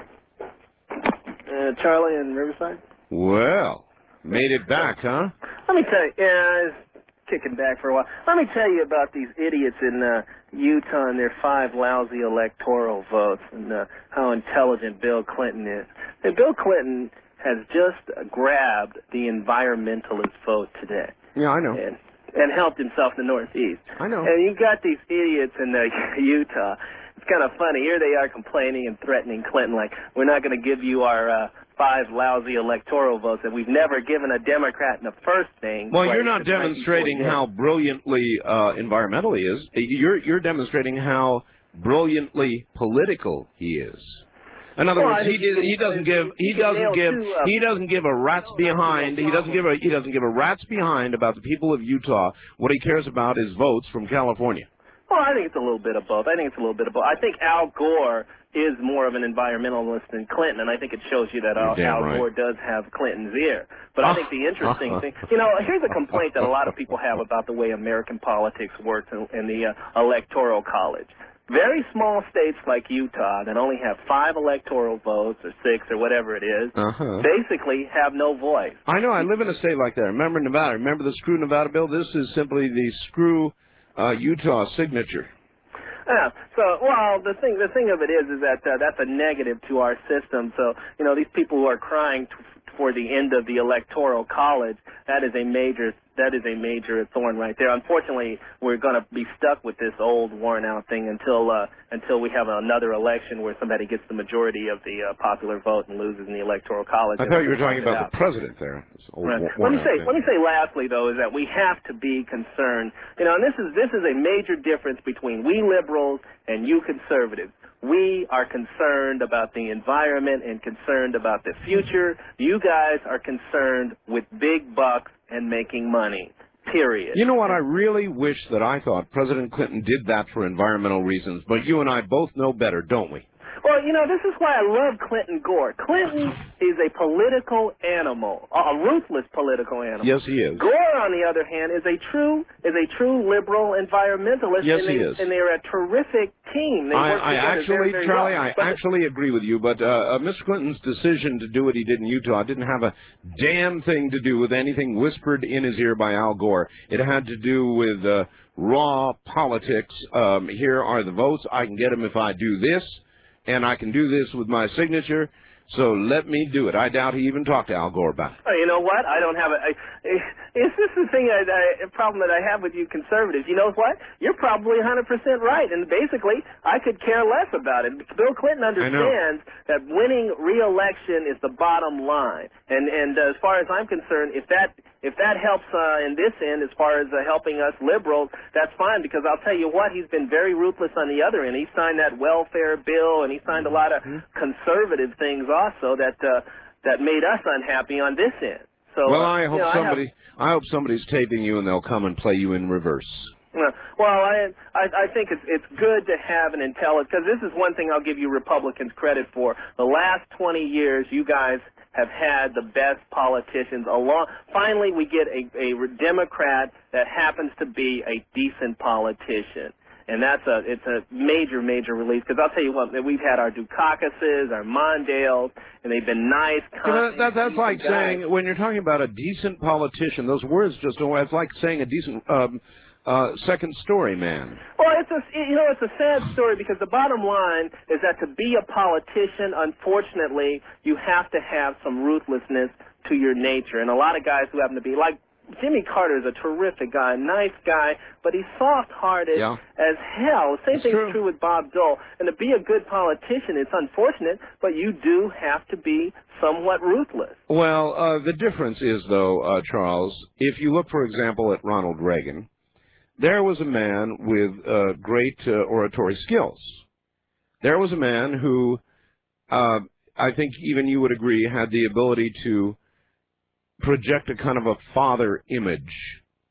Uh, Charlie in Riverside. Well, made it back, huh? Let me tell you, yeah, I was kicking back for a while. Let me tell you about these idiots in uh, Utah and their five lousy electoral votes and uh, how intelligent Bill Clinton is. And Bill Clinton has just grabbed the environmentalist vote today. Yeah, I know. And, and helped himself in the Northeast. I know. And you got these idiots in uh, Utah. It's kind of funny. Here they are complaining and threatening Clinton like, we're not going to give you our uh, five lousy electoral votes that we've never given a Democrat in the first thing. Well, you're not demonstrating how brilliantly uh, environmental he is. You're, you're demonstrating how brilliantly political he is. In other well, words, he, he doesn't give he doesn't give he doesn't give a rat's behind he doesn't give a he doesn't give a rat's behind about the people of Utah. What he cares about is votes from California. Well, I think it's a little bit of both. I think it's a little bit of both. I think Al Gore is more of an environmentalist than Clinton, and I think it shows you that Al, Al right. Gore does have Clinton's ear. But I think the interesting thing, you know, here's a complaint that a lot of people have about the way American politics works in, in the uh, electoral college. Very small states like Utah that only have five electoral votes or six or whatever it is, uh-huh. basically have no voice. I know. I live in a state like that. Remember Nevada? Remember the Screw Nevada bill? This is simply the Screw uh, Utah signature. Yeah. So, well, the thing the thing of it is, is that uh, that's a negative to our system. So, you know, these people who are crying t for the end of the electoral college, that is a major that is a major thorn right there. Unfortunately, we're going to be stuck with this old worn-out thing until uh, until we have another election where somebody gets the majority of the uh, popular vote and loses in the electoral college. I thought you were talking about the president there. Right. Let me say, let me say lastly though, is that we have to be concerned. You know, and this is this is a major difference between we liberals and you conservatives. We are concerned about the environment and concerned about the future. You guys are concerned with big bucks and making money, period. You know what? I really wish that I thought President Clinton did that for environmental reasons, but you and I both know better, don't we? Well, you know, this is why I love Clinton Gore. Clinton is a political animal, a ruthless political animal. Yes, he is. Gore, on the other hand, is a true is a true liberal environmentalist. Yes, and he they, is. And they're a terrific team. They I, work I together actually, very, very Charlie, well. I But actually agree with you, but uh, uh, Mister Clinton's decision to do what he did in Utah didn't have a damn thing to do with anything whispered in his ear by Al Gore. It had to do with uh, raw politics. Um, here are the votes. I can get them if I do this. And I can do this with my signature, so let me do it. I doubt he even talked to Al Gore about it. Oh, you know what? I don't have a. I, it's just the thing, I, I, a problem that I have with you conservatives. You know what? You're probably one hundred percent right, and basically, I could care less about it. Bill Clinton understands that winning re-election is the bottom line, and and uh, as far as I'm concerned, if that if that helps uh, in this end, as far as uh, helping us liberals, that's fine. Because I'll tell you what, he's been very ruthless on the other end. He signed that welfare bill, and he signed a lot of conservative things also that uh, that made us unhappy on this end. So, well, uh, I hope you know, somebody, I, have, I hope somebody's taping you, and they'll come and play you in reverse. uh, well, I, I I think it's it's good to have an intelligent, because this is one thing I'll give you Republicans credit for. The last twenty years, you guys have had the best politicians along. Finally, we get a, a Democrat that happens to be a decent politician. And that's a, it's a major, major relief. Because I'll tell you what, we've had our Dukakases, our Mondales, and they've been nice, You know, that, that's like guys. saying, when you're talking about a decent politician, those words just don't, it's like saying a decent um, uh, second story man. Well, it's a, you know, it's a sad story, because the bottom line is that to be a politician, unfortunately, you have to have some ruthlessness to your nature. And a lot of guys who happen to be, like Jimmy Carter is a terrific guy, nice guy, but he's soft-hearted yeah. as hell. Same It's thing's true. true with Bob Dole. And to be a good politician, it's unfortunate, but you do have to be somewhat ruthless. Well, uh, the difference is, though, uh, Charles, if you look, for example, at Ronald Reagan, there was a man with uh, great uh, oratory skills. There was a man who, uh, I think even you would agree, had the ability to project a kind of a father image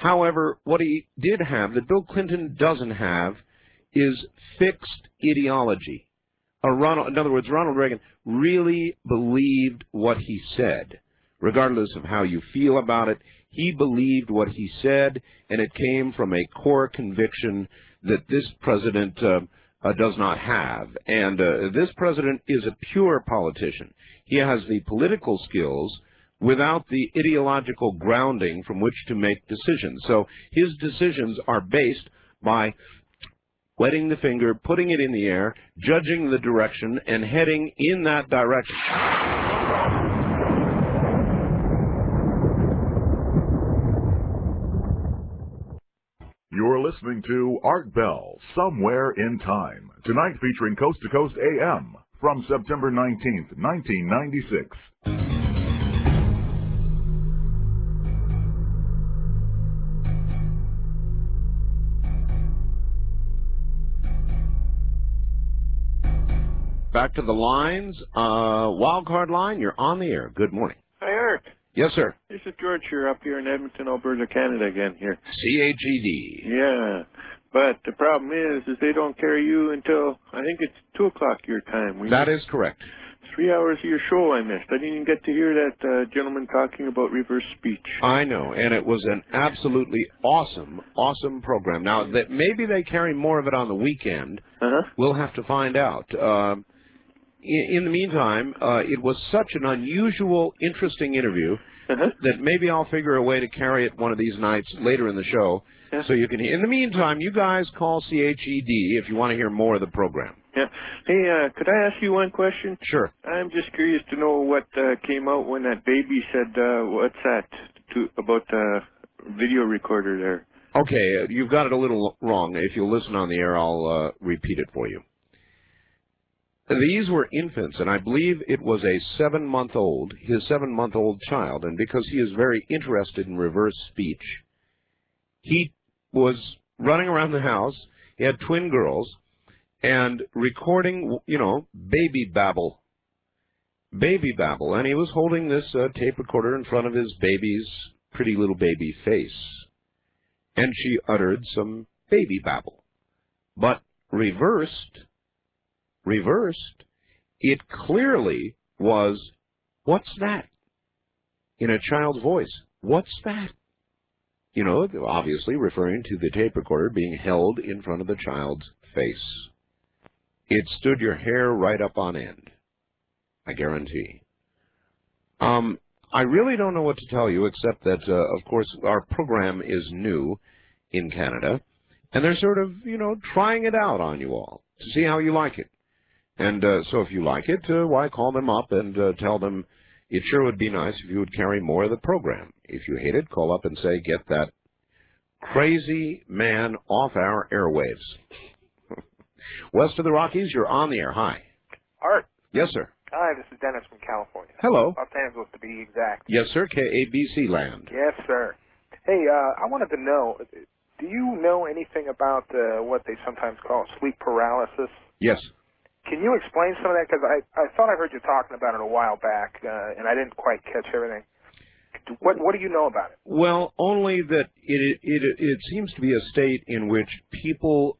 However, what he did have that Bill Clinton doesn't have is fixed ideology. A Ronald, in other words, Ronald Reagan really believed what he said, regardless of how you feel about it. He believed what he said, and it came from a core conviction that this president uh, uh, does not have. And uh, this president is a pure politician. He has the political skills without the ideological grounding from which to make decisions. So his decisions are based by wetting the finger, putting it in the air, judging the direction, and heading in that direction. You're listening to Art Bell, Somewhere in Time, tonight featuring Coast to Coast A M from September nineteenth, nineteen ninety-six. Back to the lines. Uh, wild card line, you're on the air. Good morning. Hi, Art. Yes, sir. This is George here up here in Edmonton, Alberta, Canada again here. C H E D. Yeah. But the problem is, is they don't carry you until, I think it's two o'clock your time. We that is correct. Three hours of your show I missed. I didn't even get to hear that uh, gentleman talking about reverse speech. I know, and it was an absolutely awesome, awesome program. Now, that maybe they carry more of it on the weekend. Uh-huh. We'll have to find out. Uh, in, in the meantime, uh, it was such an unusual, interesting interview uh-huh. that maybe I'll figure a way to carry it one of these nights later in the show. Yeah. So you can hear. In the meantime, you guys call C H E D if you want to hear more of the program. Yeah. Hey, uh, could I ask you one question? Sure. I'm just curious to know what uh, came out when that baby said, uh, what's that, to, about the video recorder there. Okay, uh, you've got it a little wrong. If you'll listen on the air, I'll uh, repeat it for you. These were infants, and I believe it was a seven-month-old, his seven-month-old child, and because he is very interested in reverse speech, he was running around the house. He had twin girls, and recording, you know, baby babble. Baby babble. And he was holding this uh, tape recorder in front of his baby's pretty little baby face. And she uttered some baby babble. But reversed, reversed, it clearly was, what's that? In a child's voice. What's that? You know, obviously referring to the tape recorder being held in front of the child's face. It stood your hair right up on end, I guarantee. Um, I really don't know what to tell you, except that, uh, of course, our program is new in Canada, and they're sort of, you know, trying it out on you all to see how you like it. And uh, so if you like it, uh, why call them up and uh, tell them it sure would be nice if you would carry more of the program. If you hate it, call up and say, get that crazy man off our airwaves. West of the Rockies, you're on the air. Hi. Art. Yes, sir. Hi, this is Dennis from California. Hello. Los Angeles, to be exact. Yes, sir. K A B C land. Yes, sir. Hey, uh, I wanted to know, do you know anything about uh, what they sometimes call sleep paralysis? Yes. Can you explain some of that? Because I, I thought I heard you talking about it a while back, uh, and I didn't quite catch everything. What What do you know about it? Well, only that it it it seems to be a state in which people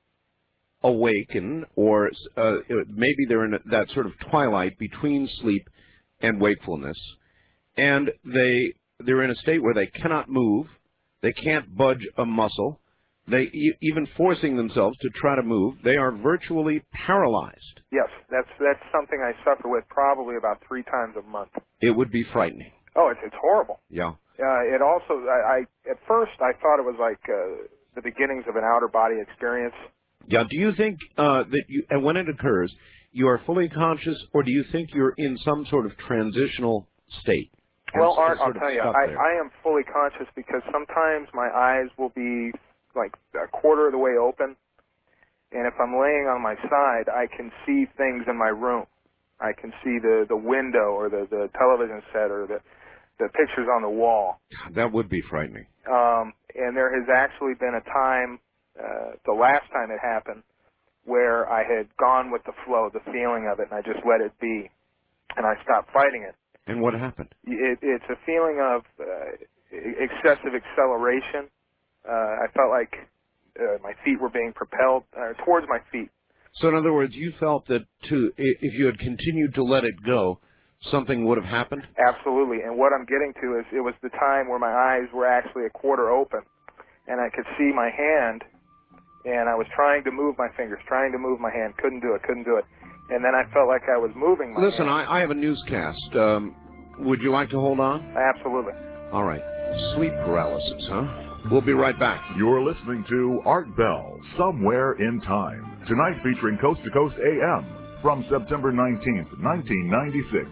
awaken, or uh, maybe they're in that sort of twilight between sleep and wakefulness, and they they're in a state where they cannot move, they can't budge a muscle, they e even forcing themselves to try to move, they are virtually paralyzed. Yes, that's that's something I suffer with probably about three times a month. It would be frightening. Oh, it's it's horrible. Yeah. Uh, it also, I, I at first I thought it was like uh, the beginnings of an outer body experience. Yeah. Do you think uh, that you, and when it occurs, you are fully conscious, or do you think you're in some sort of transitional state? Well, Art, I'll tell you, I, I am fully conscious because sometimes my eyes will be like a quarter of the way open, and if I'm laying on my side, I can see things in my room. I can see the the window or the the television set or the the pictures on the wall. That would be frightening. Um, and there has actually been a time, uh, the last time it happened, where I had gone with the flow, the feeling of it, and I just let it be, and I stopped fighting it. And what happened? It, it's a feeling of, uh, excessive acceleration. Uh, I felt like uh, my feet were being propelled uh, towards my feet. So in other words, you felt that to, if you had continued to let it go, something would have happened? Absolutely. And what I'm getting to is it was the time where my eyes were actually a quarter open, and I could see my hand, and I was trying to move my fingers, trying to move my hand, couldn't do it, couldn't do it. And then I felt like I was moving my Listen, hand. I, I have a newscast. Um, would you like to hold on? Absolutely. All right. Sleep paralysis, huh? We'll be right back. You're listening to Art Bell, Somewhere in Time. Tonight featuring Coast to Coast A M from September nineteenth, nineteen ninety-six.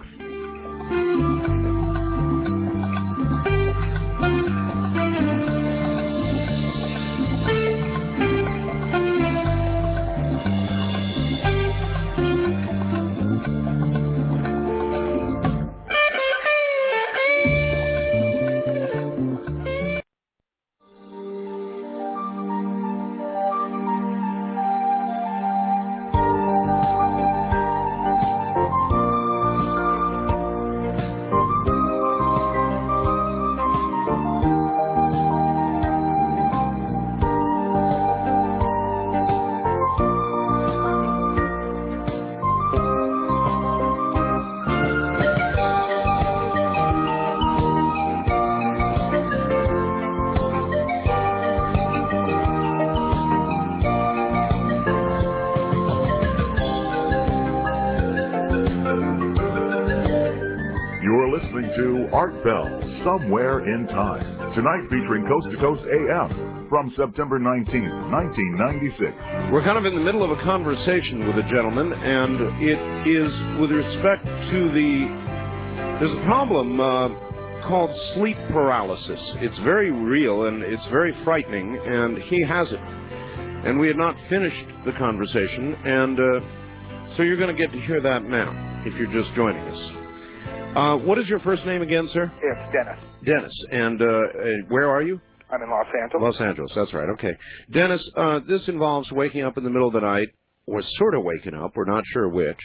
Art Bell, Somewhere in Time. Tonight featuring Coast to Coast A M from September nineteenth, nineteen ninety-six. We're kind of in the middle of a conversation with a gentleman, and it is with respect to the... There's a problem uh, called sleep paralysis. It's very real, and it's very frightening, and he has it. And we had not finished the conversation, and uh, so you're going to get to hear that now, if you're just joining us. Uh, what is your first name again, sir? It's Dennis. Dennis. And uh, where are you? I'm in Los Angeles. Los Angeles, that's right. Okay. Dennis, uh, this involves waking up in the middle of the night, or sort of waking up, we're not sure which,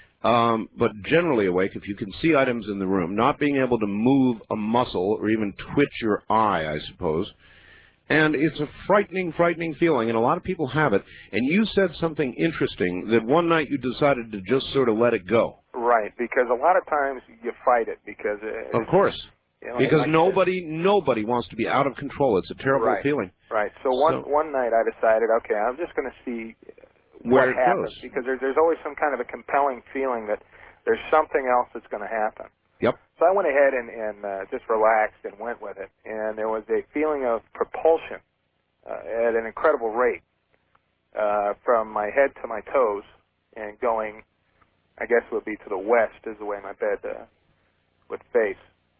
um, but generally awake if you can see items in the room, not being able to move a muscle or even twitch your eye, I suppose. And it's a frightening, frightening feeling, and a lot of people have it. And you said something interesting, that one night you decided to just sort of let it go. Right, because a lot of times you fight it because... It, of course. You know, because like nobody nobody wants to be out of control. It's a terrible right, feeling. Right. So one so, one night I decided, okay, I'm just going to see where what it happens. goes. Because there, there's always some kind of a compelling feeling that there's something else that's going to happen. Yep. So I went ahead and, and uh, just relaxed and went with it. And there was a feeling of propulsion uh, at an incredible rate uh, from my head to my toes and going, I guess it would be to the west is the way my bed uh, would face.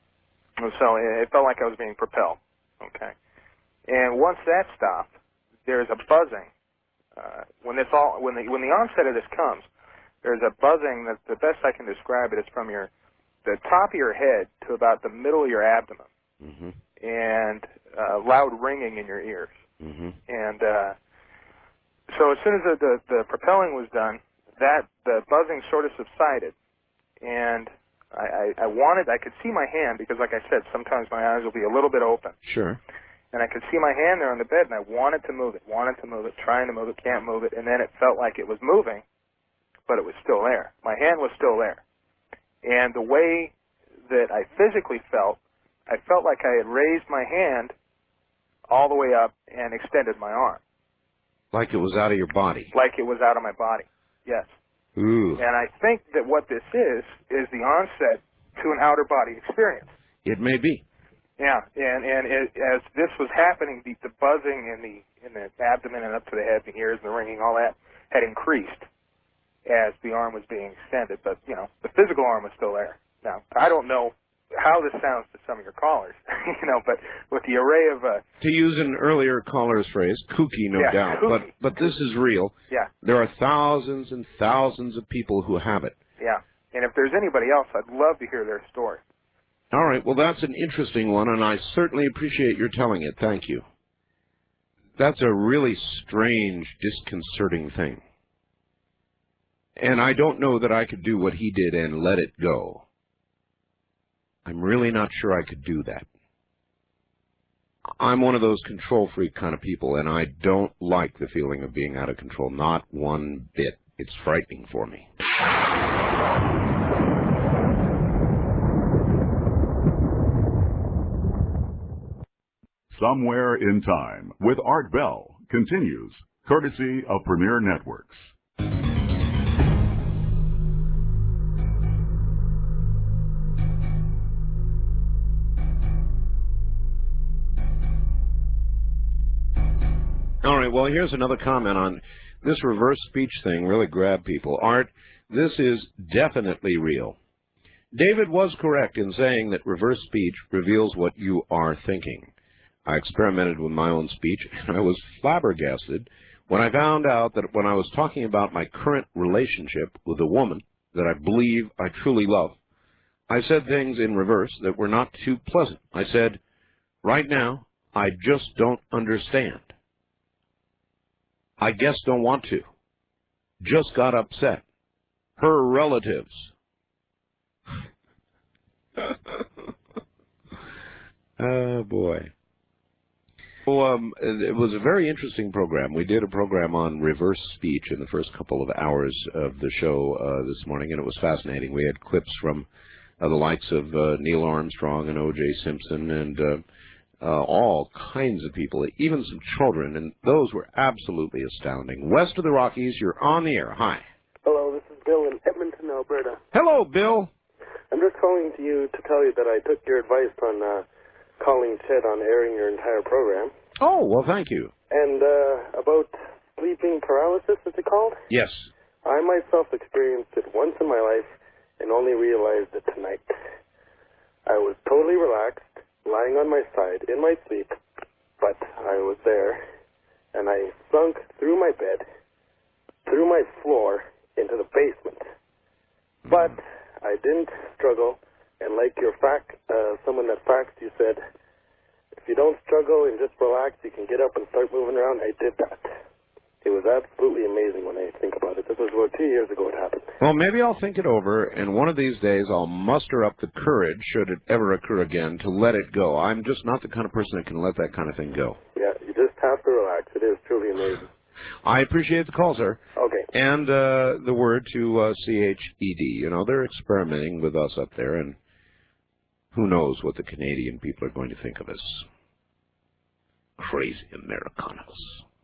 So it felt like I was being propelled. Okay. And once that stopped, there's a buzzing. Uh, when this all, when the when the onset of this comes, there's a buzzing that the best I can describe it is from your the top of your head to about the middle of your abdomen, mm-hmm. and uh, loud ringing in your ears. Mm-hmm. And uh, so as soon as the, the the propelling was done, that the buzzing sort of subsided, and I, I, I wanted, I could see my hand because, like I said, sometimes my eyes will be a little bit open. Sure. And I could see my hand there on the bed, and I wanted to move it, wanted to move it, trying to move it, can't move it, and then it felt like it was moving, but it was still there. My hand was still there. And the way that I physically felt, I felt like I had raised my hand all the way up and extended my arm. Like it was out of your body. Like it was out of my body, yes. Ooh. And I think that what this is, is the onset to an outer body experience. It may be. Yeah, and, and it, as this was happening, the, the buzzing in the in the abdomen and up to the head, the ears, and the ringing, all that, had increased as the arm was being extended. But, you know, the physical arm was still there. Now, I don't know how this sounds to some of your callers, you know, but with the array of... Uh, to use an earlier caller's phrase, kooky, no yeah, doubt, kooky. but but this is real. Yeah. There are thousands and thousands of people who have it. Yeah, and if there's anybody else, I'd love to hear their story. All right, well, that's an interesting one, and I certainly appreciate your telling it. Thank you. That's a really strange, disconcerting thing. And I don't know that I could do what he did and let it go. I'm really not sure I could do that. I'm one of those control freak kind of people, and I don't like the feeling of being out of control, not one bit. It's frightening for me. Somewhere in Time with Art Bell continues, courtesy of Premier Networks. All right, well, here's another comment on this reverse speech thing. Really grabbed people. Art, this is definitely real. David was correct in saying that reverse speech reveals what you are thinking. I experimented with my own speech, and I was flabbergasted when I found out that when I was talking about my current relationship with a woman that I believe I truly love, I said things in reverse that were not too pleasant. I said, right now, I just don't understand. I guess don't want to. Just got upset. Her relatives. Oh, boy. Well, um, it was a very interesting program. We did a program on reverse speech in the first couple of hours of the show uh, this morning, and it was fascinating. We had clips from uh, the likes of uh, Neil Armstrong and O J Simpson and uh, uh, all kinds of people, even some children, and those were absolutely astounding. West of the Rockies, you're on the air. Hi. Hello, this is Bill in Edmonton, Alberta. Hello, Bill. I'm just calling to you to tell you that I took your advice on uh, calling Ted on airing your entire program. Oh, well, thank you. And uh, about sleeping paralysis, is it called? Yes. I myself experienced it once in my life and only realized it tonight. I was totally relaxed, lying on my side in my sleep, but I was there, and I sunk through my bed, through my floor, into the basement. But I didn't struggle, and like your fact, uh, someone that faxed, you said, if you don't struggle and just relax, you can get up and start moving around. I did that. It was absolutely amazing when I think about it. This was about two years ago it happened. Well, maybe I'll think it over, and one of these days I'll muster up the courage, should it ever occur again, to let it go. I'm just not the kind of person that can let that kind of thing go. Yeah, you just have to relax. It is truly amazing. I appreciate the call, sir. Okay. And uh, the word to uh, C H E D. You know, they're experimenting with us up there, and who knows what the Canadian people are going to think of us. Crazy Americanos.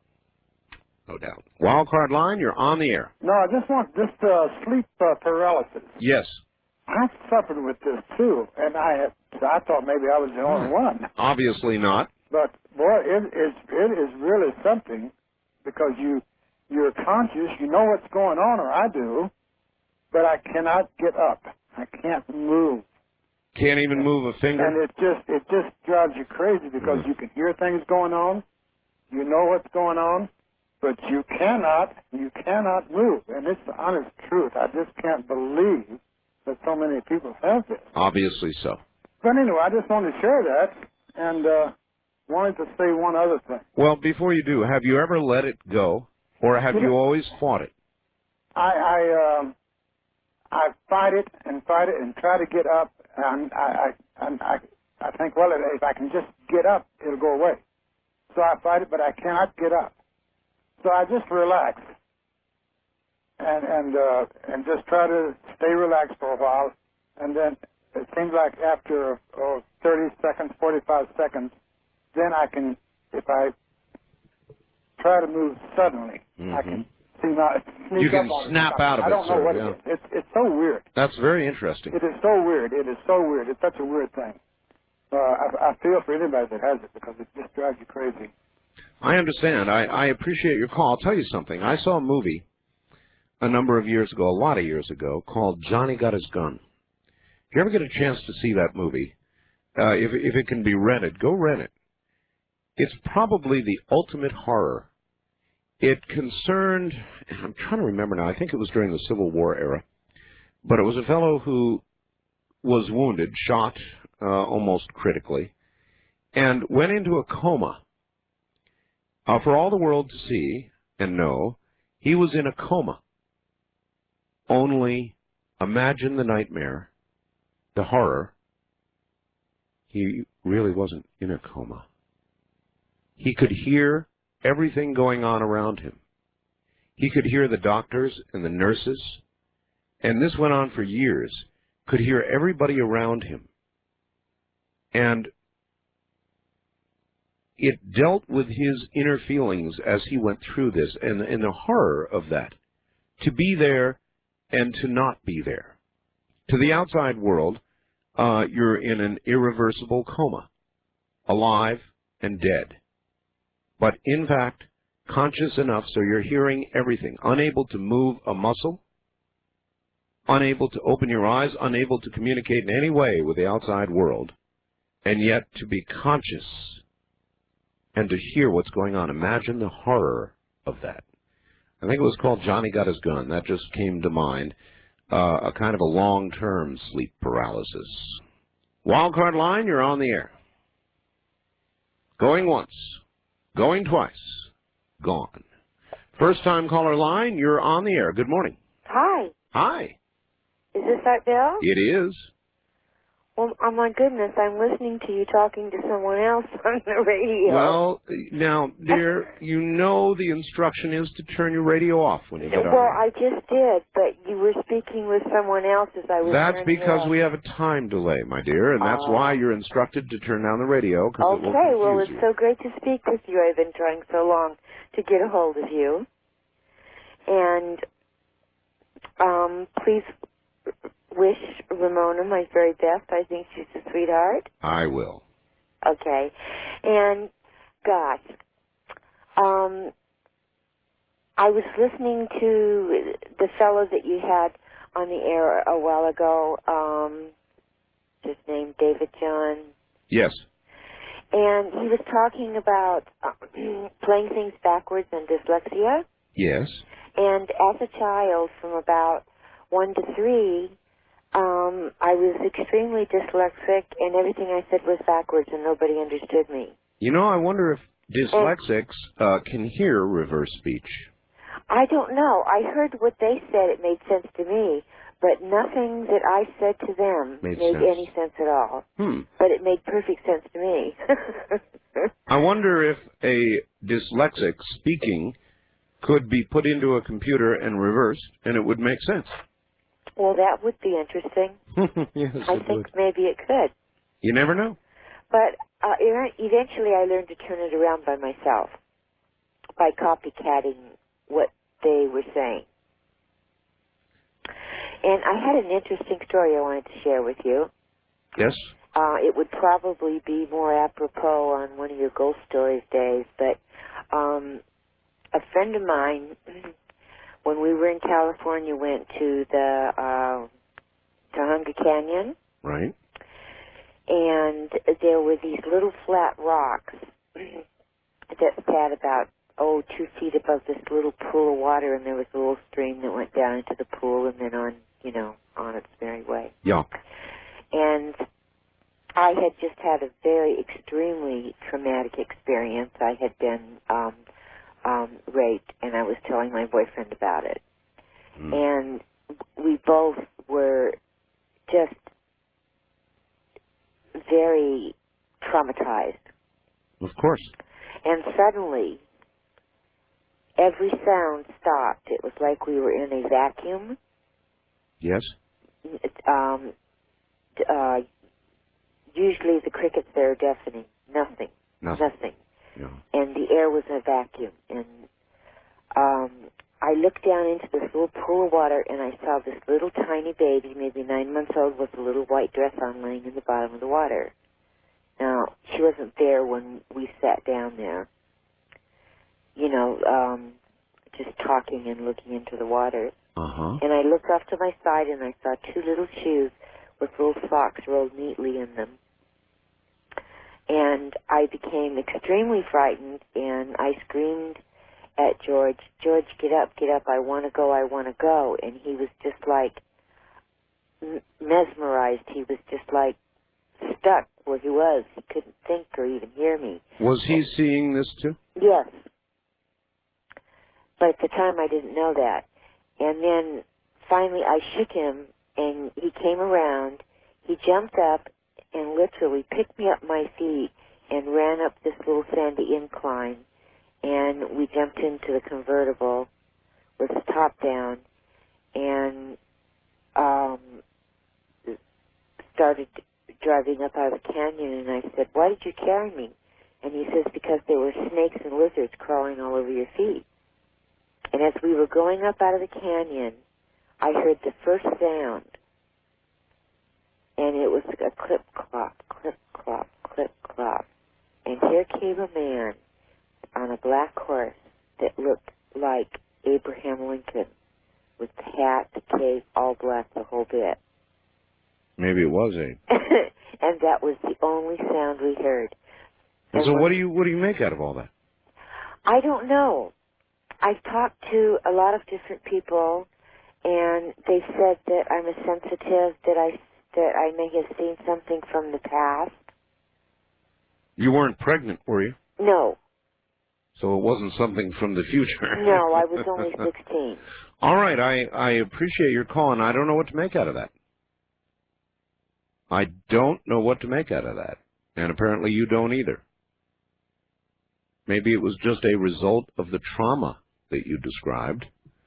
No doubt. Wildcard line, you're on the air. No, I just want this uh, sleep uh, paralysis. Yes. I've suffered with this too, and I have, I thought maybe I was the only one. Obviously not. But boy, it is it is really something, because you you're conscious, you know what's going on, or I do, but I cannot get up. I can't move. Can't even move a finger. And it just it just drives you crazy, because mm. you can hear things going on, you know what's going on, but you cannot you cannot move. And it's the honest truth. I just can't believe that so many people have this. Obviously so. But anyway, I just wanted to share that, and uh, wanted to say one other thing. Well, before you do, have you ever let it go, or have you, you know, always fought it? I I, um, I fight it and fight it and try to get up, and I I I, I think, well, if I can just get up, it'll go away. So I fight it, but I cannot get up. So I just relax and and uh, and just try to stay relaxed for a while, and then it seems like after oh, thirty seconds, forty-five seconds, then I can, if I try to move suddenly, mm-hmm. I can see my sneak You can up on snap it. out of I it, don't know sir, what yeah. it is. It's it's so weird. That's very interesting. It is so weird. It is so weird. It's such a weird thing. Uh, I, I feel for anybody that has it, because it just drives you crazy. I understand. I, I appreciate your call. I'll tell you something. I saw a movie a number of years ago, a lot of years ago, called Johnny Got His Gun. If you ever get a chance to see that movie, uh, if, if it can be rented, go rent it. It's probably the ultimate horror. It concerned, I'm trying to remember now, I think it was during the Civil War era, but it was a fellow who was wounded, shot uh, almost critically, and went into a coma. Uh, for all the world to see and know, he was in a coma. Only imagine the nightmare, the horror. He really wasn't in a coma. He could hear everything going on around him. He could hear the doctors and the nurses, and this went on for years, could hear everybody around him. And it dealt with his inner feelings as he went through this, and, and the horror of that. To be there and to not be there. To the outside world, uh, you're in an irreversible coma, alive and dead. But in fact, conscious enough so you're hearing everything, unable to move a muscle, unable to open your eyes, unable to communicate in any way with the outside world, and yet to be conscious and to hear what's going on. Imagine the horror of that. I think it was called Johnny Got His Gun. That just came to mind. Uh, a kind of a long-term sleep paralysis. Wildcard line, you're on the air. Going once. Going twice. Gone. First-time caller line, you're on the air. Good morning. Hi. Hi. Is this Art Bell? It is. Well, oh my goodness, I'm listening to you talking to someone else on the radio. Well, now, dear, you know the instruction is to turn your radio off when you get on. Well, I just did, but you were speaking with someone else as I was. That's because we have a time delay, my dear, and that's uh, why you're instructed to turn down the radio. Okay, it won't confuse well, it's you. so great to speak with you. I've been trying so long to get a hold of you. And um, please wish Ramona my very best. I think she's a sweetheart. I will. Okay. And, gosh, um, I was listening to the fellow that you had on the air a while ago, um, his name, David John. Yes. And he was talking about uh, playing things backwards and dyslexia. Yes. And as a child, from about one to three, Um, I was extremely dyslexic, and everything I said was backwards, and nobody understood me. You know, I wonder if dyslexics uh, can hear reverse speech. I don't know. I heard what they said. It made sense to me, but nothing that I said to them made, made sense. any sense at all. Hmm. But it made perfect sense to me. I wonder if a dyslexic speaking could be put into a computer and reversed, and it would make sense. Well, that would be interesting. Yes, I it think would. maybe it could. You never know. But uh, eventually I learned to turn it around by myself, by copycatting what they were saying. And I had an interesting story I wanted to share with you. Yes? Uh, it would probably be more apropos on one of your Ghost Stories days, but um, a friend of mine, when we were in California, went to the uh, Tujunga Canyon. Right. And there were these little flat rocks that sat about, oh, two feet above this little pool of water, and there was a little stream that went down into the pool and then on, you know, on its merry way. Yeah. And I had just had a very extremely traumatic experience. I had been um, um, raped, and I was telling my boyfriend about it. Mm. And we both were just very traumatized. Of course. And suddenly, every sound stopped. It was like we were in a vacuum. Yes. Um, uh, usually the crickets there are deafening. Nothing. Nothing. Nothing. Yeah. And the air was in a vacuum. And um, I looked down into this little pool of water, and I saw this little tiny baby, maybe nine months old, with a little white dress on, laying in the bottom of the water. Now, she wasn't there when we sat down there, you know, um, just talking and looking into the water. Uh-huh. And I looked off to my side, and I saw two little shoes with little socks rolled neatly in them. And I became extremely frightened, and I screamed at George, George, get up, get up, I want to go, I want to go. And he was just like m- mesmerized. He was just like stuck where he was. He couldn't think or even hear me. Was he seeing this too? Yes. But at the time I didn't know that. And then finally I shook him, and he came around. He jumped up and literally picked me up my feet. and ran up this little sandy incline, and we jumped into the convertible with the top down, and um, started driving up out of the canyon, and I said, "Why did you carry me?" And he says, "Because there were snakes and lizards crawling all over your feet." And as we were going up out of the canyon, I heard the first sound, and it was a clip-clop, clip-clop, clip-clop. And here came a man on a black horse that looked like Abraham Lincoln, with the hat, the cape, all black, the whole bit. Maybe it was a. And that was the only sound we heard. And so what do you what do you make out of all that? I don't know. I've talked to a lot of different people, and they said that I'm a sensitive, that I that I may have seen something from the past. You weren't pregnant, were you? No. So it wasn't something from the future. No, I was only sixteen. All right, I, I appreciate your call, and I don't know what to make out of that. I don't know what to make out of that. And apparently you don't either. Maybe it was just a result of the trauma that you described.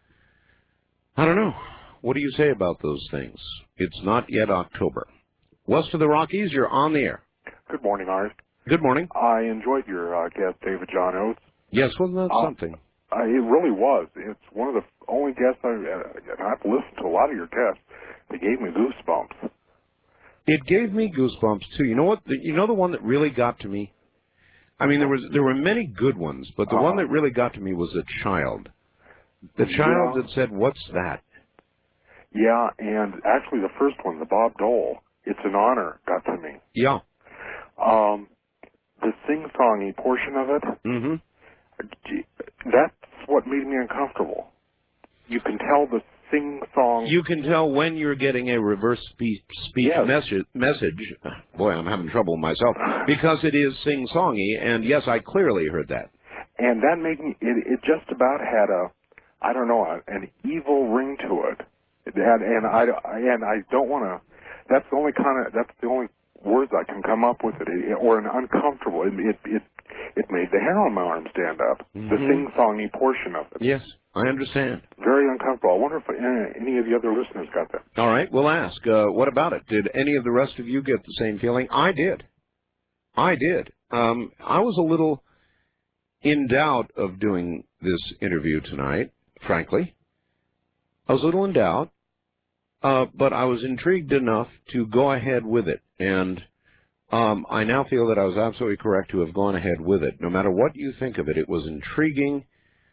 I don't know. What do you say about those things? It's not yet October. West of the Rockies, you're on the air. Good morning, Art. Good morning. I enjoyed your uh, guest, David John Oates. Yes, wasn't that uh, something? Uh, it really was. It's one of the only guests I've, uh, and I've listened to a lot of your guests. They gave me goosebumps. It gave me goosebumps too. You know what? The, you know the one that really got to me. I mean, there was there were many good ones, but the uh, one that really got to me was a child. The child yeah. that said, "What's that?" Yeah, and actually the first one, the Bob Dole, "It's an Honor," got to me. Yeah. Um, the sing-songy portion of it. Mm-hmm. That's what made me uncomfortable. You can tell the sing-song. You can tell when you're getting a reverse speech, speech yes. message, message. Boy, I'm having trouble myself. Because it is sing-songy, and yes, I clearly heard that. And that made me, it, it just about had a, I don't know, a, an evil ring to it. It had, and I, and I don't want to, that's the only kind of, that's the only words I can come up with it, it or an uncomfortable. It, it, it, it made the hair on my arm stand up, mm-hmm. the sing-songy portion of it. Yes, I understand. Very uncomfortable. I wonder if any, any of the other listeners got that. All right, we'll ask. Uh, what about it? Did any of the rest of you get the same feeling? I did. I did. Um, I was a little in doubt of doing this interview tonight, frankly. I was a little in doubt, uh, but I was intrigued enough to go ahead with it. And um, I now feel that I was absolutely correct to have gone ahead with it. No matter what you think of it, it was intriguing,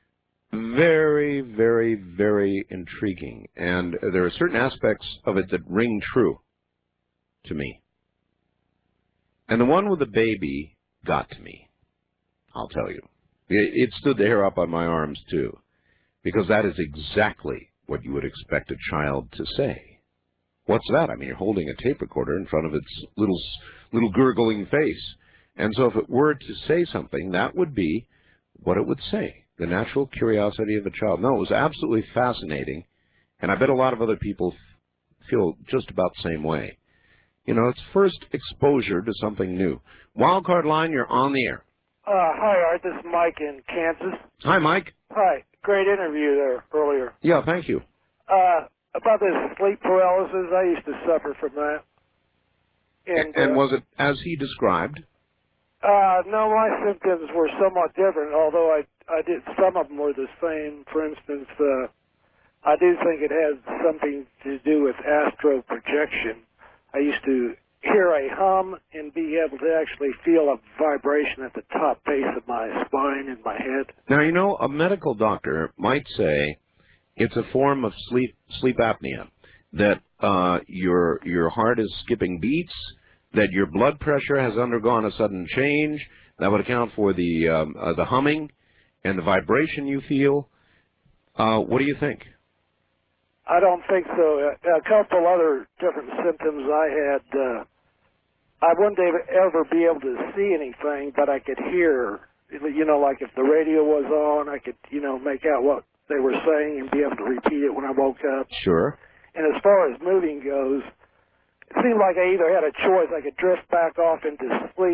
very, very, very intriguing. And there are certain aspects of it that ring true to me. And the one with the baby got to me, I'll tell you. It, it stood the hair up on my arms, too, because that is exactly what you would expect a child to say. What's that? I mean, you're holding a tape recorder in front of its little, little gurgling face. And so if it were to say something, that would be what it would say, the natural curiosity of a child. No, it was absolutely fascinating, and I bet a lot of other people f- feel just about the same way. You know, it's first exposure to something new. Wildcard line, you're on the air. Uh, hi, Art. This is Mike in Kansas. Hi, Mike. Hi. Great interview there earlier. Yeah, thank you. Uh, about this sleep paralysis, I used to suffer from that. And, and uh, was it as he described? Uh, no, my symptoms were somewhat different, although I, I did, some of them were the same. For instance, uh, I do think it has something to do with astral projection. I used to hear a hum and be able to actually feel a vibration at the top base of my spine and my head. Now, you know, a medical doctor might say it's a form of sleep sleep apnea, that uh, your your heart is skipping beats, that your blood pressure has undergone a sudden change. That would account for the um, uh, the humming and the vibration you feel. Uh, what do you think? I don't think so. A couple other different symptoms I had. Uh, I wouldn't ever be able to see anything, but I could hear. You know, like if the radio was on, I could, you know, make out what they were saying and be able to repeat it when I woke up. Sure. And as far as moving goes, it seemed like I either had a choice. I could drift back off into sleep,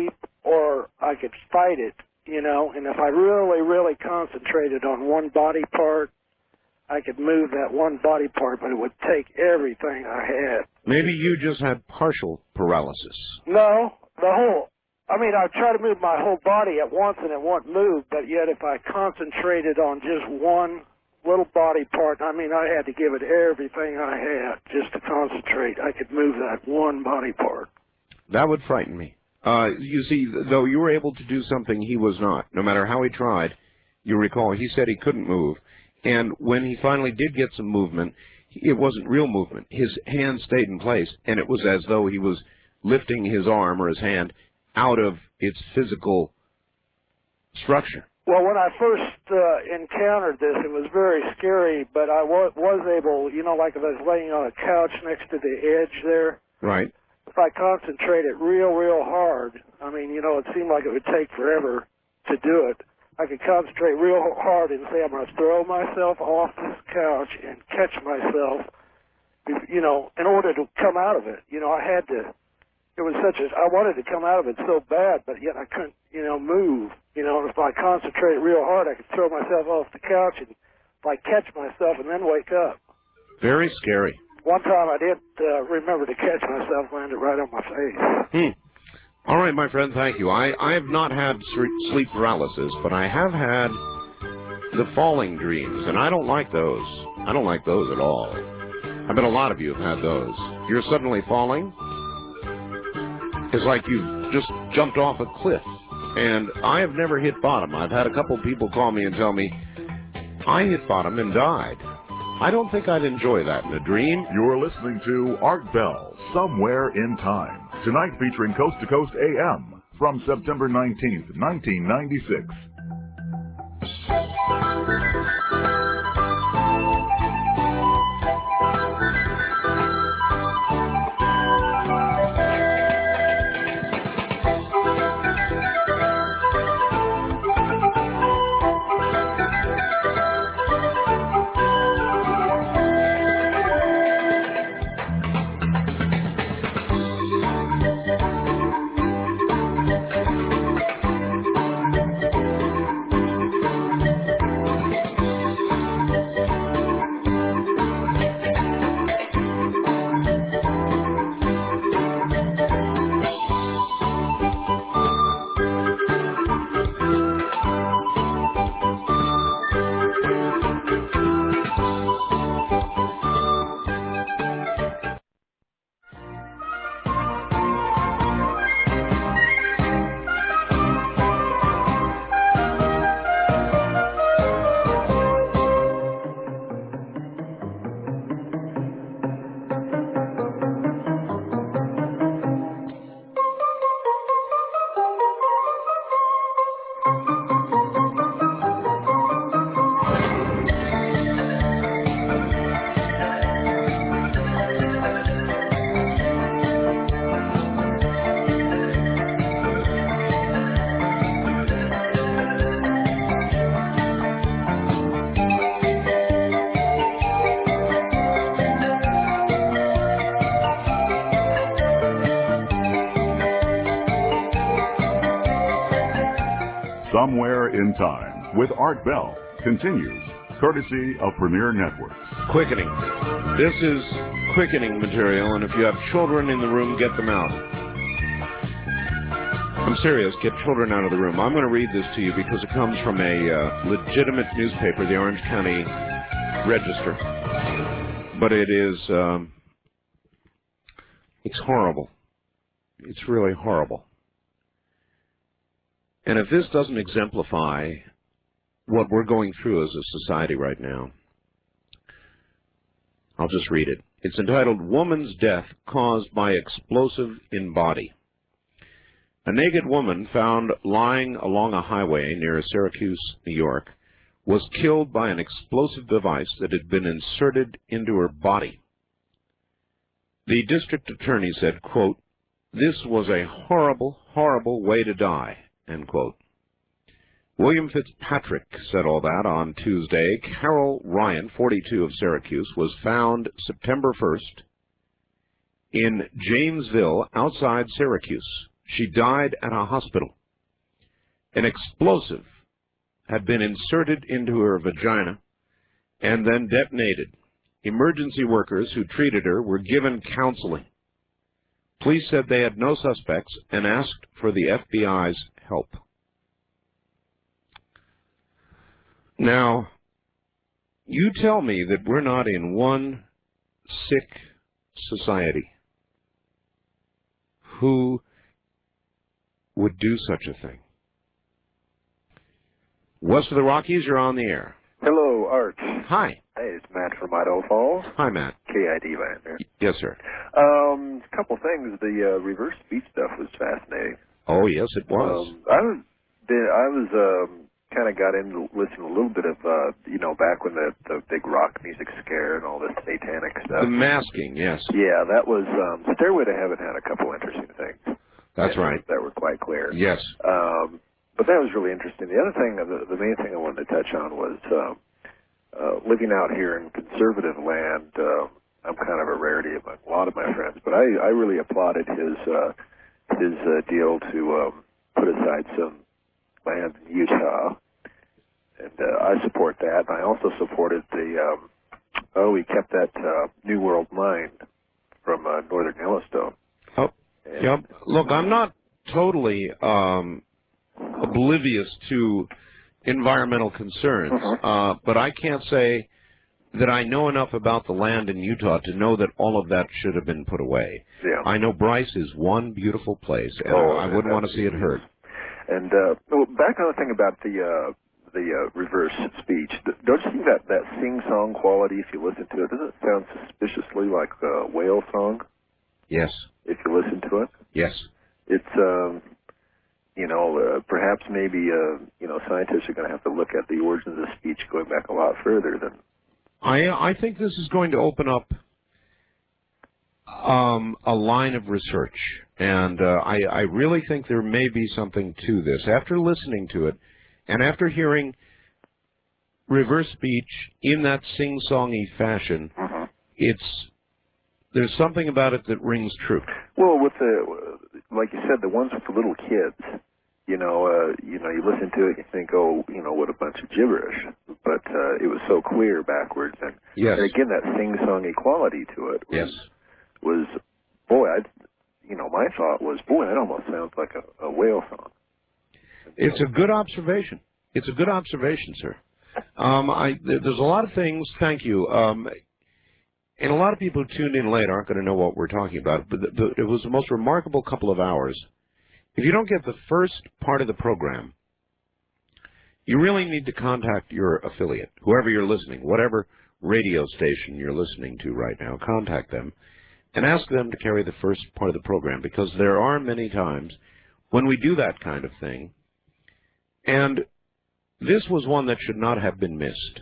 or I could fight it, you know, and if I really, really concentrated on one body part, I could move that one body part, but it would take everything I had. Maybe you just had partial paralysis. No, the whole, I mean, I'd try to move my whole body at once and it won't move, but yet if I concentrated on just one little body part, I mean, I had to give it everything I had just to concentrate. I could move that one body part. That would frighten me. Uh, you see, though you were able to do something he was not. No matter how he tried, you recall, he said he couldn't move. And when he finally did get some movement, it wasn't real movement. His hand stayed in place, and it was as though he was lifting his arm or his hand out of its physical structure. Well, when I first uh, encountered this, it was very scary, but I wa was able, you know, like if I was laying on a couch next to the edge there. Right. If I concentrated real, real hard, I mean, you know, it seemed like it would take forever to do it. I could concentrate real hard and say, I'm going to throw myself off this couch and catch myself, you know, in order to come out of it. You know, I had to, it was such a, I wanted to come out of it so bad, but yet I couldn't, you know, move. You know, and if I concentrated real hard, I could throw myself off the couch and if I catch myself and then wake up. Very scary. One time I did uh, remember to catch myself, landed right on my face. Hmm. All right, my friend, thank you. I, I have not had sleep paralysis, but I have had the falling dreams, and I don't like those. I don't like those at all. I bet a lot of you have had those. You're suddenly falling. It's like you've just jumped off a cliff, and I have never hit bottom. I've had a couple people call me and tell me, I hit bottom and died. I don't think I'd enjoy that in a dream. You're listening to Art Bell, Somewhere in Time. Tonight featuring Coast to Coast A M from September nineteenth, nineteen ninety-six. Somewhere in Time with Art Bell continues, courtesy of Premier Networks. Quickening. This is quickening material, and if you have children in the room, get them out. I'm serious. Get children out of the room. I'm going to read this to you because it comes from a uh, legitimate newspaper, the Orange County Register. But it is, um, it's horrible. It's really horrible. And if this doesn't exemplify what we're going through as a society right now, I'll just read it. It's entitled, Woman's Death Caused by Explosive in Body. A naked woman found lying along a highway near Syracuse, New York, was killed by an explosive device that had been inserted into her body. The district attorney said, quote, "This was a horrible, horrible way to die," end quote. William Fitzpatrick said all that on Tuesday. Carol Ryan, forty-two, of Syracuse, was found September first in Jamesville, outside Syracuse. She died at a hospital. An explosive had been inserted into her vagina and then detonated. Emergency workers who treated her were given counseling. Police said they had no suspects and asked for the F B I's help. Now, you tell me that we're not in one sick society who would do such a thing. West of the Rockies, you're on the air. Hello, Art. Hi. Hey, it's Matt from Idaho Falls. Hi, Matt. K I D land there. Yes, sir. Um, a couple things. The uh, reverse speech stuff was fascinating. Oh, yes, it was. Um, I was, I was, um, kind of got into listening a little bit of, uh, you know, back when the, the big rock music scare and all this satanic stuff. The masking, yes. Yeah, that was, um, Stairway to Heaven had a couple interesting things. That's that, right. That were quite clear. Yes. Um, but that was really interesting. The other thing, the, the main thing I wanted to touch on was, um, uh, living out here in conservative land. Uh, I'm kind of a rarity among a lot of my friends, but I, I really applauded his, uh, his, uh, deal to, um, put aside some land in Utah, and uh, I support that. And I also supported the, um, oh, he kept that uh, New World Mine from uh, Northern Yellowstone. Oh, and, yep. Look, I'm not totally um, oblivious to environmental concerns, mm-hmm. uh, but I can't say that I know enough about the land in Utah to know that all of that should have been put away. Yeah. I know Bryce is one beautiful place, and oh, I wouldn't want to see it hurt. And uh, well, back on the thing about the uh, the uh, reverse speech, don't you think that that sing-song quality, if you listen to it, doesn't it sound suspiciously like a whale song? Yes. If you listen to it? Yes. It's, um, you know, uh, perhaps maybe, uh, you know, scientists are going to have to look at the origins of speech going back a lot further than... I, I think this is going to open up um, a line of research, and uh, I, I really think there may be something to this. After listening to it, and after hearing reverse speech in that sing-songy fashion, mm-hmm. it's there's something about it that rings true. Well, with the, like you said, the ones with the little kids, you know, uh, you know, you listen to it, you think, oh, you know, what a bunch of gibberish. But uh, it was so clear backwards, and, yes. and again, that sing-songy quality to it. Was, yes. Was, boy, I, you know, my thought was, boy, that almost sounds like a, a whale song. It's a good observation. It's a good observation, sir. Um, I, there's a lot of things, thank you, um, and a lot of people who tuned in late aren't going to know what we're talking about, but the, the, it was the most remarkable couple of hours. If you don't get the first part of the program, you really need to contact your affiliate, whoever you're listening, whatever radio station you're listening to right now, contact them and ask them to carry the first part of the program, because there are many times when we do that kind of thing, and this was one that should not have been missed.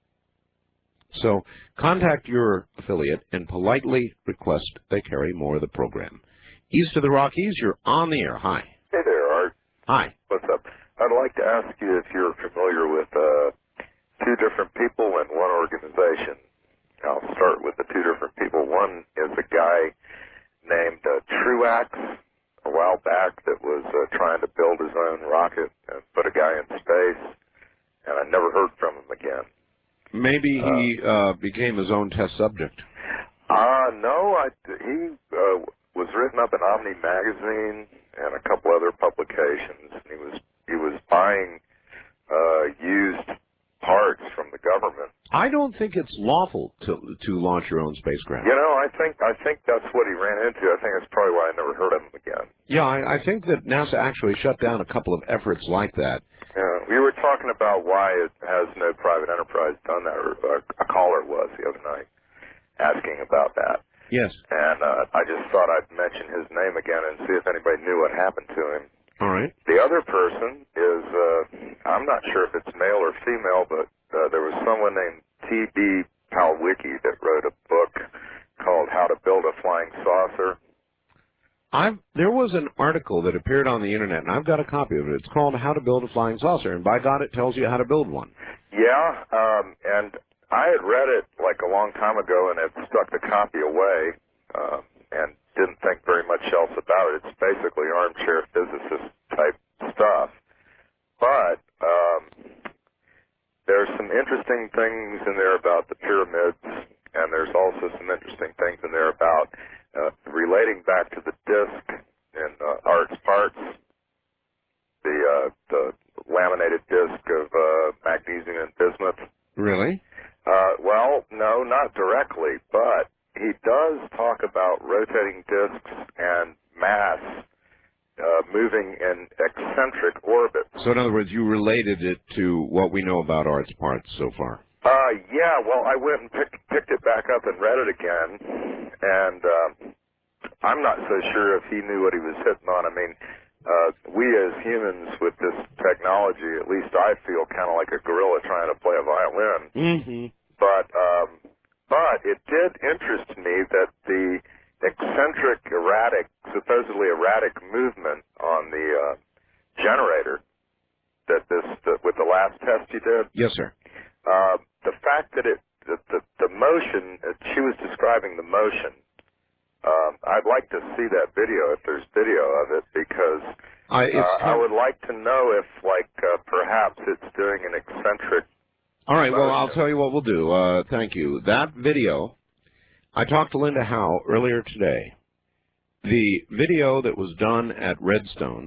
So contact your affiliate and politely request they carry more of the program. East of the Rockies, you're on the air. Hi. Hey there, Art. Hi. What's up? I'd like to ask you if you're familiar with uh, two different people in one organization. I'll start with the two different people. One is a guy named uh, Truax a while back that was uh, trying to build his own rocket and put a guy in space, and I never heard from him again. Maybe he uh, uh, became his own test subject. Uh, no, I, he uh, was written up in Omni Magazine and a couple other publications. And he was he was buying uh, used parts from the government. I don't think it's lawful to to launch your own spacecraft. You know, I think I think that's what he ran into. I think that's probably why I never heard of him again. Yeah, I, I think that NASA actually shut down a couple of efforts like that. Yeah, we were talking about why it has no private enterprise done that, or uh, a caller was the other night asking about that. Yes. And uh, I just thought I'd mention his name again and see if anybody knew what happened to him. All right. The other person is, uh, I'm not sure if it's male or female, but uh, there was someone named T B Palwicki that wrote a book called How to Build a Flying Saucer. I've, there was an article that appeared on the Internet, and I've got a copy of it. It's called How to Build a Flying Saucer, and by God, it tells you how to build one. Yeah, um, and I had read it like a long time ago and had stuck the copy away uh, and didn't think very much else about it. It's basically armchair physicist type stuff. But um, there's some interesting things in there about the pyramids, and there's also some interesting things in there about uh, relating back to the disc in uh, Art's Parts, the, uh, the laminated disc of uh, magnesium and bismuth. Really? Uh, well, no, not directly, but he does talk about rotating discs and mass uh, moving in eccentric orbits. So in other words, you related it to what we know about Art's Parts so far. Uh, yeah, well, I went and picked, picked it back up and read it again, and um, I'm not so sure if he knew what he was hitting on. I mean, uh, we as humans with this technology, at least I feel kind of like a gorilla trying to play a violin. Mm-hmm. But, um, but it did interest me that the eccentric, erratic, supposedly erratic movement on the uh, generator that this, that with the last test you did. Yes, sir. Uh, the fact that it, the, the, the motion, uh, she was describing the motion. Um, I'd like to see that video if there's video of it, because I, uh, I would like to know if, like, uh, perhaps it's doing an eccentric. All right, well, motion. I'll tell you what we'll do. Uh, thank you. That video, I talked to Linda Howe earlier today. The video that was done at Redstone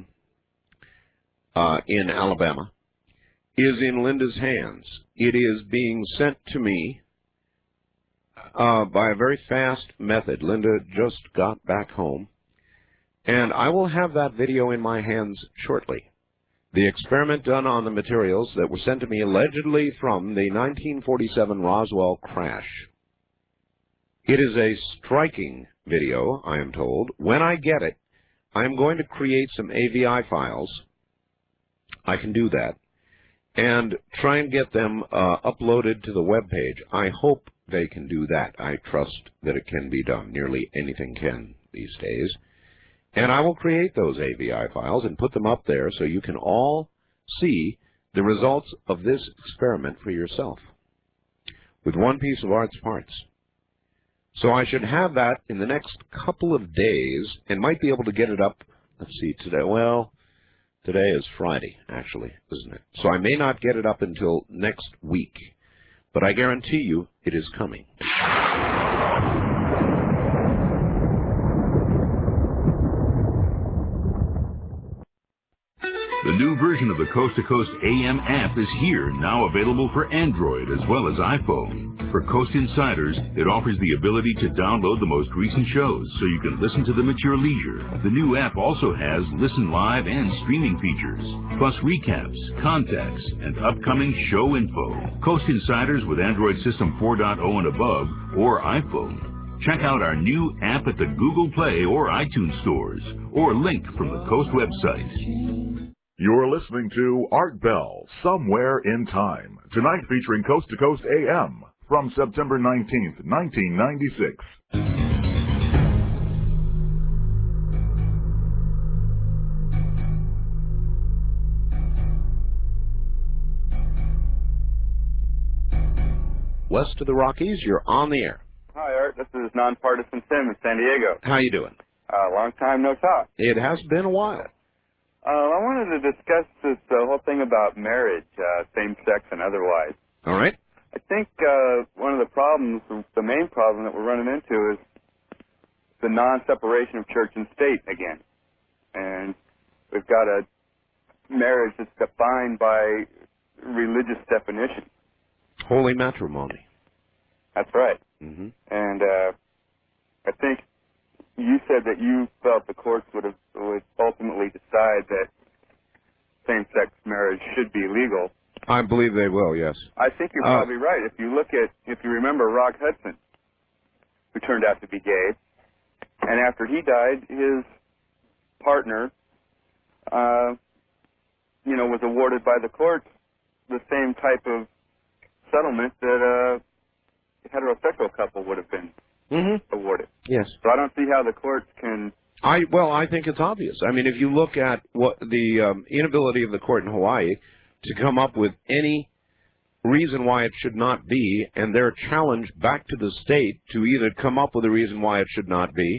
uh, in Alabama is in Linda's hands. It is being sent to me uh, by a very fast method. Linda just got back home, and I will have that video in my hands shortly. The experiment done on the materials that were sent to me allegedly from the nineteen forty-seven Roswell crash. It is a striking video, I am told. When I get it, I am going to create some A V I files. I can do that. And try and get them uh, uploaded to the web page. I hope they can do that. I trust that it can be done. Nearly anything can these days. And I will create those A V I files and put them up there so you can all see the results of this experiment for yourself with one piece of Art's Parts. So I should have that in the next couple of days and might be able to get it up, let's see, today. Well, today is Friday, actually, isn't it? So I may not get it up until next week, but I guarantee you it is coming. The new version of the Coast to Coast A M app is here, now available for Android as well as iPhone. For Coast Insiders, it offers the ability to download the most recent shows so you can listen to them at your leisure. The new app also has listen live and streaming features, plus recaps, contacts, and upcoming show info. Coast Insiders with Android System four point oh and above or iPhone. Check out our new app at the Google Play or iTunes stores, or link from the Coast website. You're listening to Art Bell, Somewhere in Time, tonight featuring Coast to Coast A M from September nineteenth, nineteen ninety-six. West of the Rockies, you're on the air. Hi, Art. This is Nonpartisan Tim in San Diego. How you doing? Uh, long time no talk. It has been a while. Uh, I wanted to discuss this uh, whole thing about marriage, uh, same-sex and otherwise. All right. I think uh, one of the problems, the main problem that we're running into is the non-separation of church and state again. And we've got a marriage that's defined by religious definition. Holy matrimony. That's right. Mm-hmm. And uh, I think you said that you felt the courts would have would ultimately decide that same-sex marriage should be legal. I believe they will, yes. I think you're uh, probably right. If you look at, if you remember Rock Hudson, who turned out to be gay, and after he died, his partner, uh, you know, was awarded by the courts the same type of settlement that a heterosexual couple would have been mm-hmm. awarded. Yes. So I don't see how the courts can... I Well, I think it's obvious. I mean, if you look at what the um, inability of the court in Hawaii to come up with any reason why it should not be, and their challenge back to the state to either come up with a reason why it should not be,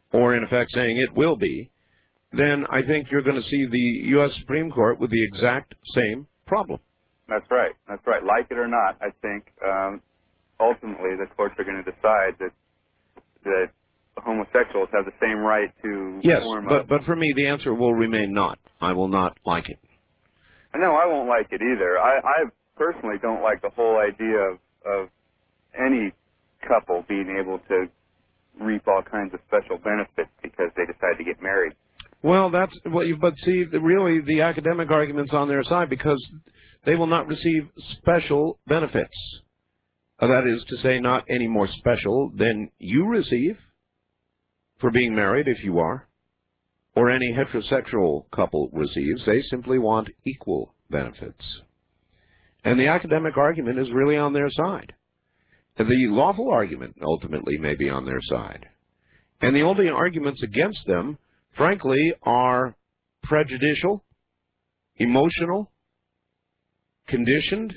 or in effect saying it will be, then I think you're going to see the U S Supreme Court with the exact same problem. That's right. That's right. Like it or not, I think um, ultimately the courts are going to decide that that homosexuals have the same right to Yes, form but a... but for me, the answer will remain not. I will not like it. No, I won't like it either. I, I personally don't like the whole idea of, of any couple being able to reap all kinds of special benefits because they decide to get married. Well, that's what you, but see, the, really, the academic argument's on their side because they will not receive special benefits. Uh, that is to say, not any more special than you receive for being married, if you are, or any heterosexual couple receives. They simply want equal benefits. And the academic argument is really on their side. The lawful argument ultimately may be on their side. And the only arguments against them, frankly, are prejudicial, emotional, conditioned,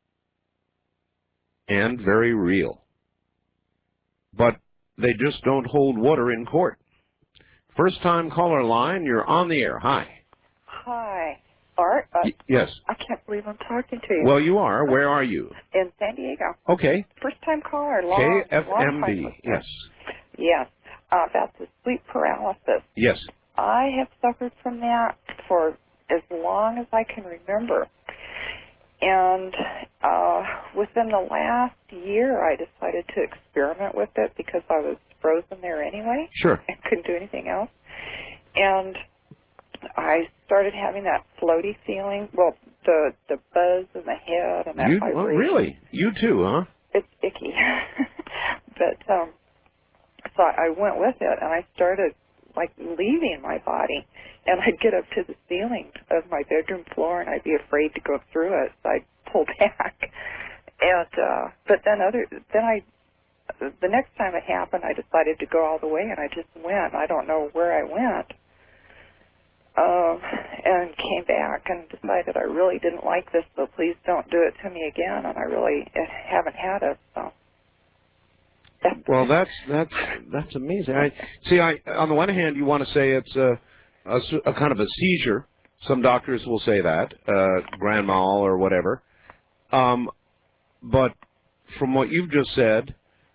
and very real. But they just don't hold water in court. First time caller line, you're on the air. Hi. Hi. Art? Uh, y yes. I can't believe I'm talking to you. Well, you are. Where are you? In San Diego. Okay. First time caller. Long, K F M B. long Yes. Yes. Uh, that's the sleep paralysis. Yes. I have suffered from that for as long as I can remember. And uh, within the last year, I decided to experiment with it because I was frozen there anyway. Sure. And couldn't do anything else. And I started having that floaty feeling. Well, the the buzz in the head and that You, vibration. well, really? You too, huh? It's icky. But um, so I went with it, and I started like leaving my body, and I'd get up to the ceiling of my bedroom floor, and I'd be afraid to go through it, so I'd pull back. And uh, but then other then I the next time it happened, I decided to go all the way, and I just went. I don't know where I went. Um, and came back and decided I really didn't like this, so please don't do it to me again. And I really haven't had it. So. Well, that's that's that's amazing. I see. I on the one hand, you want to say it's a, a, a kind of a seizure. Some doctors will say that, uh, grand mal or whatever. Um, but from what you've just said,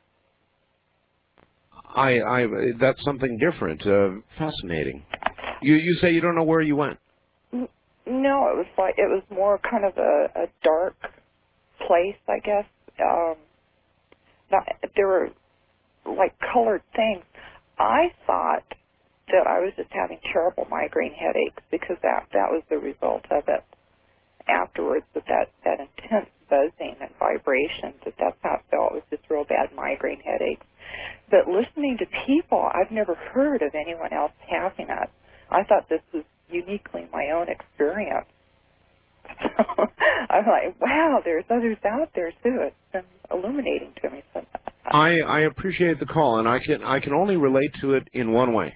I, I that's something different. Uh, fascinating. You you say you don't know where you went? No, it was like it was more kind of a, a dark place, I guess. Um, not, there were like colored things. I thought that I was just having terrible migraine headaches because that that was the result of it. Afterwards, that that, that intense buzzing and vibration, that that's how it felt. It was just real bad migraine headaches. But listening to people, I've never heard of anyone else having it. I thought this was uniquely my own experience. So I'm like, wow, there's others out there too. It's been illuminating to me. So I, I appreciate the call, and I can I can only relate to it in one way.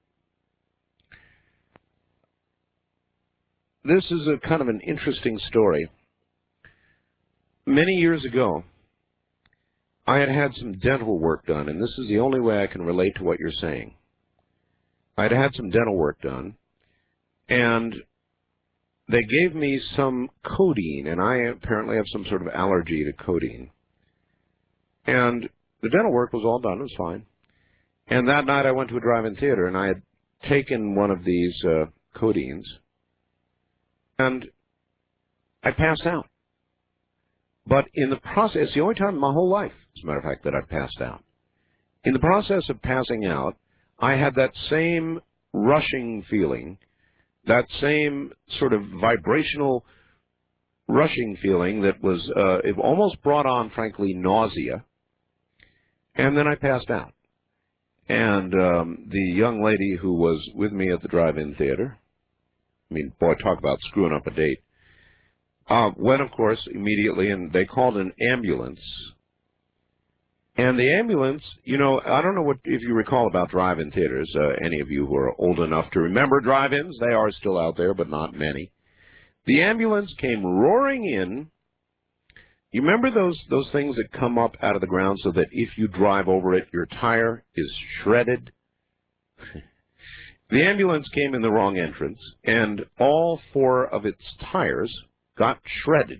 This is a kind of an interesting story. Many years ago, I had had some dental work done, and this is the only way I can relate to what you're saying. I had had some dental work done, and they gave me some codeine, and I apparently have some sort of allergy to codeine. And the dental work was all done. It was fine. And that night I went to a drive-in theater, and I had taken one of these uh, codeines, and I passed out. But in the process, it's the only time in my whole life, as a matter of fact, that I passed out. In the process of passing out, I had that same rushing feeling, that same sort of vibrational rushing feeling that was, uh, it almost brought on, frankly, nausea. And then I passed out. And um, the young lady who was with me at the drive-in theater, I mean, boy, talk about screwing up a date, uh, went, of course, immediately, and they called an ambulance. And the ambulance, you know, I don't know what if you recall about drive-in theaters, uh, any of you who are old enough to remember drive-ins, they are still out there, but not many. The ambulance came roaring in. You remember those, those things that come up out of the ground so that if you drive over it, your tire is shredded? The ambulance came in the wrong entrance, and all four of its tires got shredded.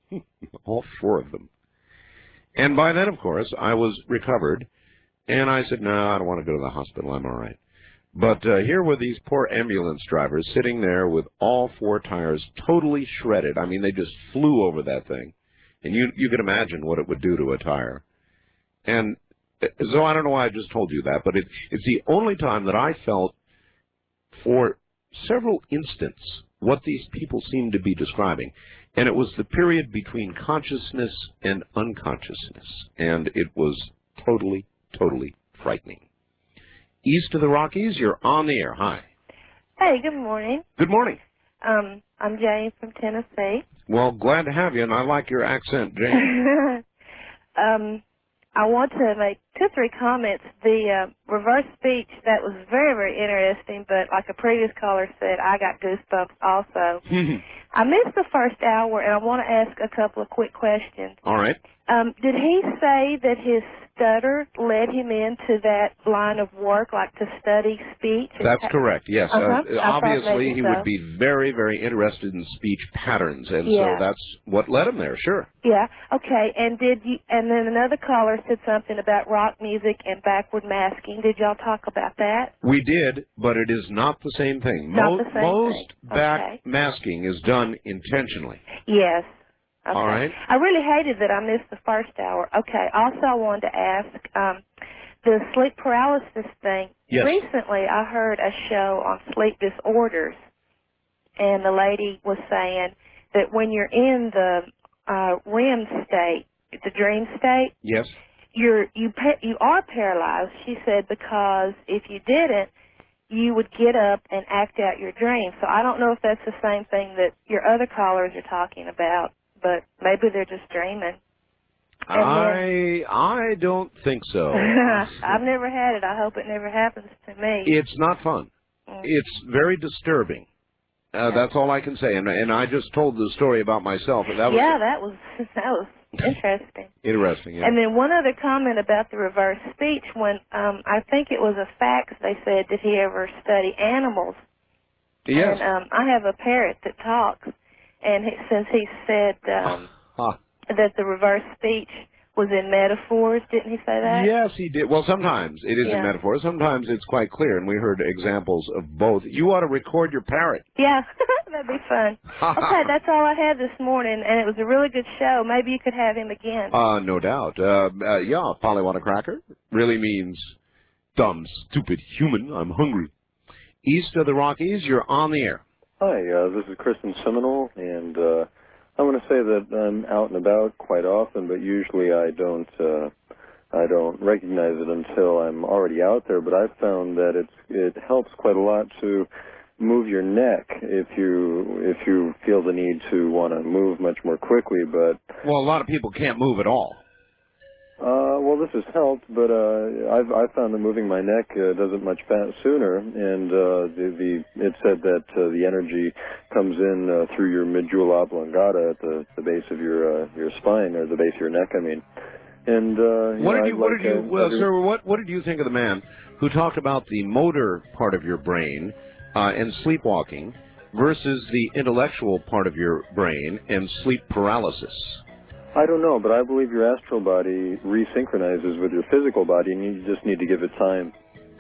All four of them. And by then, of course, I was recovered, and I said, no, I don't want to go to the hospital. I'm all right. But uh, here were these poor ambulance drivers sitting there with all four tires totally shredded. I mean, they just flew over that thing. And you you can imagine what it would do to a tire. And so I don't know why I just told you that, but it, it's the only time that I felt for several instants what these people seemed to be describing. And it was the period between consciousness and unconsciousness. And it was totally, totally frightening. East of the Rockies, you're on the air. Hi. Hey, good morning. Good morning. Um, I'm Jane from Tennessee. Well, glad to have you, and I like your accent, Jane. um, I want to make two or three comments. The uh, reverse speech, that was very, very interesting, but like a previous caller said, I got goosebumps also. I missed the first hour, and I want to ask a couple of quick questions. All right. Um, did he say that his stutter led him into that line of work, like to study speech? That's correct, yes. Uh-huh. Uh, obviously, he so. would be very, very interested in speech patterns, and yeah. so that's what led him there, sure. Yeah, okay. And did you? And then another caller said something about rock music and backward masking. Did y'all talk about that? We did, but it is not the same thing. Not Mo the same most thing. back Okay. masking is done intentionally. Yes. Okay. All right. I really hated that I missed the first hour. Okay. Also, I wanted to ask um, the sleep paralysis thing. Yes. Recently, I heard a show on sleep disorders, and the lady was saying that when you're in the uh, R E M state, the dream state, yes, you're you pa- you are paralyzed. She said because if you didn't, you would get up and act out your dream. So I don't know if that's the same thing that your other callers are talking about, but maybe they're just dreaming. And I I don't think so. I've never had it. I hope it never happens to me. It's not fun. Mm. It's very disturbing. Uh, that's all I can say. And and I just told the story about myself. And that was yeah, that was that was interesting. Interesting. Yeah. And then one other comment about the reverse speech. When um, I think it was a fax, they said, did he ever study animals? Yes. And um, I have a parrot that talks, and he, since he said um, huh. that the reverse speech was in metaphors, didn't he say that? Yes, he did. Well, sometimes it is Yeah. in metaphor. Sometimes it's quite clear, and we heard examples of both. You ought to record your parrot. Yeah, that'd be fun. Okay, that's all I had this morning, and it was a really good show. Maybe you could have him again. Uh, no doubt. Uh, uh, yeah, Polly want a cracker really means dumb, stupid human. I'm hungry. East of the Rockies, you're on the air. Hi, uh, this is Chris in Seminole, and uh, I want to say that I'm out and about quite often, but usually I don't uh, I don't recognize it until I'm already out there. But I've found that it's it helps quite a lot to move your neck if you if you feel the need to want to move much more quickly. But Well, a lot of people can't move at all. Uh, well, this has helped, but uh, I've I've found that moving my neck uh, does it much fa- sooner, and uh, the the it said that uh, the energy comes in uh, through your medulla oblongata at the, the base of your uh, your spine, or the base of your neck, I mean. And uh, you What know, did you, I'd what like did you, to- well, every- sir, what, what did you think of the man who talked about the motor part of your brain uh, and sleepwalking versus the intellectual part of your brain and sleep paralysis? I don't know, but I believe your astral body resynchronizes with your physical body, and you just need to give it time.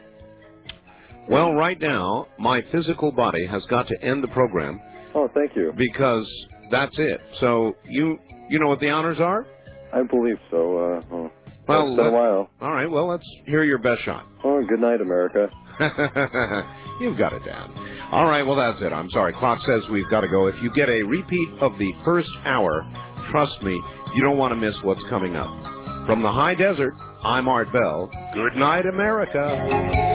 Well, right now, my physical body has got to end the program. Oh, thank you. Because that's it. So you you know what the honors are? I believe so. Uh, oh. Well, it's been a let- while. All right, well, let's hear your best shot. Oh, good night, America. You've got it down. All right, well, that's it. I'm sorry. Clock says we've got to go. If you get a repeat of the first hour, trust me, you don't want to miss what's coming up. From the high desert, I'm Art Bell. Good night, America.